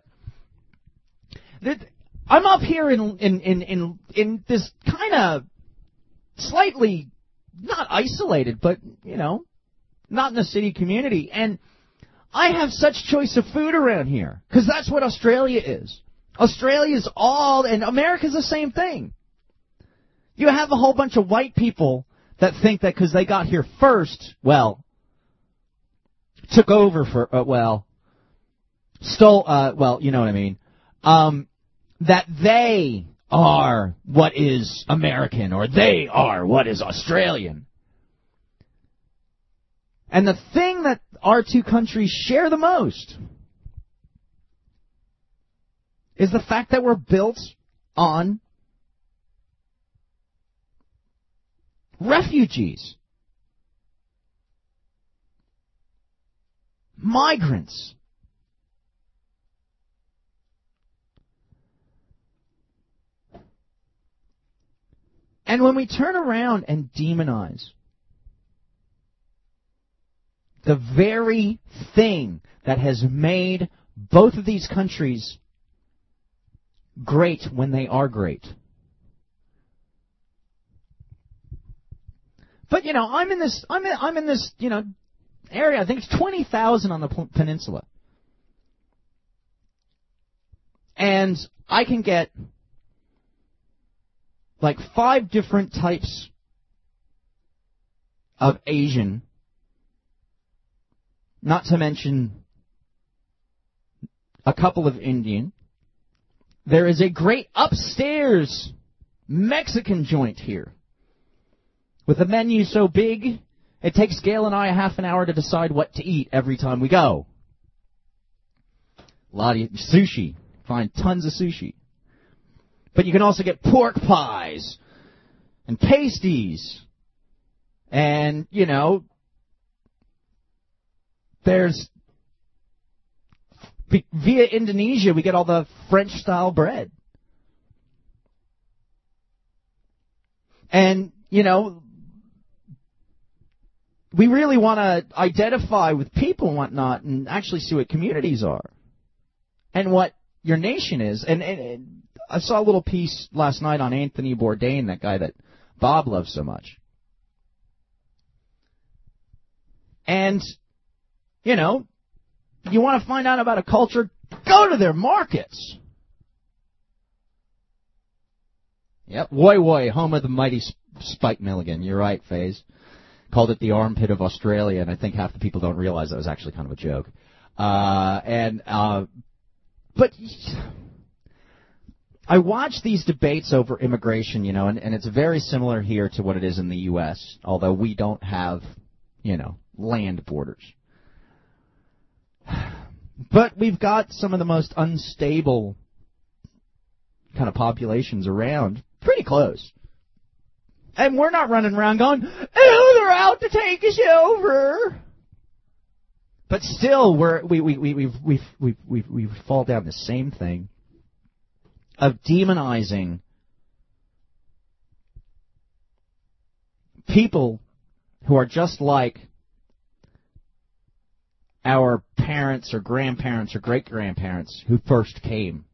I'm up here in this kind of slightly, not isolated, but, not in a city community. And I have such choice of food around here, because that's what Australia is. Australia's and America's the same thing. You have a whole bunch of white people that think that because they got here first, took over stole, you know what I mean, that they are what is American, or they are what is Australian. And the thing that our two countries share the most is the fact that we're built on refugees, migrants. And when we turn around and demonize the very thing that has made both of these countries great when they are great. But I'm in this area. I think it's 20,000 on the peninsula, and I can get like 5 different types of Asian, not to mention a couple of Indian. There is a great upstairs Mexican joint here with a menu so big it takes Gail and I a half an hour to decide what to eat every time we go. A lot of sushi. Find tons of sushi. But you can also get pork pies and pasties. And, you know, there's, via Indonesia, we get all the French-style bread. And, you know, we really want to identify with people and whatnot and actually see what communities are and what your nation is. And I saw a little piece last night on Anthony Bourdain, that guy that Bob loves so much. And, you know, you want to find out about a culture, go to their markets. Yep, Woi Woi, home of the mighty Spike Milligan. You're right, FaZe. Called it the armpit of Australia, and I think half the people don't realize that was actually kind of a joke. But I watch these debates over immigration, you know, and it's very similar here to what it is in the U.S., although we don't have, you know, land borders. But we've got some of the most unstable kind of populations around, pretty close. And we're not running around going, oh, they're out to take us over. But still, we fall down the same thing of demonizing people who are just like our parents or grandparents or great-grandparents who first came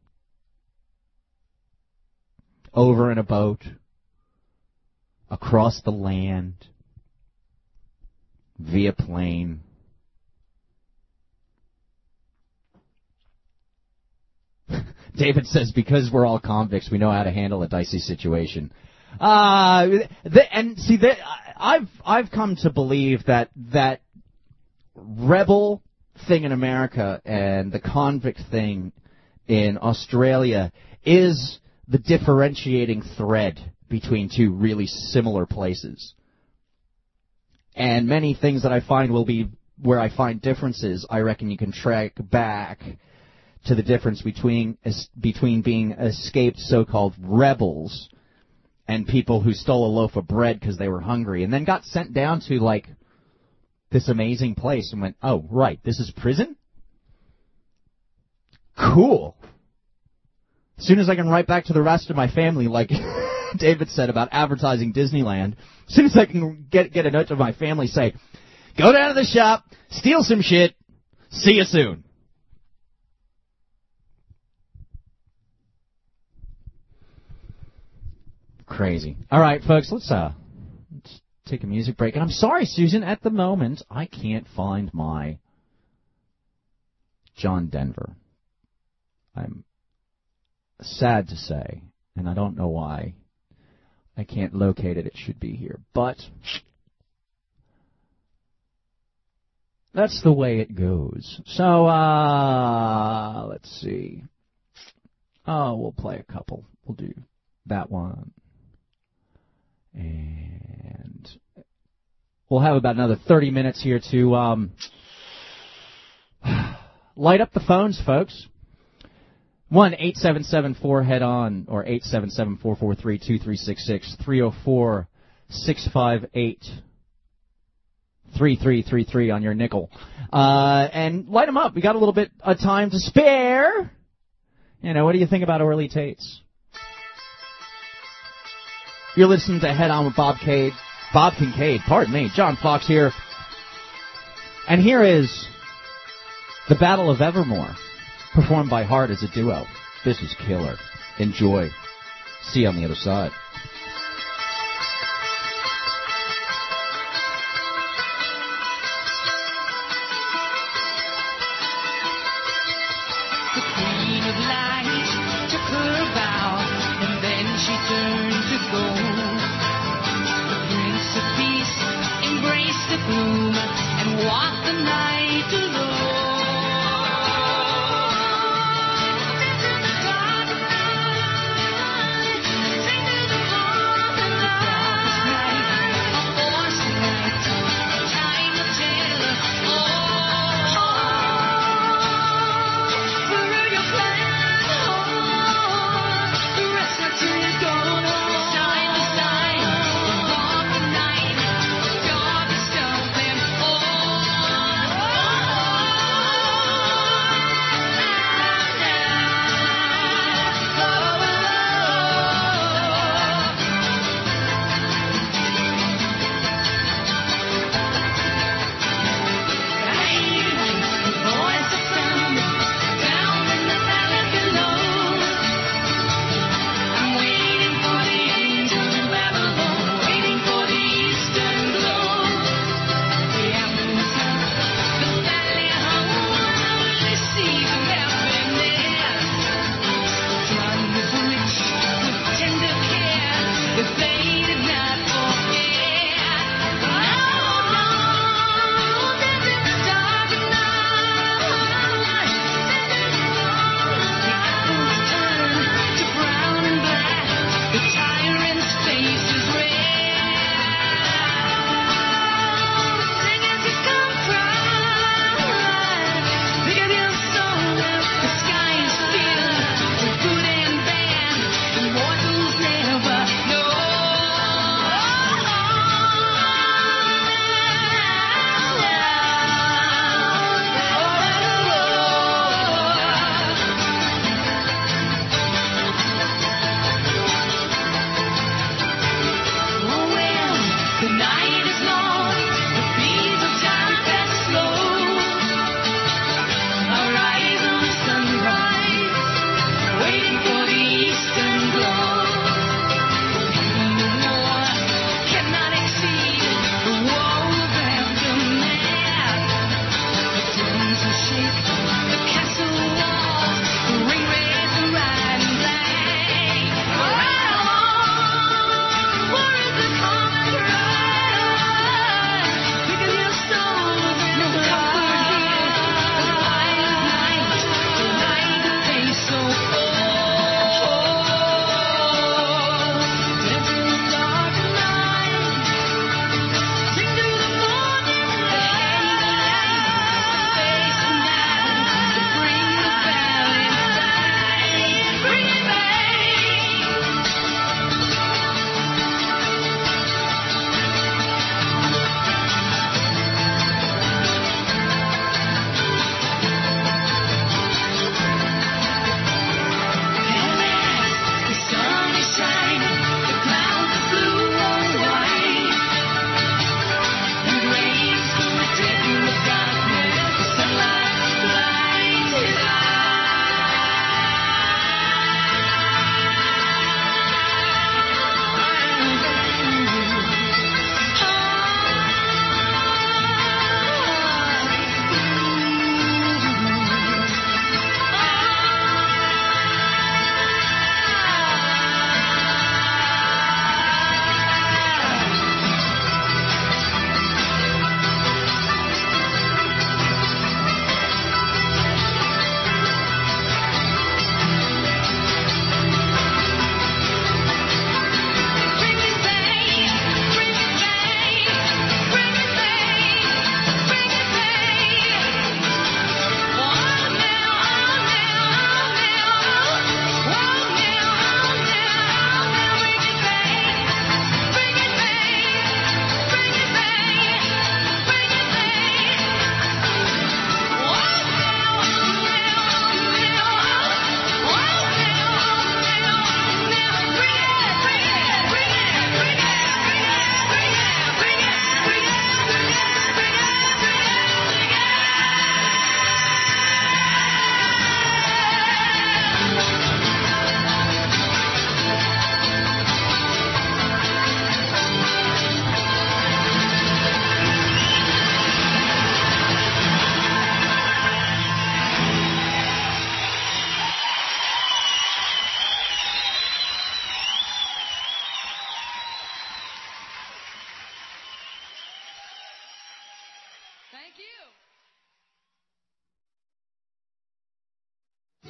over in a boat, across the land, via plane. David says, because we're all convicts, we know how to handle a dicey situation. I've come to believe that rebel thing in America and the convict thing in Australia is the differentiating thread between two really similar places. And many things that I find will be where I find differences, I reckon you can track back to the difference between being escaped so-called rebels and people who stole a loaf of bread because they were hungry and then got sent down to, like, this amazing place and went, oh, right, this is prison? Cool. As soon as I can write back to the rest of my family, like David said about advertising Disneyland, as soon as I can get a note to my family, say, go down to the shop, steal some shit, see you soon. Crazy. All right, folks, let's take a music break. And I'm sorry, Susan, at the moment, I can't find my John Denver. I'm sad to say, and I don't know why I can't locate it. It should be here. But that's the way it goes. So, let's see. Oh, we'll play a couple. We'll do that one. And we'll have about another 30 minutes here to light up the phones, folks. 1-877-4-HEAD-ON or 877-443-2366, 304-658-3333 on your nickel. And light them up. We got a little bit of time to spare. You know, what do you think about Orly Tates? You're listening to Head On with Bob Kincaid, pardon me, John Fox here. And here is the Battle of Evermore, performed by Heart as a duo. This is killer. Enjoy. See you on the other side. The Queen of Light took her vow, and then she turned to go. Prince of Peace, embrace the gloom and walk the night alone.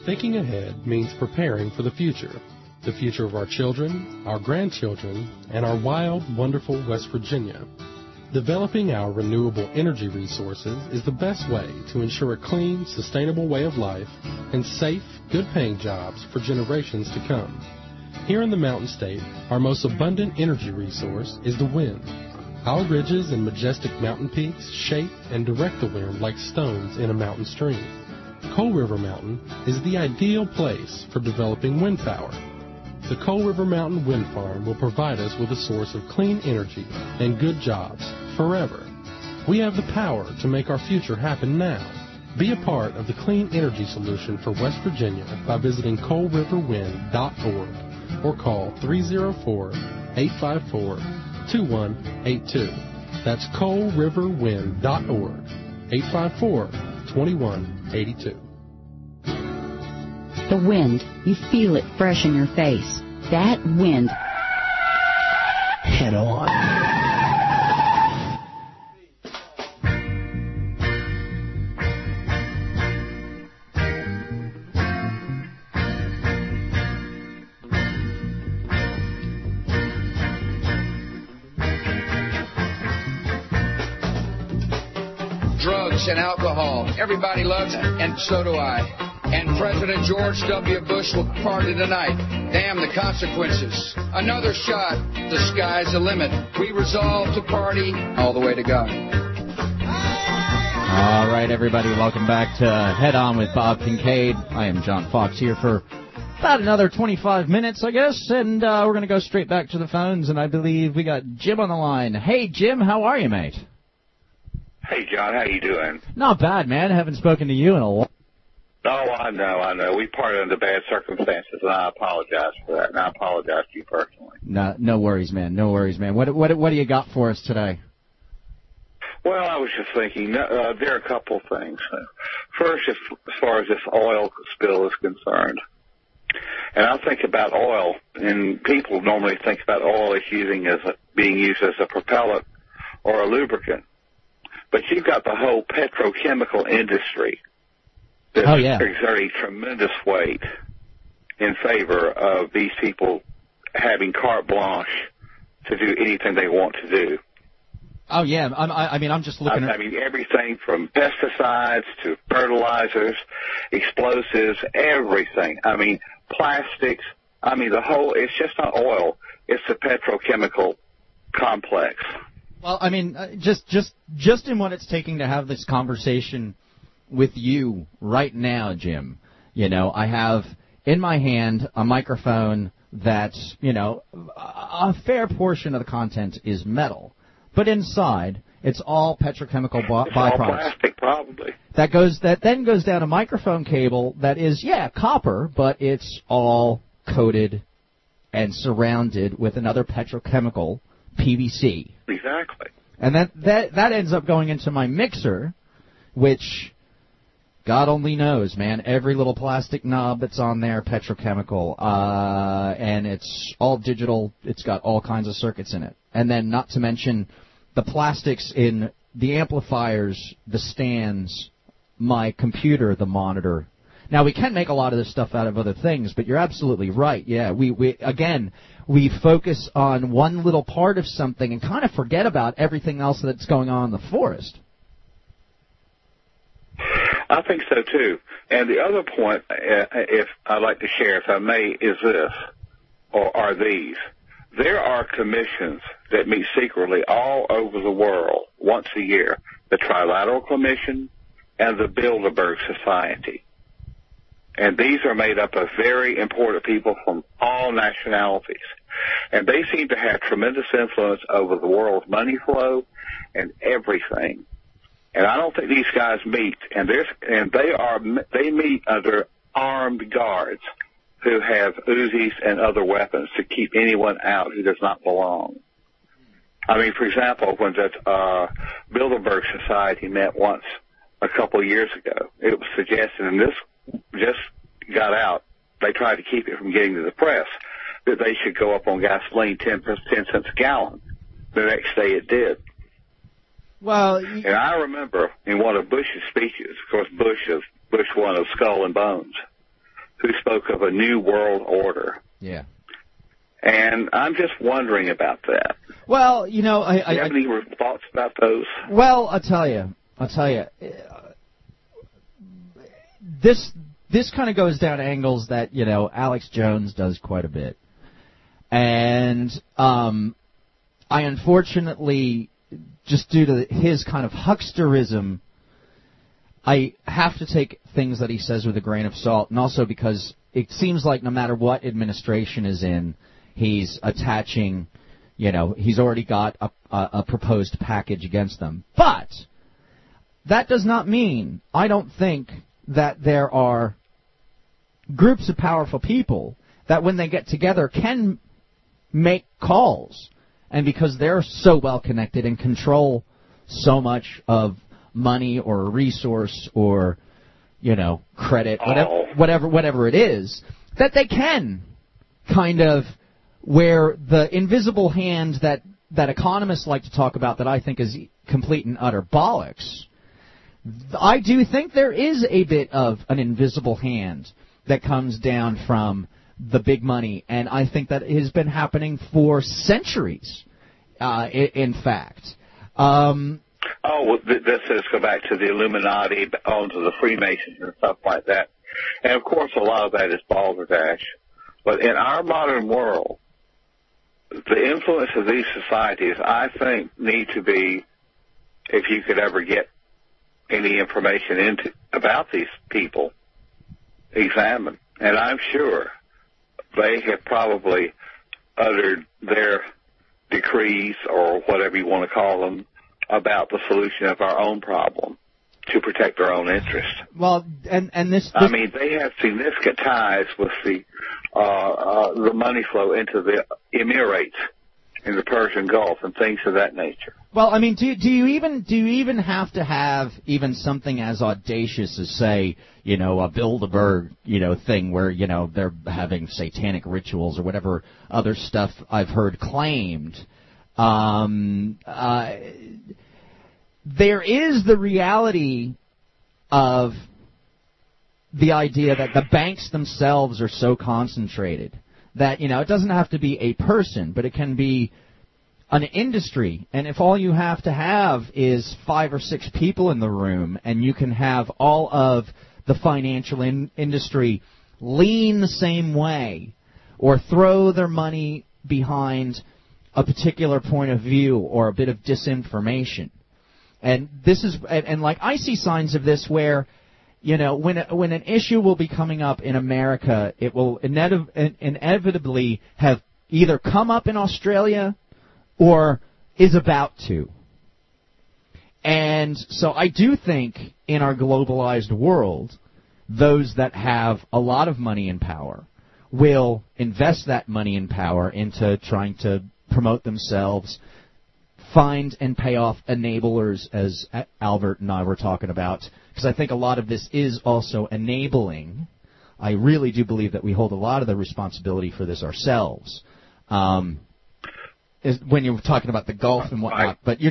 Thinking ahead means preparing for the future of our children, our grandchildren, and our wild, wonderful West Virginia. Developing our renewable energy resources is the best way to ensure a clean, sustainable way of life and safe, good-paying jobs for generations to come. Here in the Mountain State, our most abundant energy resource is the wind. Our ridges and majestic mountain peaks shape and direct the wind like stones in a mountain stream. Coal River Mountain is the ideal place for developing wind power. The Coal River Mountain Wind Farm will provide us with a source of clean energy and good jobs forever. We have the power to make our future happen now. Be a part of the clean energy solution for West Virginia by visiting coalriverwind.org or call 304-854-2182. That's coalriverwind.org, 854-2182. The wind, you feel it fresh in your face. That wind. Head on. Drugs and alcohol. Everybody loves it, and so do I. And President George W. Bush will party tonight. Damn the consequences. Another shot. The sky's the limit. We resolve to party all the way to God. All right, everybody, welcome back to Head On with Bob Kincaid. I am John Fox here for about another 25 minutes, I guess, and we're going to go straight back to the phones, and I believe we got Jim on the line. Hey, Jim, how are you, mate? Hey, John, how you doing? Not bad, man. I haven't spoken to you in a while. Oh, I know. We parted under bad circumstances, and I apologize for that, and I apologize to you personally. No worries, man. No worries, man. What do you got for us today? Well, I was just thinking, there are a couple things. First, as far as this oil spill is concerned, and I think about oil, and people normally think about oil as being used as a propellant or a lubricant. But you've got the whole petrochemical industry that's exerting tremendous weight in favor of these people having carte blanche to do anything they want to do. Oh, yeah. I'm just looking at... I mean, everything from pesticides to fertilizers, explosives, everything. I mean, plastics. I mean, it's just not oil. It's the petrochemical complex. Well, I mean, just in what it's taking to have this conversation with you right now, Jim, I have in my hand a microphone that, a fair portion of the content is metal. But inside, it's all petrochemical byproducts. All plastic, probably. That then goes down a microphone cable that is, copper, but it's all coated and surrounded with another petrochemical, PVC. Exactly. And that ends up going into my mixer, which God only knows, man. Every little plastic knob that's on there, petrochemical, and it's all digital. It's got all kinds of circuits in it. And then not to mention the plastics in the amplifiers, the stands, my computer, the monitor. Now, we can make a lot of this stuff out of other things, but you're absolutely right. Yeah, we focus on one little part of something and kind of forget about everything else that's going on in the forest. I think so, too. And the other point, if I'd like to share, if I may, is this, or are these. There are commissions that meet secretly all over the world once a year, the Trilateral Commission and the Bilderberg Society. And these are made up of very important people from all nationalities. And they seem to have tremendous influence over the world's money flow and everything. And I don't think these guys meet, and they meet under armed guards who have Uzis and other weapons to keep anyone out who does not belong. I mean, for example, when that Bilderberg Society met once a couple of years ago, it was suggested, and this just got out, they tried to keep it from getting to the press, that they should go up on gasoline 10 cents a gallon. The next day it did. Well, and I remember in one of Bush's speeches, of course, Bush one of Skull and Bones, who spoke of a new world order. Yeah. And I'm just wondering about that. Well, Do you have any thoughts about those? Well, I'll tell you. This kind of goes down angles that, Alex Jones does quite a bit. And I unfortunately, just due to his kind of hucksterism, I have to take things that he says with a grain of salt, and also because it seems like no matter what administration is in, he's attaching, he's already got a proposed package against them. But that does not mean I don't think that there are groups of powerful people that when they get together can make calls. And because they're so well connected and control so much of money or a resource or, credit, whatever it is, that they can kind of, where the invisible hand that economists like to talk about that I think is complete and utter bollocks, I do think there is a bit of an invisible hand that comes down from the big money, and I think that has been happening for centuries, in fact. This is go back to the Illuminati, onto the Freemasons and stuff like that. And, of course, a lot of that is balderdash. But in our modern world, the influence of these societies, I think, need to be, if you could ever get any information about these people, examined. And I'm sure they have probably uttered their decrees, or whatever you want to call them, about the solution of our own problem to protect their own interests. Well, and this I mean, they have significant ties with the money flow into the Emirates in the Persian Gulf and things of that nature. Well, I mean, do you even have to have even something as audacious as, say, a Bilderberg, thing where, they're having satanic rituals or whatever other stuff I've heard claimed? There is the reality of the idea that the banks themselves are so concentrated that, it doesn't have to be a person, but it can be an industry. And if all you have to have is 5 or 6 people in the room, and you can have all of the financial industry lean the same way or throw their money behind a particular point of view or a bit of disinformation. And this is, and like I see signs of this where, when an issue will be coming up in America, it will inevitably have either come up in Australia or is about to. And so I do think in our globalized world, those that have a lot of money and power will invest that money and power into trying to promote themselves, find and pay off enablers, as Albert and I were talking about, because I think a lot of this is also enabling. I really do believe that we hold a lot of the responsibility for this ourselves. When you're talking about the Gulf and whatnot, but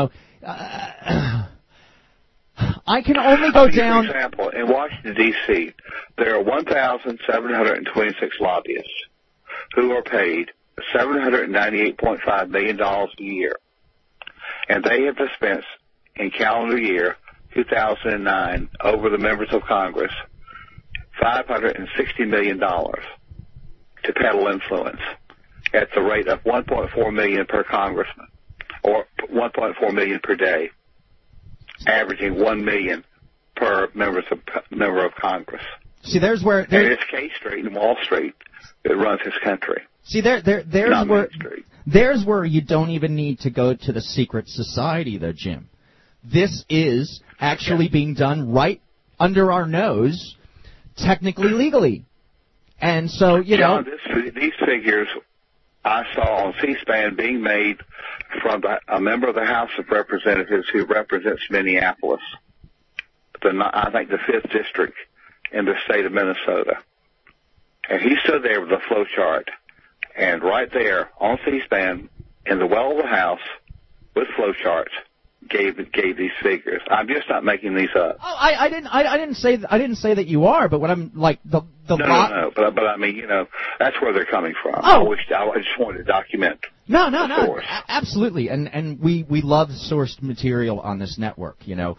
I can only go down. For example, in Washington, D.C., there are 1,726 lobbyists who are paid $798.5 million a year. And they have dispensed in calendar year 2009 over the members of Congress $560 million to peddle influence at the rate of $1.4 million per congressman, or $1.4 million per day, averaging $1 million per member of Congress. See, there's where and it's K Street and Wall Street that runs this country. See, there's where you don't even need to go to the secret society, though, Jim. This is actually being done right under our nose, technically legally. And so, John, these figures I saw on C-SPAN being made from a member of the House of Representatives who represents Minneapolis, I think the 5th district in the state of Minnesota. And he stood there with a flow chart, and right there on C-SPAN in the well of the House with flow charts gave these figures. I'm just not making these up. Oh, I didn't say that you are, but what I'm like the No. But I mean, that's where they're coming from. Oh. I just wanted to document. No, absolutely, and we love sourced material on this network.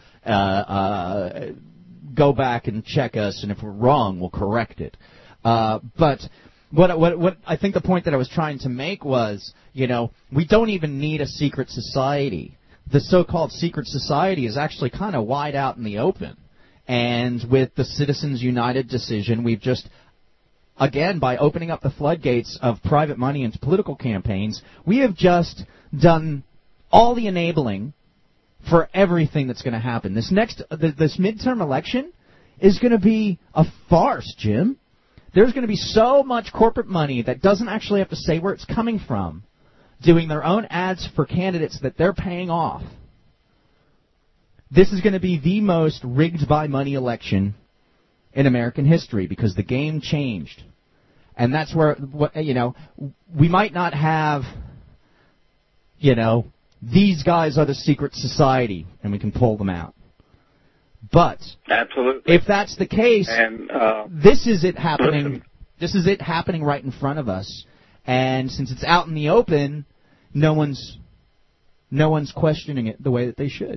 Go back and check us, and if we're wrong, we'll correct it. But what I think the point that I was trying to make was, we don't even need a secret society. The so-called secret society is actually kind of wide out in the open, and with the Citizens United decision, we've just, again, by opening up the floodgates of private money into political campaigns, we have just done all the enabling for everything that's going to happen. This midterm election is going to be a farce, Jim. There's going to be so much corporate money that doesn't actually have to say where it's coming from, doing their own ads for candidates that they're paying off. This is going to be the most rigged by money election in American history because the game changed. And that's where, we might not have, these guys are the secret society and we can pull them out. But absolutely, if that's the case, and, this is it happening. This is it happening right in front of us. And since it's out in the open, no one's questioning it the way that they should.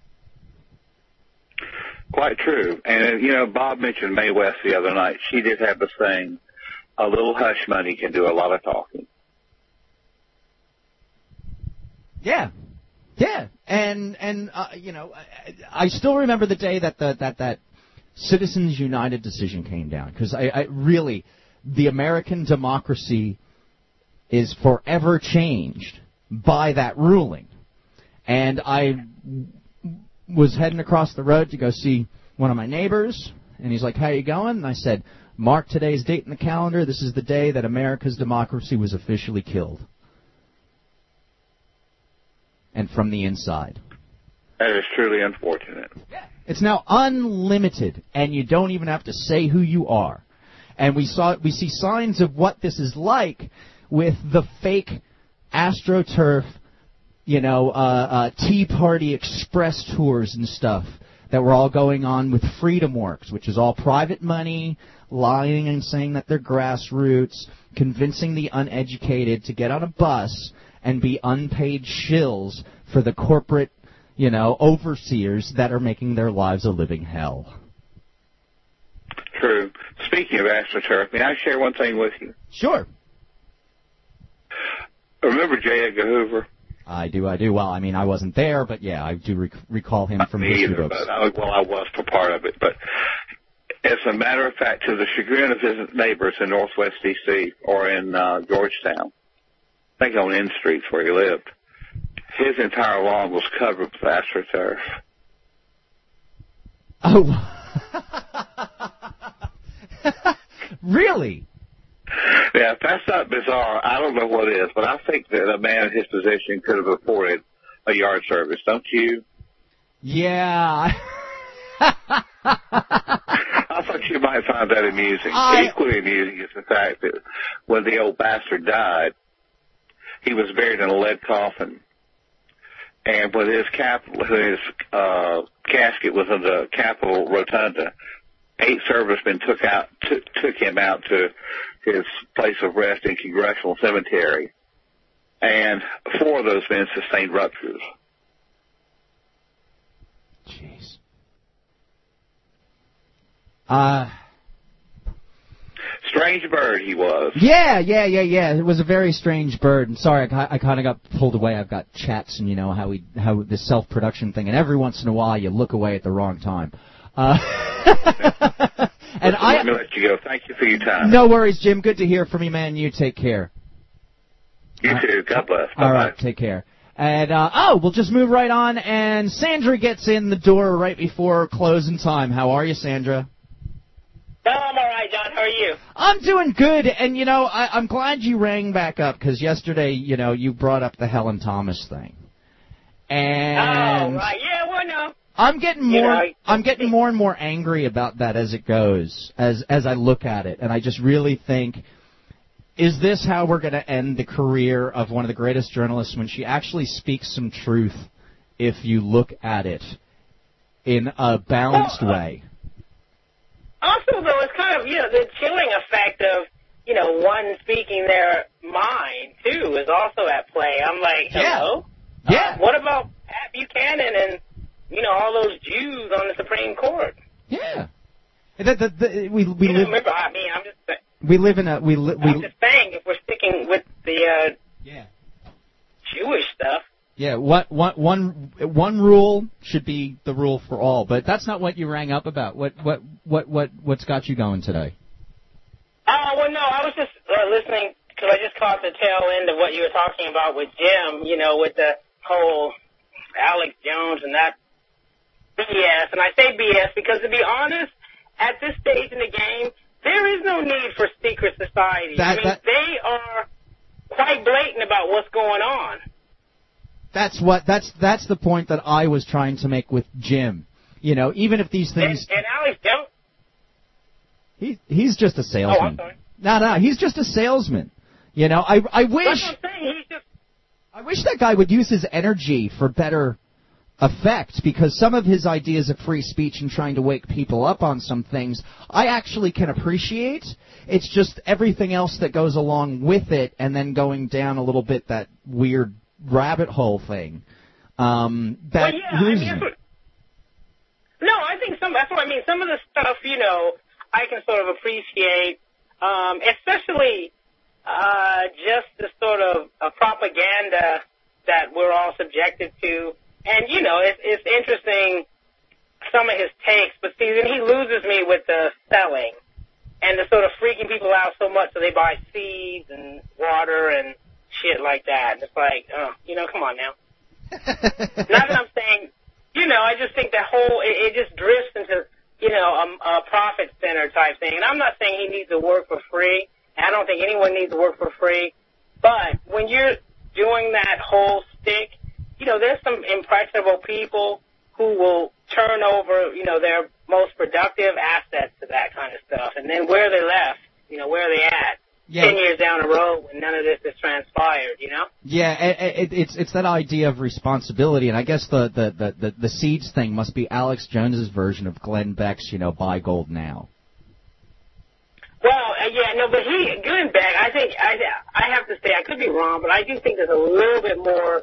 Quite true. And, Bob mentioned Mae West the other night. She did have a saying, a little hush money can do a lot of talking. Yeah. Yeah. And I still remember the day that Citizens United decision came down, because I really, the American democracy is forever changed by that ruling. And I was heading across the road to go see one of my neighbors, and he's like, "How you going?" And I said, "Mark today's date in the calendar. This is the day that America's democracy was officially killed." And from the inside. That is truly unfortunate. It's now unlimited, and you don't even have to say who you are. And we see signs of what this is like with the fake AstroTurf, Tea Party Express tours and stuff that were all going on with FreedomWorks, which is all private money, lying and saying that they're grassroots, convincing the uneducated to get on a bus and be unpaid shills for the corporate, overseers that are making their lives a living hell. True. Speaking of AstroTurf, may I share one thing with you? Sure. Remember J. Edgar Hoover? I do. Well, I wasn't there, but yeah, I do recall him from history books. I was for part of it. But as a matter of fact, to the chagrin of his neighbors in Northwest D.C. or in Georgetown, I think on N Street where he lived, his entire lawn was covered with AstroTurf. Oh. Really? Yeah, if that's not bizarre, I don't know what is, but I think that a man in his position could have afforded a yard service, don't you? Yeah. I thought you might find that amusing. Equally amusing is the fact that when the old bastard died, he was buried in a lead coffin. And when his casket was in the Capitol Rotunda, 8 servicemen took him out to his place of rest in Congressional Cemetery, and 4 of those men sustained ruptures. Jeez. Strange bird he was. Yeah. It was a very strange bird. And sorry, I kind of got pulled away. I've got chats and how the self-production thing, and every once in a while you look away at the wrong time. And let me let you go. Thank you for your time. No worries, Jim. Good to hear from you, man. You take care. You too. God bless. Bye-bye. All right, take care. And, we'll just move right on, and Sandra gets in the door right before closing time. How are you, Sandra? No, I'm all right, John. How are you? I'm doing good, and, I'm glad you rang back up, because yesterday, you brought up the Helen Thomas thing. And oh, right. Yeah, well, no. I'm getting more and more angry about that as it goes, as I look at it, and I just really think, is this how we're going to end the career of one of the greatest journalists when she actually speaks some truth if you look at it in a balanced way. Also, though, it's kind of, the chilling effect of, one speaking their mind, too, is also at play. I'm like, hello? Yeah. What about Pat Buchanan and, all those Jews on the Supreme Court? Yeah. We live. Remember, I'm just saying. We live in a. I'm just saying, if we're sticking with the Jewish stuff. Yeah. One rule should be the rule for all, but that's not what you rang up about. What's got you going today? Well, no, I was just listening because I just caught the tail end of what you were talking about with Jim. With the whole Alex Jones and that BS. And I say BS because, to be honest, at this stage in the game, there is no need for secret societies. They are quite blatant about what's going on. That's the point that I was trying to make with Jim. Even if these things. And Alex Jones. He's just a salesman. Oh, I'm sorry. No, he's just a salesman. I wish. That's what I'm saying. I wish that guy would use his energy for better effect, because some of his ideas of free speech and trying to wake people up on some things I actually can appreciate. It's just everything else that goes along with it, and then going down a little bit that weird rabbit hole thing. I think that's what I mean. Some of the stuff, I can sort of appreciate, especially just the sort of propaganda that we're all subjected to. And, it's interesting, some of his takes, but see, then he loses me with the selling and the sort of freaking people out so much so they buy seeds and water and shit like that. And it's like, come on now. Not that I'm saying, I just think that whole, it just drifts into, a profit center type thing. And I'm not saying he needs to work for free. I don't think anyone needs to work for free. But when you're doing that whole stick, there's some impressionable people who will turn over, their most productive assets to that kind of stuff. And then where are they left? Where are they at? 10 years down the road when none of this has transpired, Yeah, it's that idea of responsibility, and I guess the seeds thing must be Alex Jones's version of Glenn Beck's, buy gold now. Well, but Glenn Beck, I think, I have to say, I could be wrong, but I do think there's a little bit more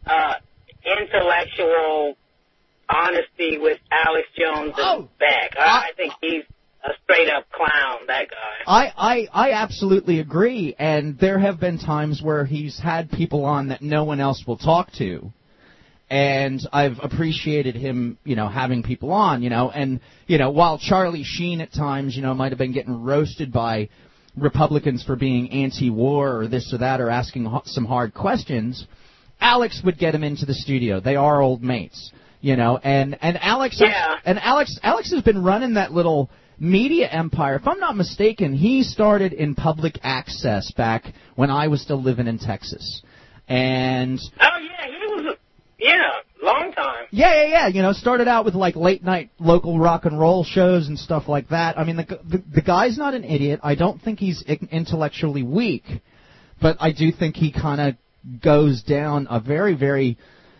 intellectual honesty with Alex Jones and Beck. I think he's a straight-up clown, that guy. I absolutely agree, and there have been times where he's had people on that no one else will talk to, and I've appreciated him, having people on, and, while Charlie Sheen at times, might have been getting roasted by Republicans for being anti-war or this or that or asking some hard questions, Alex would get him into the studio. They are old mates, and Alex, Alex has been running that little media empire. If I'm not mistaken, he started in public access back when I was still living in Texas. And he was long time. Yeah. Started out with like late night local rock and roll shows and stuff like that. I mean, the guy's not an idiot. I don't think he's intellectually weak, but I do think he kind of goes down a very, very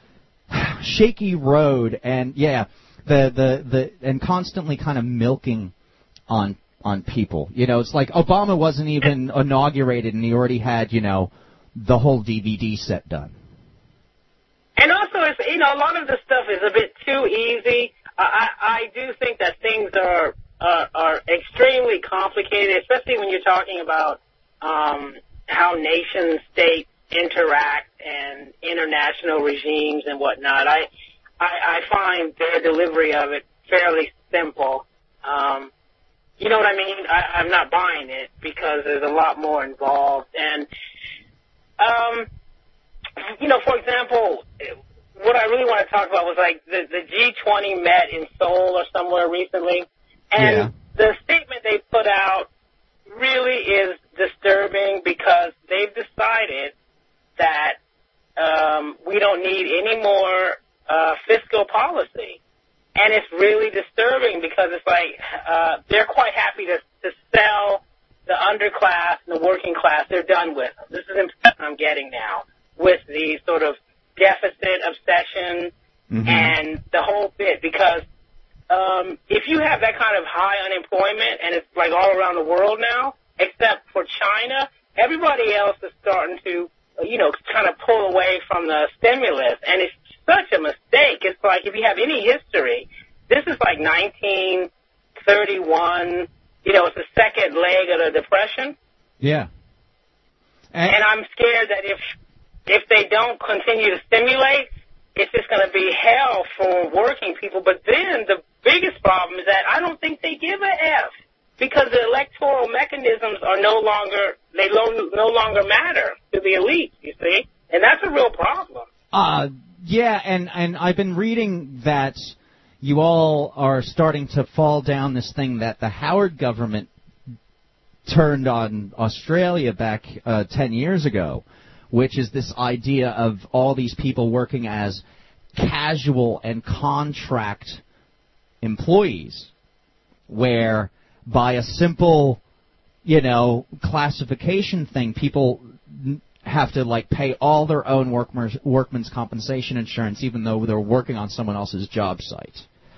shaky road, and and constantly kind of milking on people. It's like Obama wasn't even inaugurated and he already had, the whole DVD set done. And also, it's, a lot of the stuff is a bit too easy. I do think that things are extremely complicated, especially when you're talking about how nation states interact and international regimes and whatnot. I find their delivery of it fairly simple. You know what I mean? I'm not buying it because there's a lot more involved. And, for example, what I really want to talk about was like the G20 met in Seoul or somewhere recently. And the statement they put out really is disturbing because they've decided that we don't need any more fiscal policy. And it's really disturbing because it's like they're quite happy to sell the underclass and the working class. They're done with them. This is the impression I'm getting now with the sort of deficit obsession and the whole bit, because if you have that kind of high unemployment, and it's like all around the world now, except for China, everybody else is starting to, kind of pull away from the stimulus, and it's such a mistake. It's like, if you have any history, this is like 1931, it's the second leg of the Depression. Yeah. And I'm scared that if they don't continue to stimulate, it's just going to be hell for working people. But then the biggest problem is that I don't think they give a F, because the electoral mechanisms are no longer matter to the elite, you see? And that's a real problem. Yeah, and I've been reading that you all are starting to fall down this thing that the Howard government turned on Australia back 10 years ago, which is this idea of all these people working as casual and contract employees, where by a simple, classification thing, people have to pay all their own workman's compensation insurance, even though they're working on someone else's job site.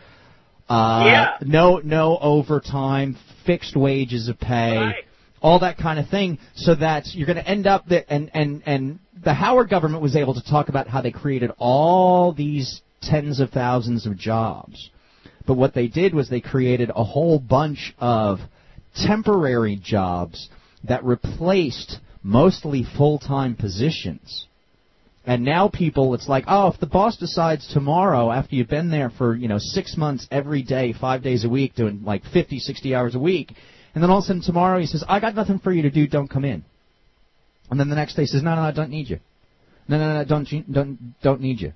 No overtime, fixed wages of pay, all that kind of thing, so that you're going to end up and the Howard government was able to talk about how they created all these tens of thousands of jobs. But what they did was they created a whole bunch of temporary jobs that replaced mostly full-time positions. And now people, it's like, if the boss decides tomorrow, after you've been there for, 6 months every day, 5 days a week, doing 50, 60 hours a week, and then all of a sudden tomorrow he says, I got nothing for you to do, don't come in. And then the next day he says, no, I don't need you. No, don't need you.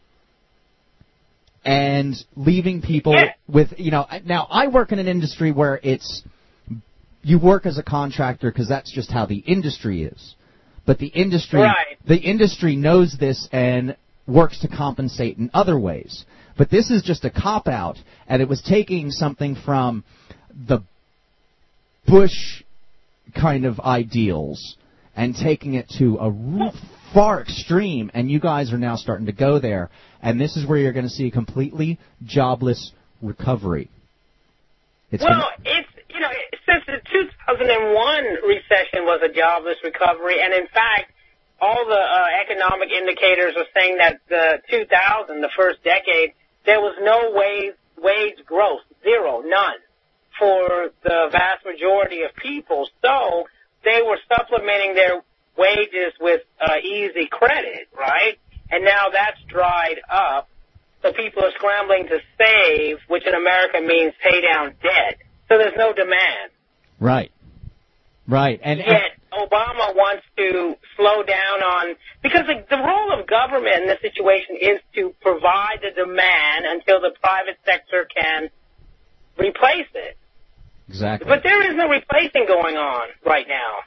And leaving people with, now I work in an industry where you work as a contractor because that's just how the industry is. But the industry knows this and works to compensate in other ways. But this is just a cop-out, and it was taking something from the Bush kind of ideals and taking it to a far extreme, and you guys are now starting to go there, and this is where you're going to see a completely jobless recovery. Since the 2001 recession was a jobless recovery, and in fact, all the economic indicators are saying that the 2000, the first decade, there was no wage growth, zero, none, for the vast majority of people. So they were supplementing their wages with easy credit, right? And now that's dried up, so people are scrambling to save, which in America means pay down debt. So there's no demand. Right. And yet Obama wants to slow down on, because the role of government in this situation is to provide the demand until the private sector can replace it. Exactly. But there is no replacing going on right now.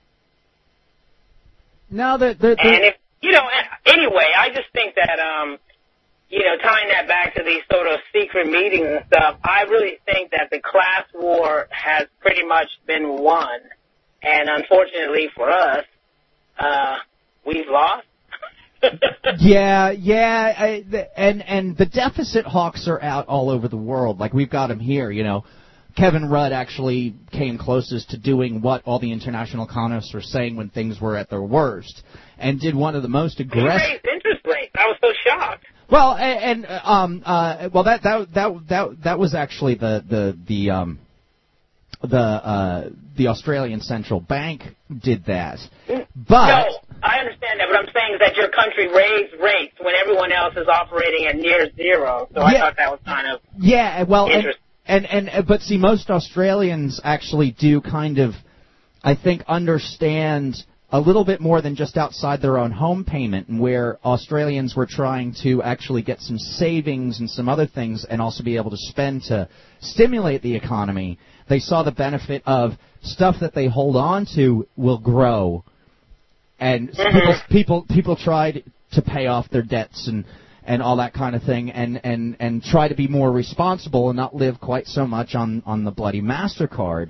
And anyway, I just think that, tying that back to these sort of secret meetings and stuff, I really think that the class war has pretty much been won. And unfortunately for us, we've lost. And the deficit hawks are out all over the world. Like, we've got them here, Kevin Rudd actually came closest to doing what all the international economists were saying when things were at their worst, and did one of the most aggressive. He raised interest rates. I was so shocked. Well, that was actually the Australian Central Bank did that. But no, I understand that. But I'm saying is that your country raised rates when everyone else is operating at near zero. So I thought that was kind of interesting. But see, most Australians actually do kind of, I think, understand a little bit more than just outside their own home payment, and where Australians were trying to actually get some savings and some other things and also be able to spend to stimulate the economy. They saw the benefit of stuff that they hold on to will grow, and people tried to pay off their debts and all that kind of thing, and try to be more responsible and not live quite so much on the bloody MasterCard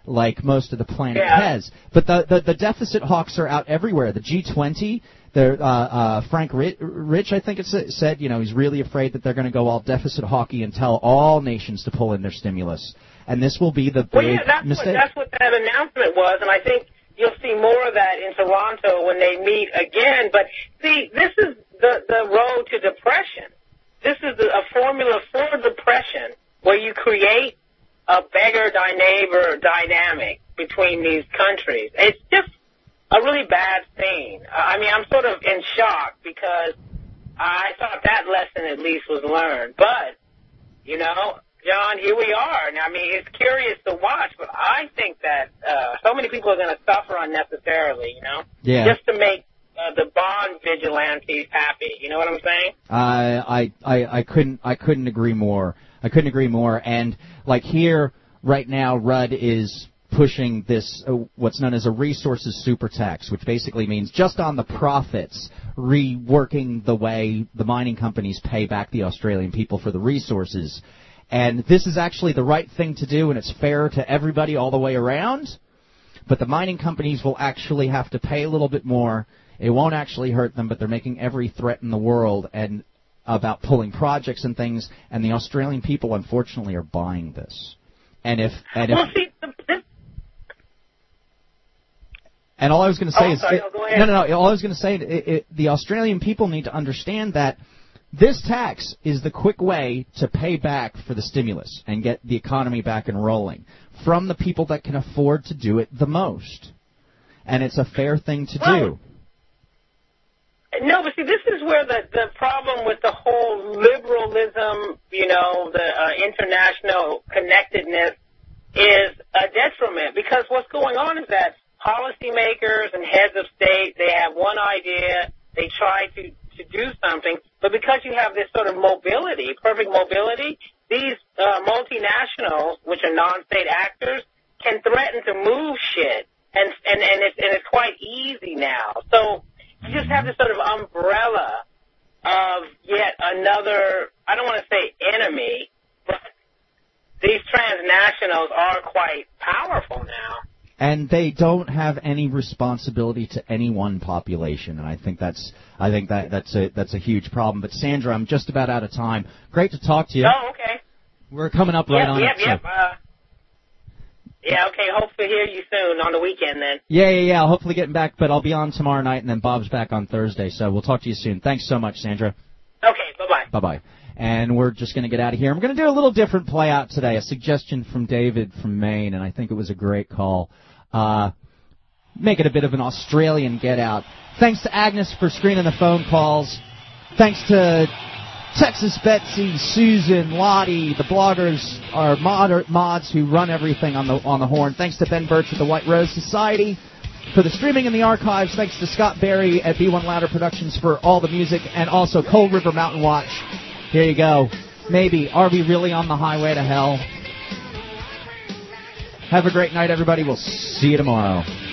like most of the planet has. But the deficit hawks are out everywhere. The G20, Frank Rich, I think it said, he's really afraid that they're going to go all deficit hawky and tell all nations to pull in their stimulus. And this will be the big mistake. That's what that announcement was, and I think you'll see more of that in Toronto when they meet again. But see, this is the road to depression. This is a formula for depression where you create a beggar-thy-neighbor dynamic between these countries. It's just a really bad thing. I mean, I'm sort of in shock because I thought that lesson at least was learned. But, John, here we are. Now, I mean, it's curious to watch, but I think that so many people are going to suffer unnecessarily, just to make the bond vigilantes happy. You know what I'm saying? I couldn't agree more. And like here right now, Rudd is pushing this what's known as a resources super tax, which basically means just on the profits, reworking the way the mining companies pay back the Australian people for the resources. And this is actually the right thing to do, and it's fair to everybody all the way around. But the mining companies will actually have to pay a little bit more. It won't actually hurt them, but they're making every threat in the world and about pulling projects and things. And the Australian people, unfortunately, are buying this. And all I was going to say all I was going to say, the Australian people need to understand that this tax is the quick way to pay back for the stimulus and get the economy back and rolling from the people that can afford to do it the most. And it's a fair thing to do. No, but see, this is where the problem with the whole liberalism, the international connectedness is a detriment. Because what's going on is that policymakers and heads of state, they have one idea, they try to do something, but because you have this sort of mobility, perfect mobility, these multinationals, which are non-state actors, can threaten to move shit, and it's quite easy now. So you just have this sort of umbrella of yet another, I don't want to say enemy, but these transnationals are quite powerful now. And they don't have any responsibility to any one population, and I think that's a huge problem. But Sandra, I'm just about out of time. Great to talk to you. Oh, okay. We're coming up right on it. Yep. Okay. Hope to hear you soon on the weekend then. Yeah. I'll hopefully get back, but I'll be on tomorrow night, and then Bob's back on Thursday. So we'll talk to you soon. Thanks so much, Sandra. Okay. Bye-bye. Bye-bye. And we're just going to get out of here. I'm going to do a little different play out today. A suggestion from David from Maine, and I think it was a great call. Make it a bit of an Australian get-out. Thanks to Agnes for screening the phone calls. Thanks to Texas Betsy, Susan, Lottie, the bloggers, our mods who run everything on the horn. Thanks to Ben Birch at the White Rose Society for the streaming in the archives. Thanks to Scott Berry at B1 Louder Productions for all the music, and also Cold River Mountain Watch. Here you go. Maybe. Are we really on the highway to hell? Have a great night, everybody. We'll see you tomorrow.